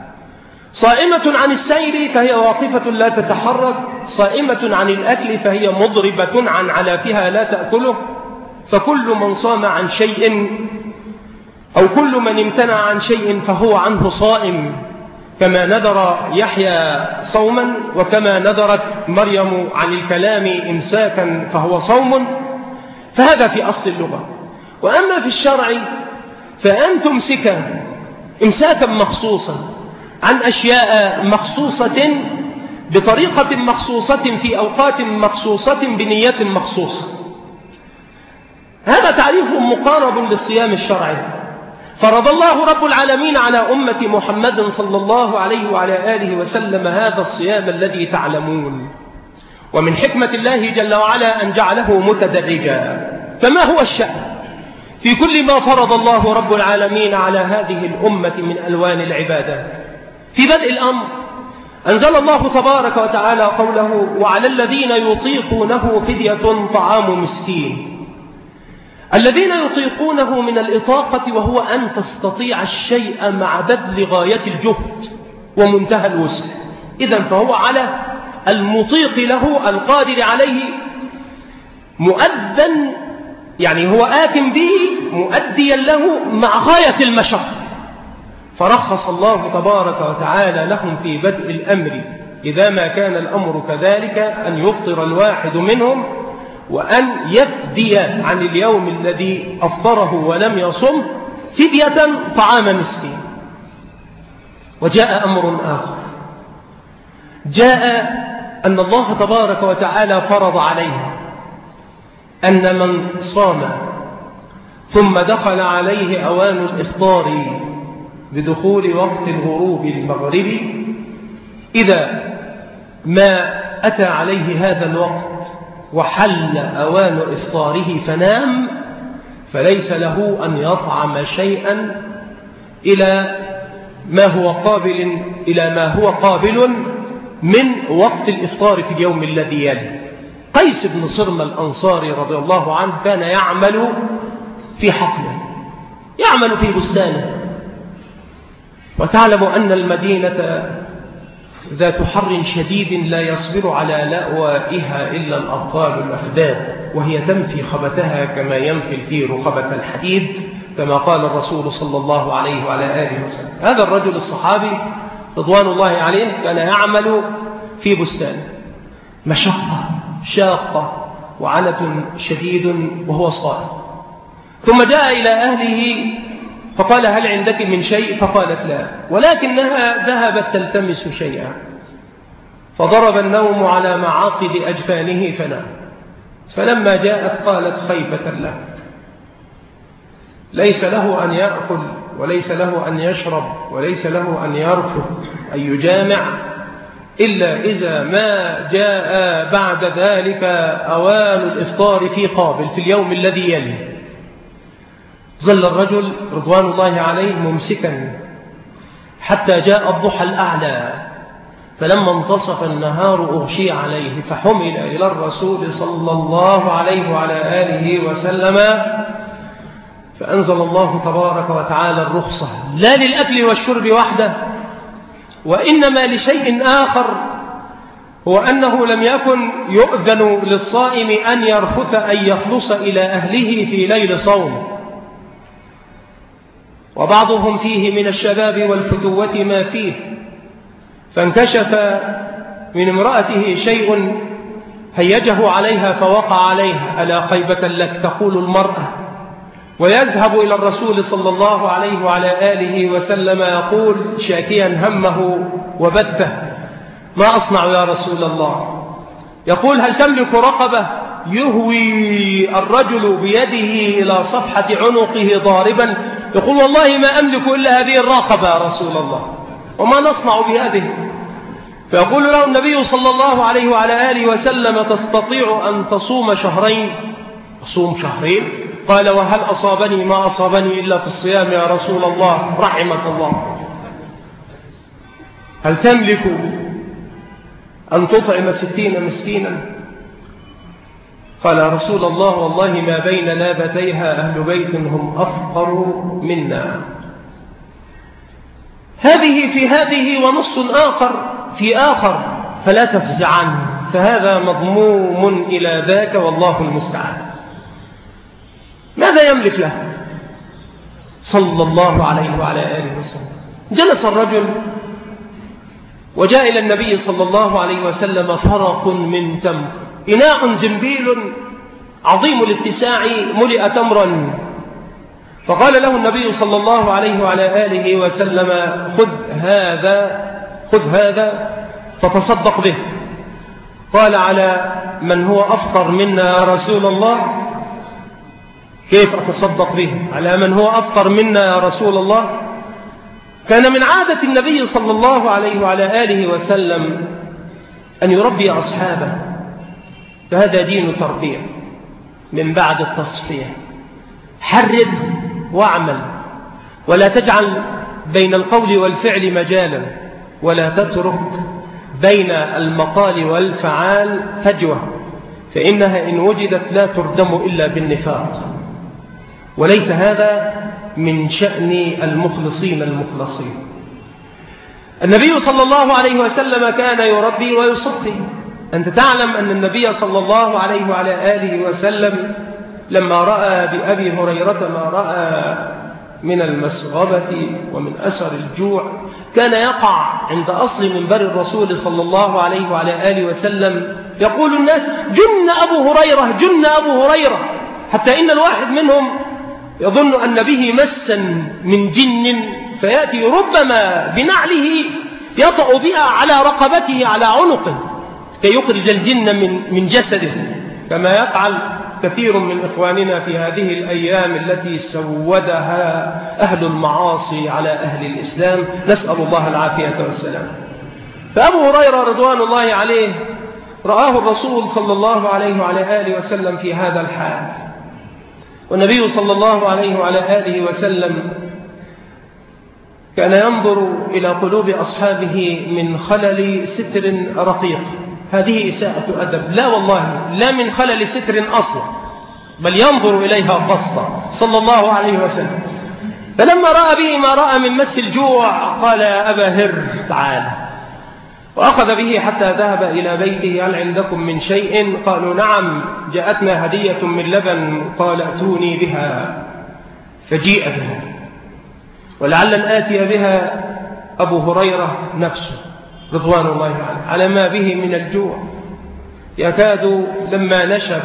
صائمة عن السير فهي واقفة لا تتحرك، صائمة عن الأكل فهي مضربة عن علافها لا تأكله. فكل من صام عن شيء أو كل من امتنع عن شيء فهو عنه صائم، كما نذر يحيى صوما، وكما نذرت مريم عن الكلام إمساكا فهو صوم. فهذا في أصل اللغة. وأما في الشرع فأن تمسك إمساكا مخصوصا عن أشياء مخصوصة بطريقة مخصوصة في أوقات مخصوصة بنية مخصوصة. هذا تعريف مقارب للصيام الشرعي. فرض الله رب العالمين على أمة محمد صلى الله عليه وعلى آله وسلم هذا الصيام الذي تعلمون، ومن حكمة الله جل وعلا أن جعله متدرجا. فما هو الشأن في كل ما فرض الله رب العالمين على هذه الأمة من ألوان العبادات؟ في بدء الأمر أنزل الله تبارك وتعالى قوله: وعلى الذين يطيقونه فدية طعام مسكين. الذين يطيقونه من الإطاقة، وهو أن تستطيع الشيء مع بذل غاية الجهد ومنتهى الوسع. إذن فهو على المطيق له القادر عليه مؤذن، يعني هو آت به مؤديا له مع غاية المشقة. فرخص الله تبارك وتعالى لهم في بدء الأمر إذا ما كان الأمر كذلك أن يفطر الواحد منهم، وأن يفدي عن اليوم الذي أفطره ولم يصم فدية طعام مسكين. وجاء أمر آخر، جاء أن الله تبارك وتعالى فرض عليه أن من صام ثم دخل عليه أوان الإفطار بدخول وقت الغروب المغربي، إذا ما أتى عليه هذا الوقت وحل أوان إفطاره فنام، فليس له أن يطعم شيئا إلى ما هو قابل إلى ما هو قابل من وقت الإفطار في اليوم الذي يلي. قيس بن صرم الأنصاري رضي الله عنه كان يعمل في حقله، يعمل في بستانه، وتعلم أن المدينة ذات حر شديد لا يصبر على لأوائها إلا الأبطال الأفداد، وهي تنفي خبثها كما ينفي الكير خبث الحديد، كما قال الرسول صلى الله عليه وعلى آله وسلم. هذا الرجل الصحابي رضوان الله عليه كان يعمل في بستانه، مشقة شاقة وعنة شديد وهو صائم، ثم جاء إلى أهله فقال: هل عندك من شيء؟ فقالت: لا، ولكنها ذهبت تلتمس شيئا، فضرب النوم على معاقد أجفانه فنام. فلما جاءت قالت خيبة له، ليس له أن يأكل وليس له أن يشرب وليس له أن يرفض أن يجامع إلا إذا ما جاء بعد ذلك أوان الإفطار في قابل في اليوم الذي يلي. ظل الرجل رضوان الله عليه ممسكا حتى جاء الضحى الأعلى، فلما انتصف النهار أغشي عليه، فحمل إلى الرسول صلى الله عليه وعلى آله وسلم، فأنزل الله تبارك وتعالى الرخصة لا للأكل والشرب وحده، وإنما لشيء آخر، هو أنه لم يكن يؤذن للصائم أن يرفث أن يخلص إلى أهله في ليل صوم، وبعضهم فيه من الشباب والفتوة ما فيه، فانكشف من امرأته شيء هيجه عليها فوقع عليها: ألا خيبة لك، تقول المرأة، ويذهب إلى الرسول صلى الله عليه وعلى آله وسلم يقول شاكيا همه وبثه: ما أصنع يا رسول الله؟ يقول: هل تملك رقبة؟ يهوي الرجل بيده إلى صفحة عنقه ضاربا، يقول: والله ما أملك إلا هذه الرقبة يا رسول الله، وما نصنع بهذه؟ فيقول له النبي صلى الله عليه وعلى آله وسلم: تستطيع أن تصوم شهرين؟ أصوم شهرين؟ قال: وهل أصابني ما أصابني إلا في الصيام يا رسول الله، رحمك الله. هل تملك أن تطعم ستين مسكينا؟ قال: يا رسول الله والله ما بين لابتيها أهل بيت هم أفقر منا. هذه في هذه ونص آخر في آخر، فلا تفزع عنه، فهذا مضموم إلى ذاك والله المستعان. ماذا يملك له صلى الله عليه وعلى آله وسلم؟ جلس الرجل وجاء إلى النبي صلى الله عليه وسلم فرق من تمر، إناء زنبيل عظيم الاتساع ملئ تمرا، فقال له النبي صلى الله عليه وعلى آله وسلم: خذ هذا خذ هذا فتصدق به. قال: على من هو أفقر منا يا رسول الله؟ كيف أتصدق به على من هو أفقر منا يا رسول الله؟ كان من عادة النبي صلى الله عليه وعلى آله وسلم أن يربي أصحابه، فهذا دين تربية من بعد التصفية. حرر واعمل، ولا تجعل بين القول والفعل مجالا، ولا تترك بين المقال والفعال فجوة، فإنها إن وجدت لا تردم إلا بالنفاق، وليس هذا من شأن المخلصين المخلصين. النبي صلى الله عليه وسلم كان يربي ويصفي. أنت تعلم أن النبي صلى الله عليه وعلى آله وسلم لما رأى بأبي هريرة ما رأى من المسغبة ومن أثر الجوع، كان يقع عند أصل منبر الرسول صلى الله عليه وعلى آله وسلم يقول الناس: جن أبو هريرة، جن أبو هريرة، حتى إن الواحد منهم يظن أن به مسا من جن، فيأتي ربما بنعله يطأ بها على رقبته على عنقه كي يخرج الجن من من جسده، كما يفعل كثير من إخواننا في هذه الأيام التي سودها أهل المعاصي على أهل الإسلام، نسأل الله العافية والسلام. فأبو هريرة رضوان الله عليه رآه الرسول صلى الله عليه وعلى آله وسلم في هذا الحال، والنبي صلى الله عليه وعلى آله وسلم كان ينظر إلى قلوب أصحابه من خلل ستر رقيق. هذه إساءة أدب، لا والله، لا من خلل ستر أصلا، بل ينظر إليها قصة صلى الله عليه وسلم. فلما رأى به ما رأى من مس الجوع قال يا أبا هر تعال، وأخذ به حتى ذهب إلى بيته. هل عندكم من شيء؟ قالوا نعم، جاءتنا هدية من لبن. قال ائتوني بها، فجيء بها، ولعل أن آتي بها أبو هريرة نفسه رضوان الله عليه على ما به من الجوع، يكاد لما نشب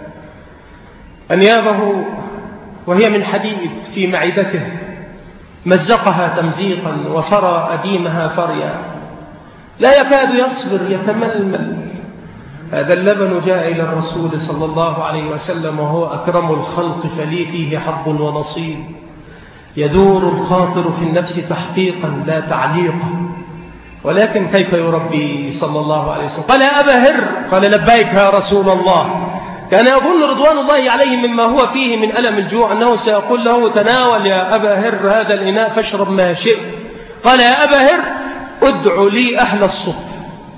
أنيابه وهي من حديد في معدته مزقها تمزيقا وفرى أديمها فريا، لا يكاد يصبر، يتململ. هذا اللبن جاء إلى الرسول صلى الله عليه وسلم وهو أكرم الخلق، فلي فيه حظ ونصيب. يدور الخاطر في النفس تحقيقا لا تعليقا، ولكن كيف يربي صلى الله عليه وسلم؟ قال يا أبا هر، قال لبيك يا رسول الله. كان يظن رضوان الله عليه مما هو فيه من ألم الجوع أنه سيقول له تناول يا أبا هر هذا الإناء فاشرب ما شئت. قال يا أبا هر ادع لي أهل الصف.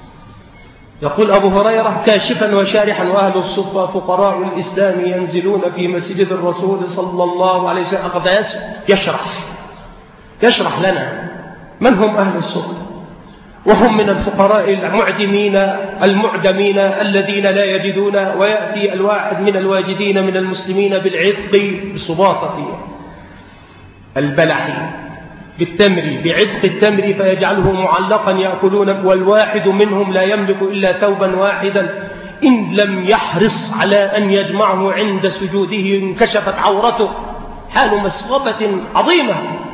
يقول أبو هريرة كاشفا وشارحا، وأهل الصفة فقراء الإسلام ينزلون في مسجد الرسول صلى الله عليه وسلم. أخذ يشرح يشرح لنا من هم أهل الصفة، وهم من الفقراء المعدمين المعدمين الذين لا يجدون، ويأتي الواحد من الواجدين من المسلمين بالعتق بسباطة البلح بالتمر، بعتق التمر فيجعله معلقا يأكلون، والواحد منهم لا يملك إلا ثوبا واحدا، إن لم يحرص على أن يجمعه عند سجوده انكشفت عورته، حال مسغبة عظيمة.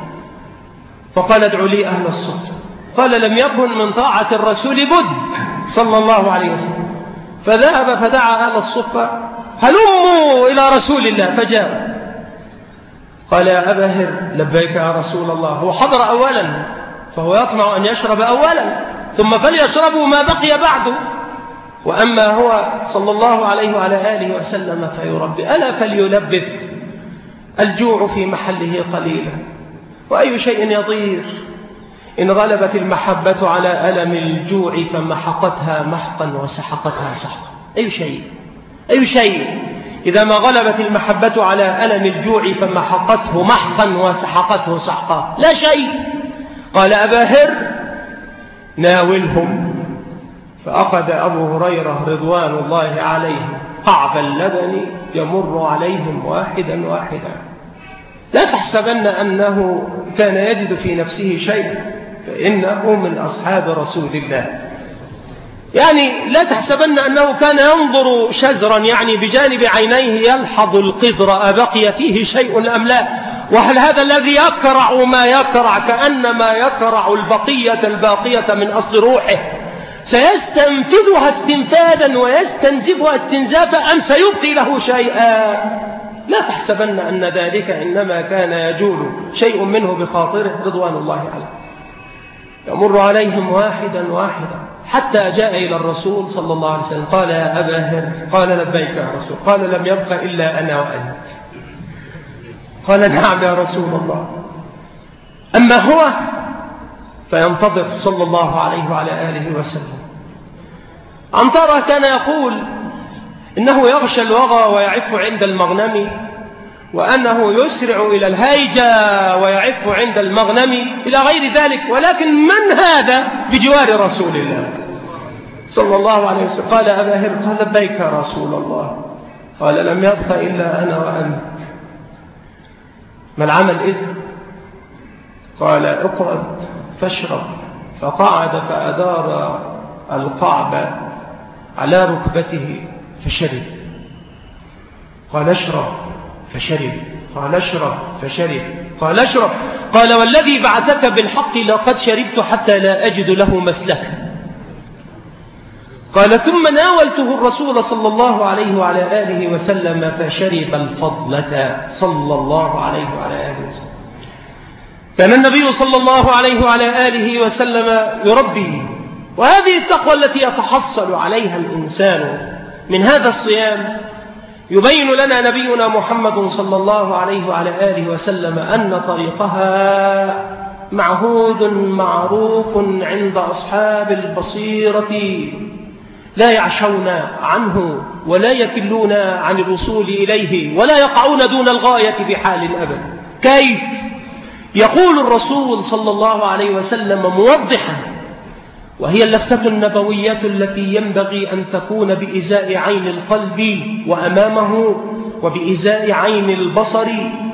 فقال ادعوا لي أهل الصف. قال لم يكن من طاعة الرسول بد صلى الله عليه وسلم، فذهب فدعا أهل الصفة هلموا إلى رسول الله، فجاء. قال يا أبا هر لبيك يا رسول الله. هو حضر أولا فهو يطمع أن يشرب أولا، ثم فليشربوا ما بقي بعده، وأما هو صلى الله عليه وعلى آله وسلم فيربي. ألا فليلبث الجوع في محله قليلا، وأي شيء يضير إن غلبت المحبة على ألم الجوع فمحقتها محقا وسحقتها سحقا. أي شيء أي شيء إذا ما غلبت المحبة على ألم الجوع فمحقته محقا وسحقته سحقا، لا شيء. قال أبا هر ناولهم. فأخذ أبو هريرة رضوان الله عليه قعب اللبن يمر عليهم واحدا واحدا. لا تحسبن أنه كان يجد في نفسه شيء، فإنه من أصحاب رسول الله. يعني لا تحسبن أنه كان ينظر شزرا، يعني بجانب عينيه يلحظ القدر أبقي فيه شيء أم لا، وهل هذا الذي يكرع ما يكرع كأنما يكرع البقية الباقية من أصل روحه سيستنفذها استنفاذا ويستنزفها استنزافا، أم سيبقي له شيئا؟ لا تحسبن أن ذلك إنما كان يجول شيء منه بخاطره رضوان الله عليه. يمر عليهم واحدا واحدا حتى جاء إلى الرسول صلى الله عليه وسلم. قال يا أبا هر. قال لبيك يا رسول. قال لم يبق إلا أنا وأنت. قال نعم يا رسول الله. أما هو فينتظر صلى الله عليه وعلى آله وسلم. عنترة كان يقول إنه يغشى الوغى ويعف عند المغنم، وأنه يسرع إلى الهيجة ويعف عند المغنم إلى غير ذلك، ولكن من هذا بجوار رسول الله صلى الله عليه وسلم؟ قال أبا هر. قال لبيك يا رسول الله. قال لم يبق إلا أنا وأنت. ما العمل إذن؟ قال اقعد فاشرب. فقعد فأدار القعب على ركبته فشرب. قال اشرب فشرب. قال اشرب فشرب. قال اشرب. قال والذي بعثك بالحق لقد شربت حتى لا أجد له مسلكا. قال ثم ناولته الرسول صلى الله عليه وعلى آله وسلم فشرب الفضلة صلى الله عليه وعلى آله وسلم. كان النبي صلى الله عليه وعلى آله وسلم يربي، وهذه التقوى التي يتحصل عليها الإنسان من هذا الصيام يبين لنا نبينا محمد صلى الله عليه وعلى آله وسلم أن طريقها معهود معروف عند أصحاب البصيرة، لا يعشون عنه ولا يكلون عن الوصول إليه ولا يقعون دون الغاية بحال أبدا. كيف؟ يقول الرسول صلى الله عليه وسلم موضحا، وهي اللفتة النبوية التي ينبغي أن تكون بإزاء عين القلب وأمامه، وبإزاء عين البصر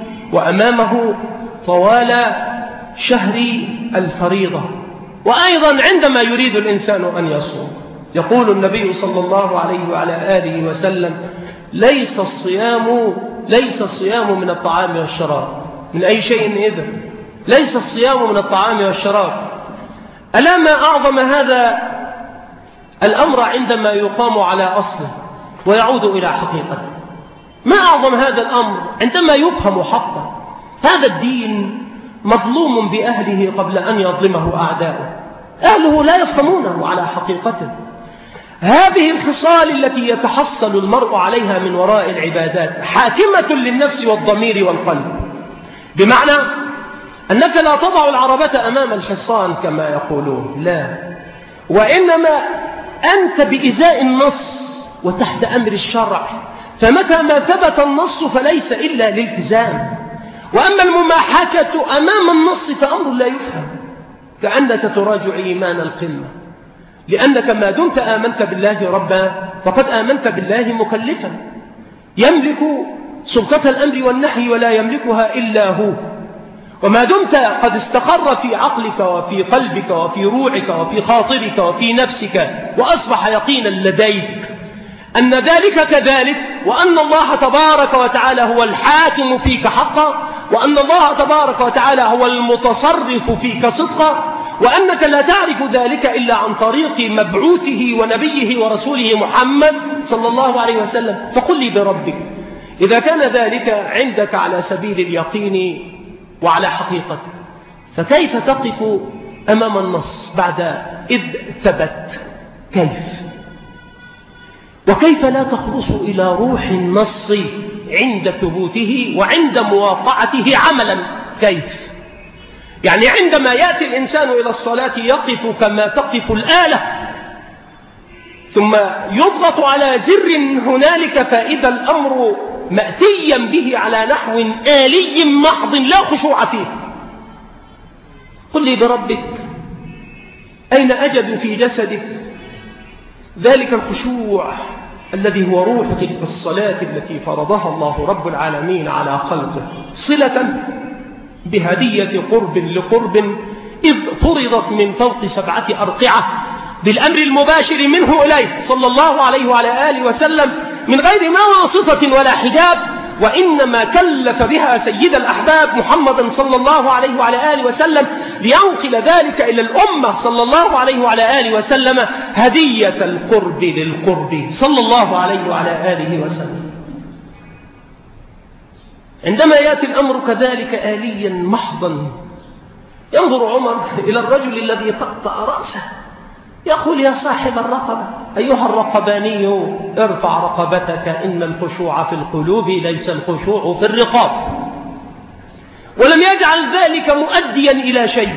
وأمامه طوال شهر الفريضة، وأيضا عندما يريد الإنسان أن يصوم. يقول النبي صلى الله عليه وعلى آله وسلم: ليس الصيام ليس الصيام من الطعام والشراب. من أي شيء إذن؟ ليس الصيام من الطعام والشراب. ألا ما أعظم هذا الأمر عندما يقام على أصله ويعود إلى حقيقته. ما أعظم هذا الأمر عندما يفهم حقا. هذا الدين مظلوم بأهله قبل أن يظلمه أعداؤه. أهله لا يفهمونه على حقيقته. هذه الخصال التي يتحصل المرء عليها من وراء العبادات حاكمة للنفس والضمير والقلب، بمعنى أنك لا تضع العربة أمام الحصان كما يقولون، لا، وإنما أنت بإزاء النص وتحت أمر الشرع، فمتى ما ثبت النص فليس إلا الالتزام. وأما المماحكة أمام النص فأمر لا يفهم، كأنك تراجع إيمان القمة، لأنك ما دمت آمنت بالله ربا فقد آمنت بالله مكلفا، يملك سلطة الأمر والنهي ولا يملكها إلا هو. وما دمت قد استقر في عقلك وفي قلبك وفي روحك وفي خاطرك وفي نفسك وأصبح يقينا لديك أن ذلك كذلك، وأن الله تبارك وتعالى هو الحاكم فيك حقا، وأن الله تبارك وتعالى هو المتصرف فيك صدقا، وأنك لا تعرف ذلك إلا عن طريق مبعوثه ونبيه ورسوله محمد صلى الله عليه وسلم، فقل لي بربك إذا كان ذلك عندك على سبيل اليقين وعلى حقيقته، فكيف تقف أمام النص بعد إذ ثبت؟ كيف؟ وكيف لا تخلص إلى روح النص عند ثبوته وعند مواقعته عملا؟ كيف؟ يعني عندما يأتي الإنسان إلى الصلاة يقف كما تقف الآلة، ثم يضغط على زر هنالك فإذا الأمر مأتيا به على نحو آلي محض لا خشوع فيه. قل لي بربك أين أجد في جسدك ذلك الخشوع الذي هو روح تلك الصلاة التي فرضها الله رب العالمين على خلقه، صلة بهدية قرب لقرب إذ فرضت من فوق سبعة أرقعة بالأمر المباشر منه إليه صلى الله عليه وعلى آله وسلم من غير ما واسطة ولا حجاب، وإنما كلف بها سيد الأحباب محمد صلى الله عليه وعلى آله وسلم لينقل ذلك إلى الأمة صلى الله عليه وعلى آله وسلم هدية القرب للقرب صلى الله عليه وعلى آله وسلم. عندما يأتي الأمر كذلك آليا محضا ينظر عمر إلى الرجل الذي طأطأ رأسه يقول: يا صاحب الرقبة أيها الرقباني ارفع رقبتك، إن الخشوع في القلوب ليس الخشوع في الرقاب. ولم يجعل ذلك مؤديا إلى شيء،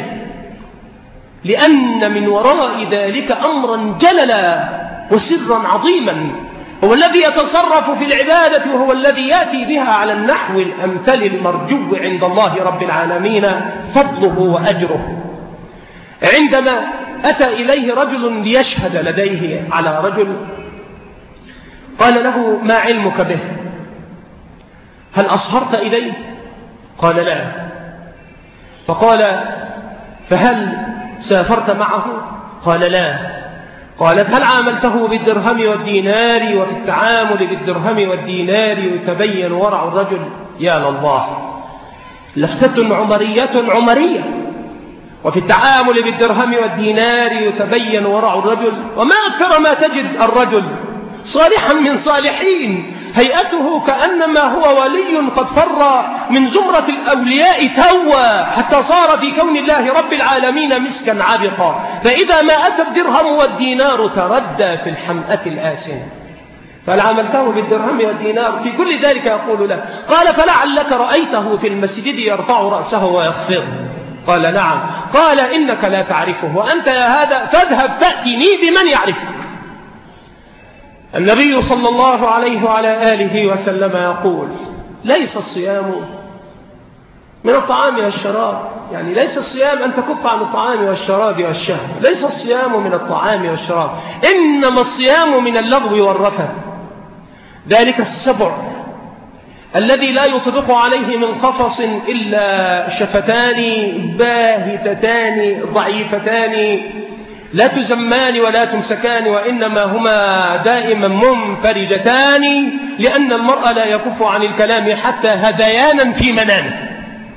لأن من وراء ذلك أمرا جللا وسرا عظيما هو الذي يتصرف في العبادة، وهو الذي يأتي بها على النحو الأمثل المرجو عند الله رب العالمين فضله وأجره. عندما أتى إليه رجل ليشهد لديه على رجل، قال له: ما علمك به؟ هل أصهرت إليه؟ قال: لا. فقال: فهل سافرت معه؟ قال: لا. قالت: هل عاملته بالدرهم والدينار؟ وفي التعامل بالدرهم والدينار يتبين ورع الرجل. يا لله، لفتة عمرية عمرية. وفي التعامل بالدرهم والدينار يتبين ورع الرجل. وما أكثر ما تجد الرجل صالحا من صالحين هيئته كأنما هو ولي قد فر من زمرة الأولياء توا حتى صار في كون الله رب العالمين مسكا عبقا، فإذا ما أتى الدرهم والدينار تردى في الحمأة الآسنة. فهل عملته بالدرهم والدينار؟ في كل ذلك يقول له. قال فلعلك رأيته في المسجد يرفع رأسه ويخفض. قال نعم. قال إنك لا تعرفه، وأنت يا هذا فاذهب فأتني بمن يعرفك. النبي صلى الله عليه وعلى آله وسلم يقول ليس الصيام من الطعام والشراب، يعني ليس الصيام أن تكف عن الطعام والشراب والشهوة، ليس الصيام من الطعام والشراب، إنما الصيام من اللغو والرفث. ذلك السبع الذي لا يطبق عليه من قفص إلا شفتان باهتتان ضعيفتان لا تزمان ولا تمسكان، وإنما هما دائما منفرجتان، لأن المرء لا يكف عن الكلام حتى هذيانا في منامه.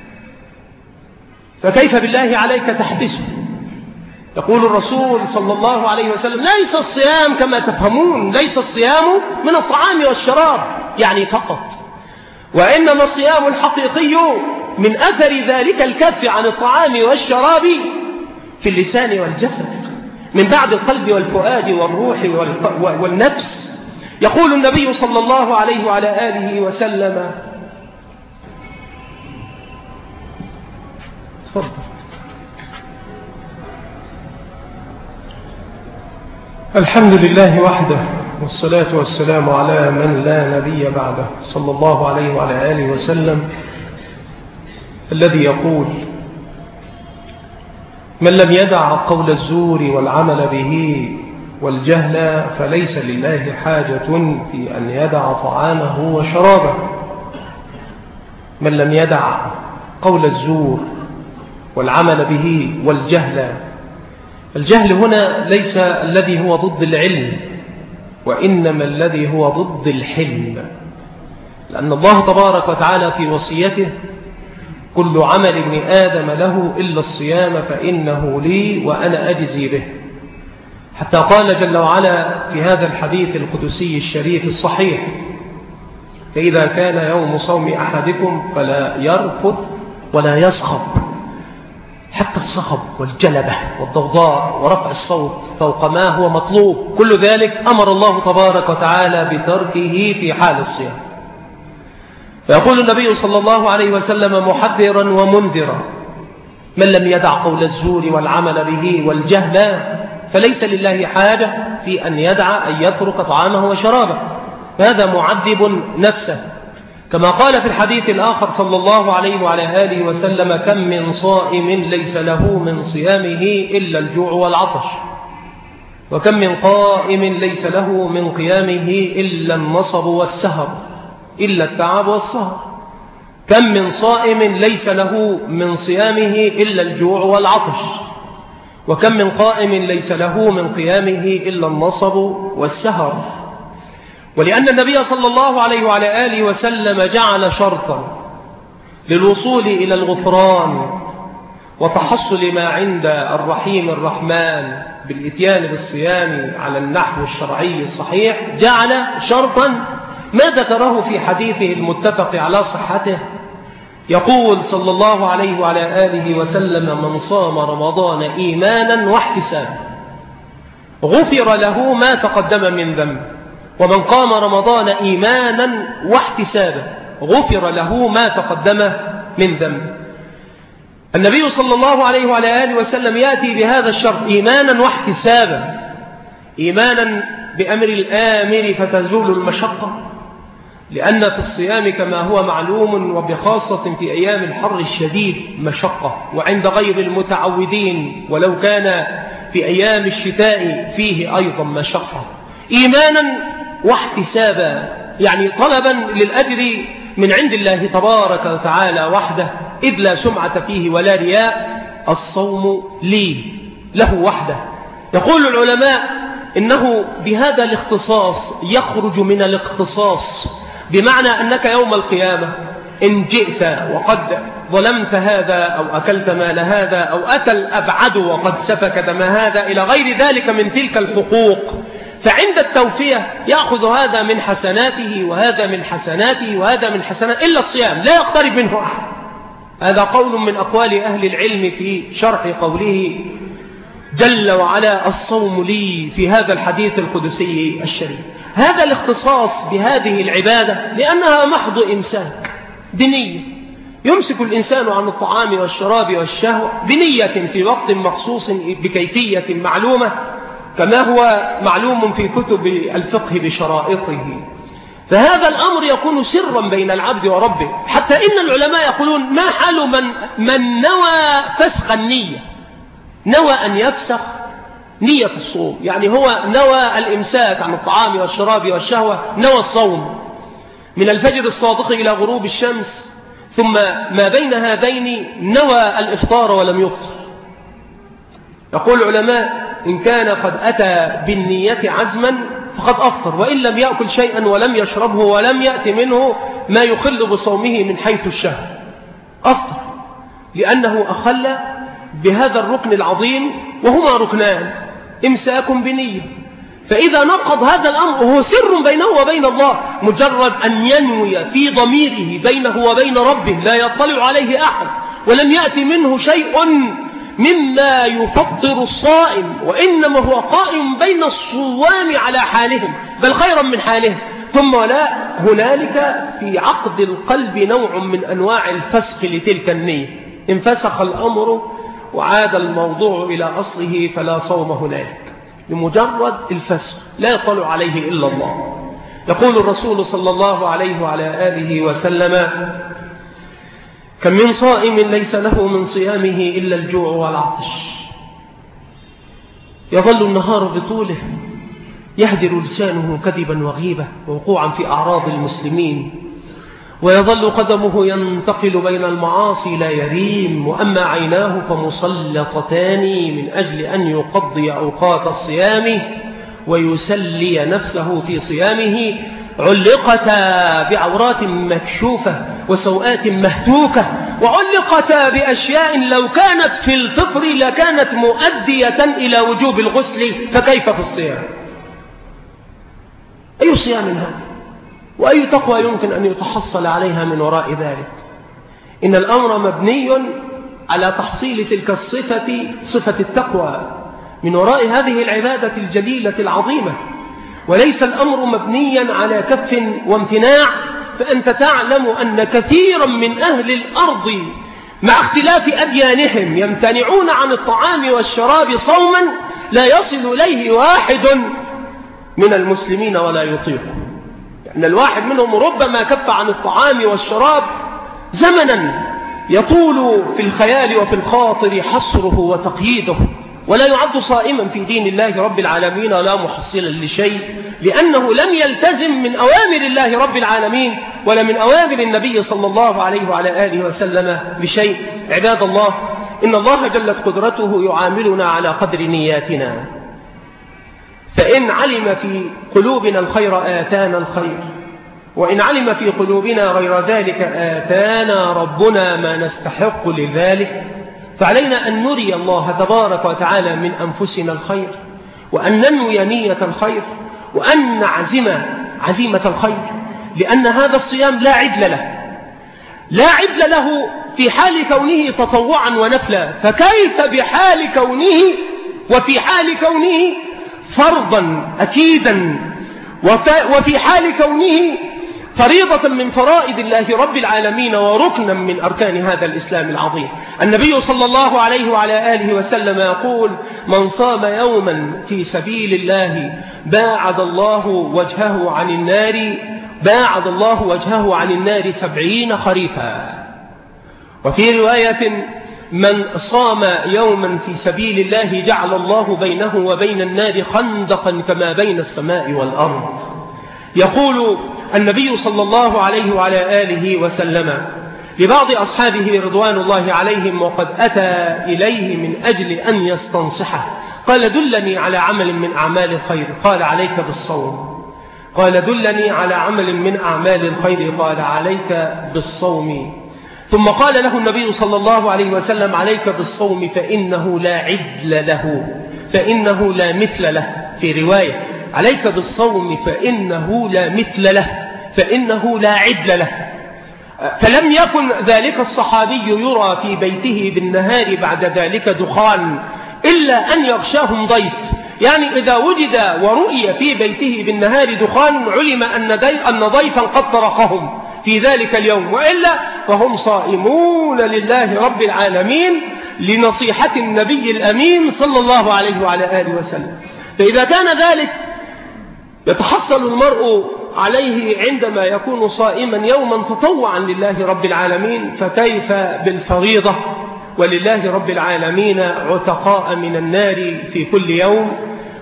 فكيف بالله عليك تحبسه؟ يقول الرسول صلى الله عليه وسلم ليس الصيام كما تفهمون، ليس الصيام من الطعام والشراب يعني فقط، وإنما الصيام الحقيقي من أثر ذلك الكف عن الطعام والشراب في اللسان والجسد، من بعد القلب والفؤاد والروح والنفس. يقول النبي صلى الله عليه وعلى آله وسلم تفضل. الحمد لله وحده، والصلاة والسلام على من لا نبي بعده، صلى الله عليه وعلى آله وسلم، الذي يقول من لم يدع قول الزور والعمل به والجهل فليس لله حاجة في أن يدع طعامه وشرابه. من لم يدع قول الزور والعمل به والجهل، الجهل هنا ليس الذي هو ضد العلم، وإنما الذي هو ضد الحلم، لأن الله تبارك وتعالى في وصيته كل عمل ابن آدم له إلا الصيام فإنه لي وأنا أجزي به، حتى قال جل وعلا في هذا الحديث القدسي الشريف الصحيح فإذا كان يوم صوم أحدكم فلا يرفث ولا يصخب، حتى الصخب والجلبة والضوضاء ورفع الصوت فوق ما هو مطلوب، كل ذلك أمر الله تبارك وتعالى بتركه في حال الصيام. فيقول النبي صلى الله عليه وسلم محذرا ومنذرا من لم يدع قول الزور والعمل به والجهل فليس لله حاجة في أن يدع أن يترك طعامه وشرابه، فهذا معذب نفسه. كما قال في الحديث الآخر صلى الله عليه وعلى آله وسلم كم من صائم ليس له من صيامه إلا الجوع والعطش، وكم من قائم ليس له من قيامه إلا النصب والسهر، إلا التعب والسهر. كم من صائم ليس له من صيامه إلا الجوع والعطش، وكم من قائم ليس له من قيامه إلا النصب والسهر. ولأن النبي صلى الله عليه وعلى آله وسلم جعل شرطا للوصول إلى الغفران وتحصل ما عند الرحيم الرحمن بالإتيان بالصيام على النحو الشرعي الصحيح، جعل شرطا ما ذكره في حديثه المتفق على صحته. يقول صلى الله عليه وعلى آله وسلم من صام رمضان إيمانا واحتسابا غفر له ما تقدم من ذنب، ومن قام رمضان إيمانا واحتسابا غفر له ما تقدم من ذنب. النبي صلى الله عليه وعلى آله وسلم يأتي بهذا الشرط إيمانا واحتسابا، إيمانا بأمر الآمر فتزول المشقة، لأن في الصيام كما هو معلوم وبخاصة في أيام الحر الشديد مشقة، وعند غير المتعودين ولو كان في أيام الشتاء فيه أيضا مشقة. إيمانا واحتسابا يعني طلبا للأجر من عند الله تبارك وتعالى وحده، إذ لا سمعة فيه ولا رياء. الصوم لي له وحده. يقول العلماء إنه بهذا الاختصاص يخرج من الاختصاص، بمعنى أنك يوم القيامة إن جئت وقد ظلمت هذا أو أكلت مال هذا أو أتى الأبعد وقد سفك دم هذا إلى غير ذلك من تلك الحقوق، فعند التوفية يأخذ هذا من حسناته وهذا من حسناته وهذا من حسناته إلا الصيام لا يقترب منه أحد. هذا قول من أقوال أهل العلم في شرح قوله جل وعلا الصوم لي في هذا الحديث القدسي الشريف. هذا الاختصاص بهذه العبادة لأنها محض إمساك بنية، يمسك الإنسان عن الطعام والشراب والشهوة بنية في وقت مخصوص بكيفية معلومة كما هو معلوم في كتب الفقه بشرائطه. فهذا الأمر يكون سرا بين العبد وربه، حتى إن العلماء يقولون ما حال من, من نوى فسخ النية، نوى أن يفسخ نية الصوم، يعني هو نوى الإمساك عن الطعام والشراب والشهوة، نوى الصوم من الفجر الصادق إلى غروب الشمس، ثم ما بين هذين نوى الإفطار ولم يفطر. يقول العلماء إن كان قد أتى بالنية عزما فقد أفطر، وإن لم يأكل شيئا ولم يشربه ولم يأتي منه ما يخل بصومه من حيث الشهر أفطر، لأنه أخل بهذا الركن العظيم، وهما ركنان إمساك بنية. فإذا نقض هذا الأمر وهو سر بينه وبين الله، مجرد أن ينوي في ضميره بينه وبين ربه لا يطلع عليه أحد ولم يأتي منه شيء مما يفطر الصائم، وإنما هو قائم بين الصوام على حالهم بل خيرا من حالهم، ثم لا هنالك في عقد القلب نوع من أنواع الفسخ لتلك النية، انفسخ الأمر وعاد الموضوع إلى أصله فلا صوم هنالك لمجرد الفسخ لا يطلع عليه إلا الله. يقول الرسول صلى الله عليه وعلى آله وسلم كم من صائم ليس له من صيامه إلا الجوع والعطش، يظل النهار بطوله يهدر لسانه كذبا وغيبة ووقوعا في أعراض المسلمين، ويظل قدمه ينتقل بين المعاصي لا يريم، وأما عيناه فمسلطتان من أجل أن يقضي أوقات الصيام ويسلي نفسه في صيامه، علقتا بعورات مكشوفة وسوءات مهتوكة، وعلقتا بأشياء لو كانت في الفطر لكانت مؤدية إلى وجوب الغسل، فكيف في الصيام؟ أي صيام هذا؟ وأي تقوى يمكن أن يتحصل عليها من وراء ذلك؟ إن الأمر مبني على تحصيل تلك الصفة، صفة التقوى، من وراء هذه العبادة الجليلة العظيمة، وليس الأمر مبنيا على كف وامتناع. فأنت تعلم أن كثيرا من أهل الأرض مع اختلاف أديانهم يمتنعون عن الطعام والشراب صوما لا يصل إليه واحد من المسلمين ولا يطيقه، لأن الواحد منهم ربما كف عن الطعام والشراب زمنا يطول في الخيال وفي الخاطر حصره وتقييده، ولا يعد صائما في دين الله رب العالمين ولا محصلا لشيء، لأنه لم يلتزم من أوامر الله رب العالمين ولا من أوامر النبي صلى الله عليه وعلى آله وسلم بشيء. عباد الله، إن الله جلت قدرته يعاملنا على قدر نياتنا، فإن علم في قلوبنا الخير آتانا الخير، وإن علم في قلوبنا غير ذلك آتانا ربنا ما نستحق لذلك. فعلينا أن نري الله تبارك وتعالى من أنفسنا الخير، وأن ننوي نية الخير، وأن نعزم عزيمة الخير، لأن هذا الصيام لا عدل له، لا عدل له في حال كونه تطوعا ونفلا، فكيف بحال كونه وفي حال كونه فرضا أكيدا، وفي حال كونه فريضة من فرائض الله رب العالمين وركنا من أركان هذا الإسلام العظيم. النبي صلى الله عليه وعلى آله وسلم يقول من صام يوما في سبيل الله باعد الله وجهه عن النار باعد الله وجهه عن النار سبعين خريفا. وفي رواية من صام يوما في سبيل الله جعل الله بينه وبين النار خندقا كما بين السماء والأرض. يقول النبي صلى الله عليه وعلى آله وسلم لبعض أصحابه رضوان الله عليهم وقد أتى إليه من أجل أن يستنصحه، قال دلني على عمل من أعمال الخير، قال عليك بالصوم. قال دلني على عمل من أعمال الخير، قال عليك بالصوم. ثم قال له النبي صلى الله عليه وسلم عليك بالصوم فإنه لا عدل له، فإنه لا مثل له. في رواية عليك بالصوم فإنه لا مثل له، فإنه لا عدل له. فلم يكن ذلك الصحابي يرى في بيته بالنهار بعد ذلك دخان إلا أن يغشاهم ضيف، يعني إذا وجد ورؤي في بيته بالنهار دخان علم أن ضيفا قد طرقهم في ذلك اليوم، وإلا فهم صائمون لله رب العالمين لنصيحة النبي الأمين صلى الله عليه وعلى آله وسلم. فإذا كان ذلك يتحصل المرء عليه عندما يكون صائما يوما تطوعا لله رب العالمين، فكيف بالفريضة؟ ولله رب العالمين عتقاء من النار في كل يوم،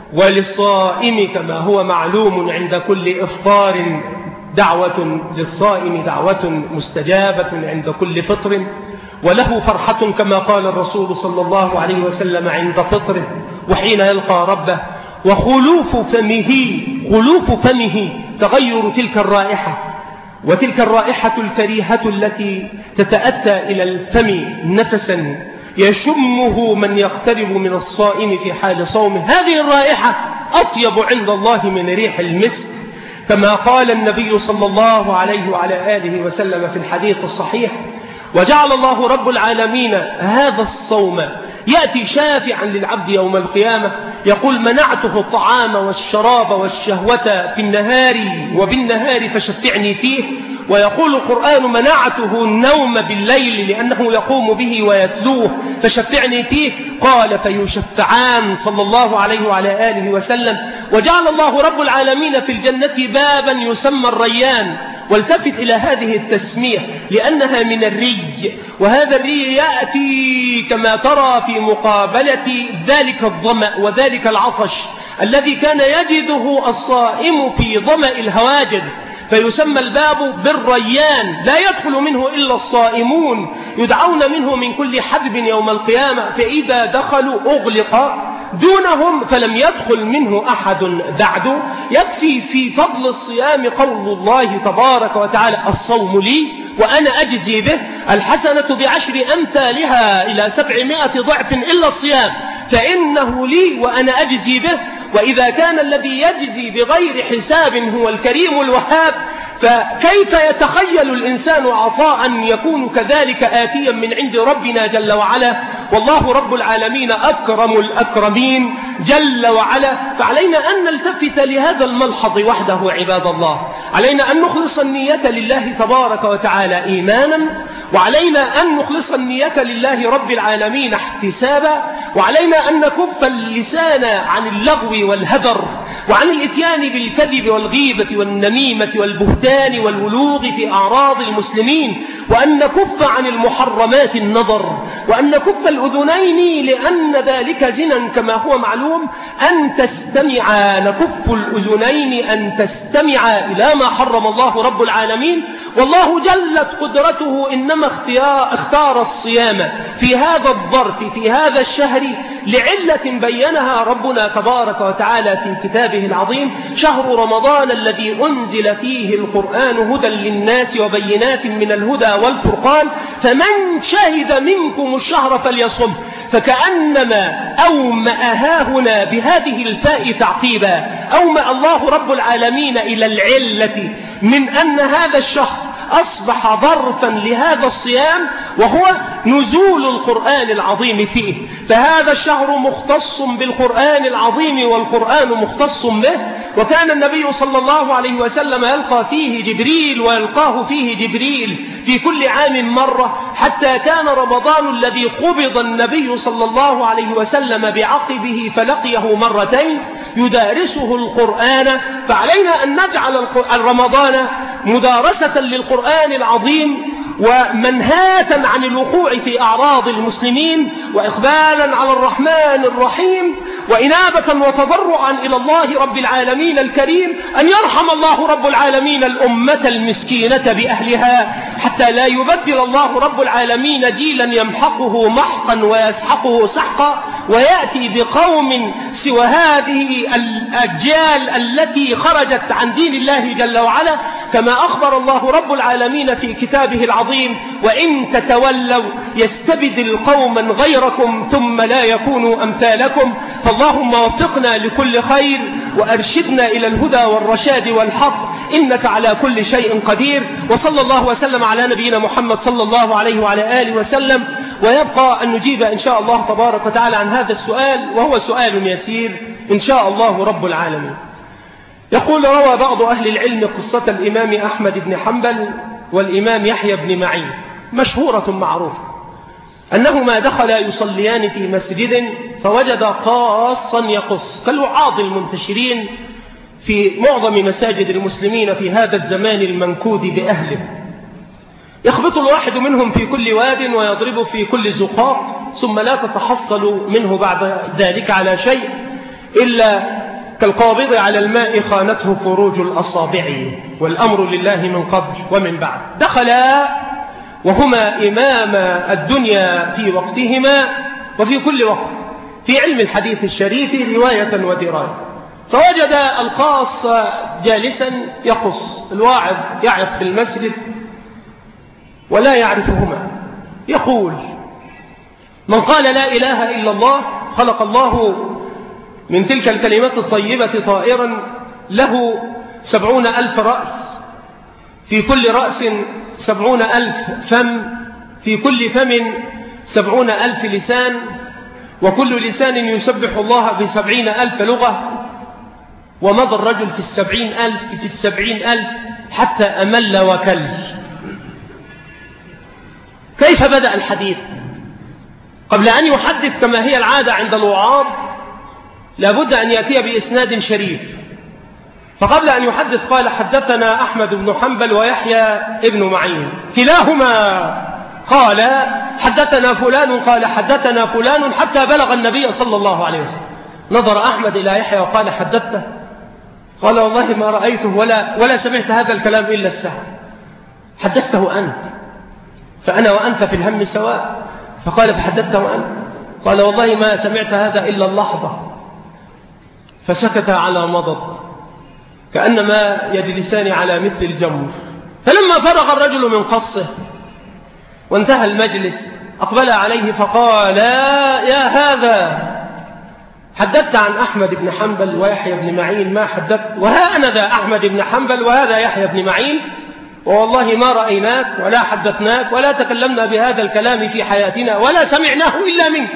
وللصائم كما هو معلوم عند كل إفطار دعوة للصائم دعوة مستجابة عند كل فطر، وله فرحة كما قال الرسول صلى الله عليه وسلم عند فطره وحين يلقى ربه، وخلوف فمه خلوف فمه تغير تلك الرائحة، وتلك الرائحة الكريهة التي تتأتى إلى الفم نفسا يشمه من يقترب من الصائم في حال صومه، هذه الرائحة أطيب عند الله من ريح المسك، كما قال النبي صلى الله عليه وعلى آله وسلم في الحديث الصحيح: وجعل الله رب العالمين هذا الصوم يأتي شافعا للعبد يوم القيامة، يقول منعته الطعام والشراب والشهوة في النهار وبالنهار فشفعني فيه، ويقول القرآن منعته النوم بالليل لأنه يقوم به ويتلوه فشفعني فيه، قال فيشفعان صلى الله عليه وعلى آله وسلم. وجعل الله رب العالمين في الجنة بابا يسمى الريان، والتفت إلى هذه التسمية لأنها من الري، وهذا الري يأتي كما ترى في مقابلة ذلك الظمأ وذلك العطش الذي كان يجده الصائم في ظمأ الهواجر، فيسمى الباب بالريان، لا يدخل منه إلا الصائمون، يدعون منه من كل حدب يوم القيامة، فإذا دخلوا أغلق دونهم فلم يدخل منه أحد بعد. يكفي في فضل الصيام قول الله تبارك وتعالى: الصوم لي وأنا أجزي به، الحسنة بعشر أمثالها إلى سبعمائة ضعف إلا الصيام فإنه لي وأنا أجزي به. وإذا كان الذي يجزي بغير حساب هو الكريم الوهاب، فكيف يتخيل الإنسان عطاء يكون كذلك آتيا من عند ربنا جل وعلا؟ والله رب العالمين أكرم الأكرمين جل وعلا. فعلينا أن نلتفت لهذا الملحظ وحده عباد الله، علينا أن نخلص النية لله تبارك وتعالى إيمانا، وعلينا أن نخلص النية لله رب العالمين احتسابا، وعلينا أن نكف اللسان عن اللغو والهدر، وعن الإتيان بالكذب والغيبة والنميمة والبهتان والولوغ في أعراض المسلمين، وأن نكف عن المحرمات النظر، وأن نكف الأذنين لأن ذلك زنا كما هو معلوم، أن تستمع نكف الأذنين أن تستمع إلى ما حرم الله رب العالمين. والله جلت قدرته إنما اختيار اختار الصيام في هذا الظرف في هذا الشهر لعلة بينها ربنا تبارك وتعالى في كتابه العظيم: شهر رمضان الذي أنزل فيه القرآن هدى للناس وبينات من الهدى والفرقان فمن شهد منكم الشهر فليصم. فكأنما أومأها هنا بهذه الفاء تعقيبا، أومأ الله رب العالمين إلى العلة من أن هذا الشهر أصبح ظرفا لهذا الصيام، وهو نزول القرآن العظيم فيه. فهذا الشهر مختص بالقرآن العظيم والقرآن مختص به، وكان النبي صلى الله عليه وسلم يلقى فيه جبريل ويلقاه فيه جبريل في كل عام مرة، حتى كان رمضان الذي قبض النبي صلى الله عليه وسلم بعقبه فلقيه مرتين يدارسه القرآن. فعلينا أن نجعل رمضان مدارسة للقرآن العظيم ومنهاة عن الوقوع في أعراض المسلمين، وإقبالا على الرحمن الرحيم، وإنابة وتضرعا إلى الله رب العالمين الكريم أن يرحم الله رب العالمين الأمة المسكينة بأهلها، حتى لا يبدل الله رب العالمين جيلا يمحقه محقا ويسحقه سحقا، ويأتي بقوم سوى هذه الأجيال التي خرجت عن دين الله جل وعلا، كما أخبر الله رب العالمين في كتابه العظيم: وإن تتولوا يستبدل قوما غيركم ثم لا يكونوا أمثالكم. فاللهم وفقنا لكل خير وأرشدنا إلى الهدى والرشاد والحق، إنك على كل شيء قدير. وصلى الله وسلم على نبينا محمد صلى الله عليه وعلى آله وسلم. ويبقى أن نجيب إن شاء الله تبارك وتعالى عن هذا السؤال، وهو سؤال يسير إن شاء الله رب العالمين. يقول: روى بعض أهل العلم قصة الإمام أحمد بن حنبل والإمام يحيى بن معين مشهورة معروفة، أنهما دخلا يصليان في مسجد فوجد قاصا يقص كالوعاظ المنتشرين في معظم مساجد المسلمين في هذا الزمان المنكود بأهله، يخبط الواحد منهم في كل واد ويضرب في كل زقاق، ثم لا تتحصل منه بعد ذلك على شيء إلا كالقابض على الماء خانته فروج الأصابع، والأمر لله من قبل ومن بعد. دخلا وهما إمام الدنيا في وقتهما وفي كل وقت في علم الحديث الشريف رواية ودراية، فوجد القاص جالسا يقص، الواعظ يعظ في المسجد ولا يعرفهما، يقول: من قال لا إله إلا الله خلق الله من تلك الكلمات الطيبة طائرا له سبعون ألف رأس، في كل رأس سبعون ألف فم، في كل فم سبعون ألف لسان، وكل لسان يسبح الله بسبعين ألف لغة. ومضى الرجل في السبعين ألف في السبعين ألف حتى أمل وكل. كيف بدأ الحديث؟ قبل أن يحدث كما هي العادة عند الوعاظ لابد أن يأتي بإسناد شريف، فقبل أن يحدث قال: حدثنا أحمد بن حنبل ويحيى ابن معين كلاهما قال حدثنا فلان قال حدثنا فلان، حتى بلغ النبي صلى الله عليه وسلم. نظر أحمد إلى يحيى وقال: حدثته؟ قال: والله ما رأيته ولا, ولا سمعت هذا الكلام إلا الساعة. حدثته أنت، فأنا وأنت في الهم سواء. فقال: فحدثته أنت؟ قال: والله ما سمعت هذا إلا اللحظة. فسكت على مضض كأنما يجلسان على مثل الجمر. فلما فرغ الرجل من قصه وانتهى المجلس أقبل عليه فقال: يا هذا، حدثت عن أحمد بن حنبل ويحيى بن معين ما حدثت، وها أنا ذا أحمد بن حنبل وهذا يحيى بن معين، ووالله ما رأيناك ولا حدثناك ولا تكلمنا بهذا الكلام في حياتنا ولا سمعناه إلا منك،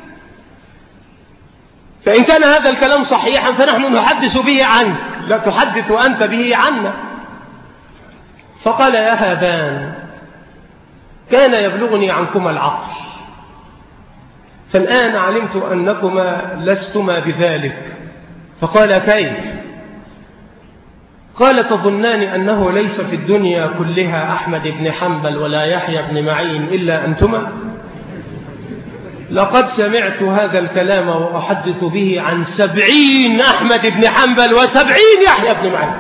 فإن كان هذا الكلام صحيحا فنحن نحدث به عنك، لا تحدث أنت به عنا. فقال: يا هذان، كان يبلغني عنكما العقل، فالآن علمت أنكما لستما بذلك. فقال: كيف؟ قال: تظنان أنه ليس في الدنيا كلها أحمد بن حنبل ولا يحيى بن معين إلا أنتما؟ لقد سمعت هذا الكلام وأحدث به عن سبعين أحمد بن حنبل وسبعين يحيى بن معين.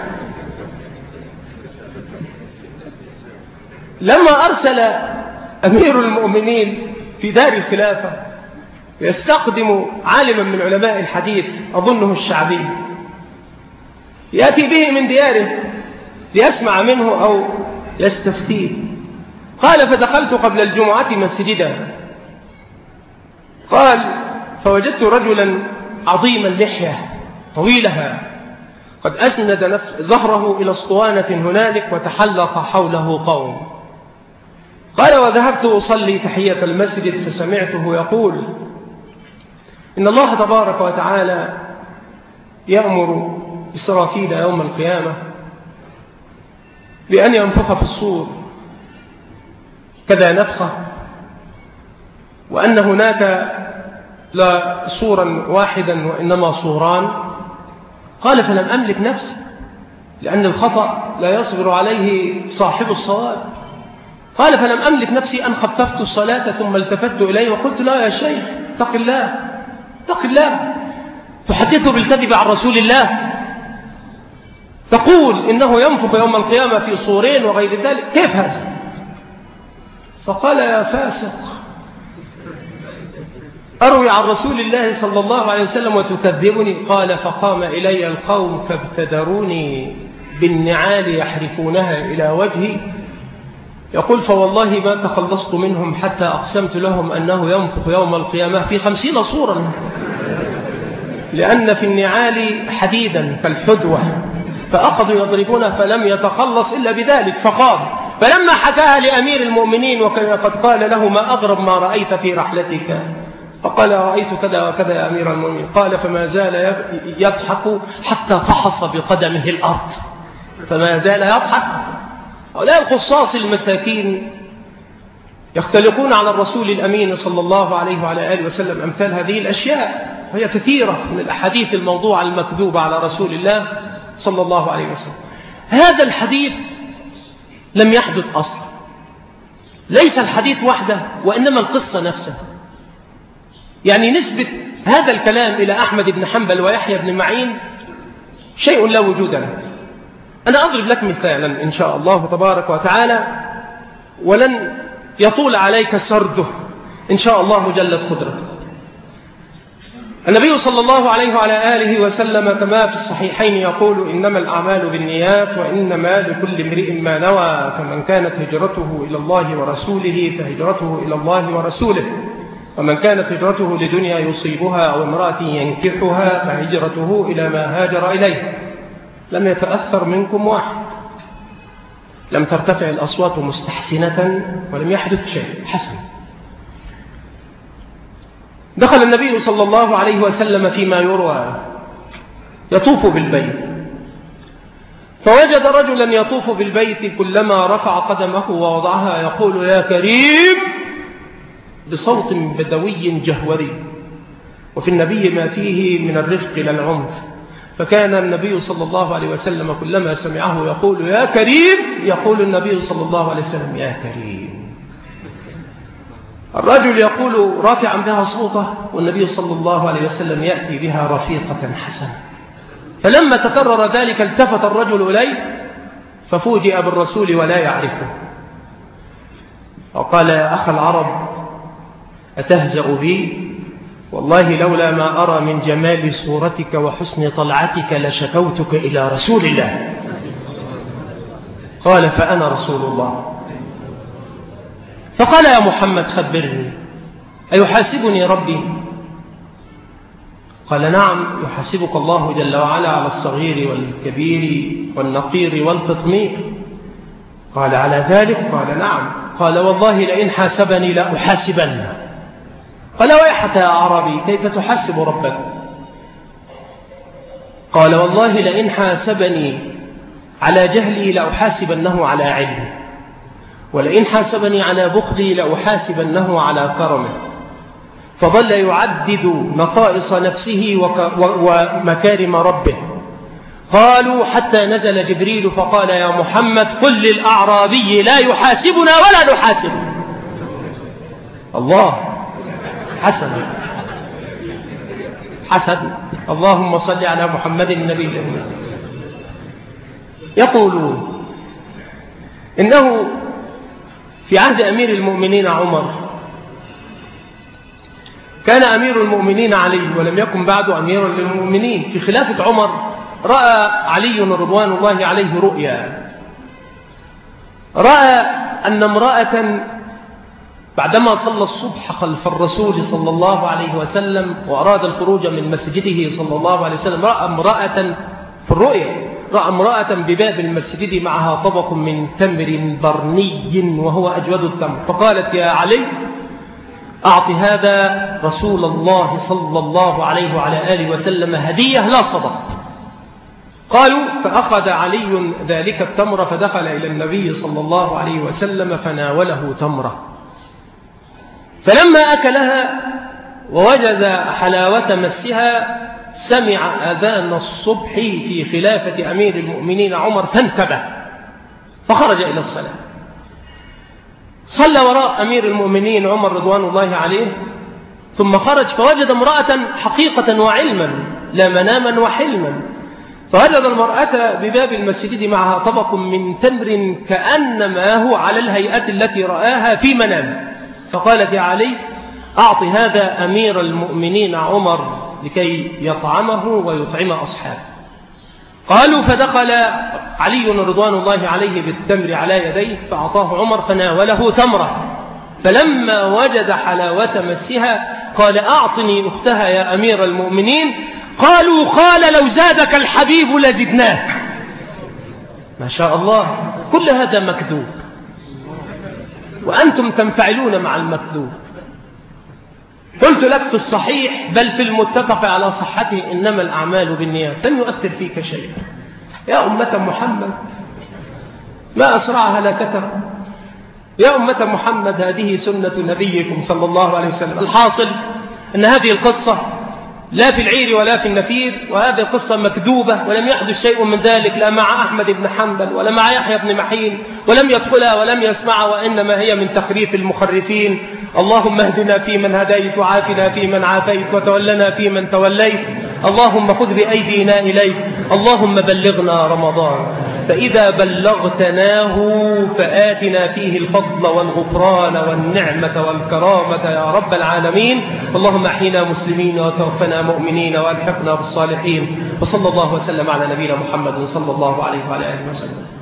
لما أرسل أمير المؤمنين في دار الخلافة يستقدم عالما من علماء الحديث أظنه الشعبي، يأتي به من دياره ليسمع منه أو يستفتيه. قال: فدخلت قبل الجمعة مسجدا، قال: فوجدت رجلا عظيم اللحية طويلها قد أسند ظهره إلى اسطوانة هنالك وتحلق حوله قوم. قال: وذهبت أصلي تحية المسجد فسمعته يقول: إن الله تبارك وتعالى يأمر إسرافيل يوم القيامة بأن ينفخ في الصور كذا نفخة، وأن هناك لا صورا واحدا وإنما صوران. قال: فلم أملك نفسي، لأن الخطأ لا يصبر عليه صاحب الصواب. قال: فلم أملك نفسي أن خففت الصلاة ثم التفت إليه وقلت: لا يا شيخ، اتق الله اتق الله، تحدث بالكذب عن رسول الله، تقول إنه ينفخ يوم القيامة في صورين وغير ذلك، كيف هذا؟ فقال يا فاسق أروي عن رسول الله صلى الله عليه وسلم وتكذبني؟ قال فقام إلي القوم فابتدروني بالنعال يحرفونها إلى وجهي، يقول فوالله ما تخلصت منهم حتى أقسمت لهم أنه ينفخ يوم القيامة في خمسين صورا، لأن في النعال حديدا كالحدوة، فأخذوا يضربونه فلم يتخلص إلا بذلك فقام. فلما حكاها لأمير المؤمنين وكان قد قال له ما أغرب ما رأيت في رحلتك، فقال رأيت كذا وكذا يا أمير المؤمنين. قال فما زال يضحك حتى فحص بقدمه الأرض، فما زال يضحك. هؤلاء الخصاص المساكين يختلقون على الرسول الأمين صلى الله عليه وعلى آله وسلم أمثال هذه الأشياء، وهي كثيرة من الأحاديث الموضوعة المكذوبة على رسول الله صلى الله عليه وسلم. هذا الحديث لم يحدث أصلا، ليس الحديث وحده وإنما القصة نفسها. يعني نسبة هذا الكلام إلى أحمد بن حنبل ويحيى بن معين شيء لا وجود له. أنا أضرب لك مثالا إن شاء الله تبارك وتعالى، ولن يطول عليك سرده إن شاء الله جلت قدرته. النبي صلى الله عليه وعلى آله وسلم كما في الصحيحين يقول إنما الأعمال بالنيات وإنما لكل امرئ ما نوى، فمن كانت هجرته إلى الله ورسوله فهجرته إلى الله ورسوله، ومن كانت هجرته لدنيا يصيبها أو امرأة ينكحها فهجرته إلى ما هاجر إليه. لم يتأثر منكم واحد، لم ترتفع الأصوات مستحسنة ولم يحدث شيء حسن. دخل النبي صلى الله عليه وسلم فيما يروى يطوف بالبيت، فوجد رجلا يطوف بالبيت كلما رفع قدمه ووضعها يقول يا كريم بصوت بدوي جهوري، وفي النبي ما فيه من الرفق إلى العنف، فكان النبي صلى الله عليه وسلم كلما سمعه يقول يا كريم يقول النبي صلى الله عليه وسلم يا كريم. الرجل يقول رافعا بها صوته والنبي صلى الله عليه وسلم يأتي بها رفيقة حسنة. فلما تكرر ذلك التفت الرجل إليه ففوجئ بالرسول ولا يعرفه، وقال يا أخ العرب أتهزأ بي؟ والله لولا ما أرى من جمال صورتك وحسن طلعتك لشكوتك إلى رسول الله. قال فأنا رسول الله. فقال يا محمد خبرني أيحاسبني ربي؟ قال نعم يحاسبك الله جل وعلا على الصغير والكبير والنقير والقطمير. قال على ذلك؟ قال نعم. قال والله لئن حاسبني لأحاسبنه. قال ويحك يا عربي كيف تحاسب ربك؟ قال والله لئن حاسبني على جهلي لأحاسبنه على علمي، ولئن حاسبني على بخلي لأحاسبنه على كرمه. فظل يعدد نقائص نفسه ومكارم ربه. قالوا حتى نزل جبريل فقال يا محمد قل للأعرابي لا يحاسبنا ولا نحاسبه. الله حسن حسن. اللهم صل على محمد النبي الأمي. يقولون إنه في عهد أمير المؤمنين عمر كان أمير المؤمنين علي ولم يكن بعد أميرا للمؤمنين. في خلافة عمر رأى علي رضوان الله عليه رؤيا، رأى أن امرأة بعدما صلى الصبح خلف الرسول صلى الله عليه وسلم وأراد الخروج من مسجده صلى الله عليه وسلم، رأى امرأة في الرؤيا، رأى امرأة بباب المسجد معها طبق من تمر برني وهو أجود التمر، فقالت يا علي أعطي هذا رسول الله صلى الله عليه وعلى آله وسلم هدية لا صدق. قالوا فأخذ علي ذلك التمر فدخل إلى النبي صلى الله عليه وسلم فناوله تمره، فلما أكلها ووجد حلاوة مسها سمع أذان الصبح في خلافة أمير المؤمنين عمر فانتبه فخرج إلى الصلاة. صلى وراء أمير المؤمنين عمر رضوان الله عليه، ثم خرج فوجد امرأة حقيقة وعلما لا مناما وحلما فوجد المرأة بباب المسجد معها طبق من تمر كأنما هو على الهيئة التي رآها في منام، فقالت يا علي أعط هذا أمير المؤمنين عمر لكي يطعمه ويطعم أصحابه. قالوا فدخل علي رضوان الله عليه بالتمر على يديه فأعطاه عمر فناوله تمرة، فلما وجد حلاوة مسها قال أعطني أختها يا أمير المؤمنين. قالوا قال لو زادك الحبيب لزدناه. ما شاء الله، كل هذا مكذوب وأنتم تنفعلون مع المكذوب. قلت لك في الصحيح بل في المتفق على صحته إنما الأعمال بالنيات، لن يؤثر فيك شيء. يا أمة محمد ما أسرع هلاكتكم، يا أمة محمد هذه سنة نبيكم صلى الله عليه وسلم. الحاصل أن هذه القصة لا في العير ولا في النفير، وهذه القصة مكذوبة ولم يحدث شيء من ذلك لا مع أحمد بن حنبل ولا مع يحيى بن معين، ولم يدخلها ولم يسمعها، وإنما هي من تخريف المخرفين. اللهم اهدنا فيمن هديت وعافنا فيمن عافيت وتولنا فيمن توليت. اللهم خذ بأيدينا إليك. اللهم بلغنا رمضان، فإذا بلغتناه فآتنا فيه الفضل والغفران والنعمة والكرامة يا رب العالمين. اللهم احينا مسلمين وتوفنا مؤمنين والحقنا بالصالحين. وصلى الله وسلم على نبينا محمد صلى الله عليه وعلى آله وسلم.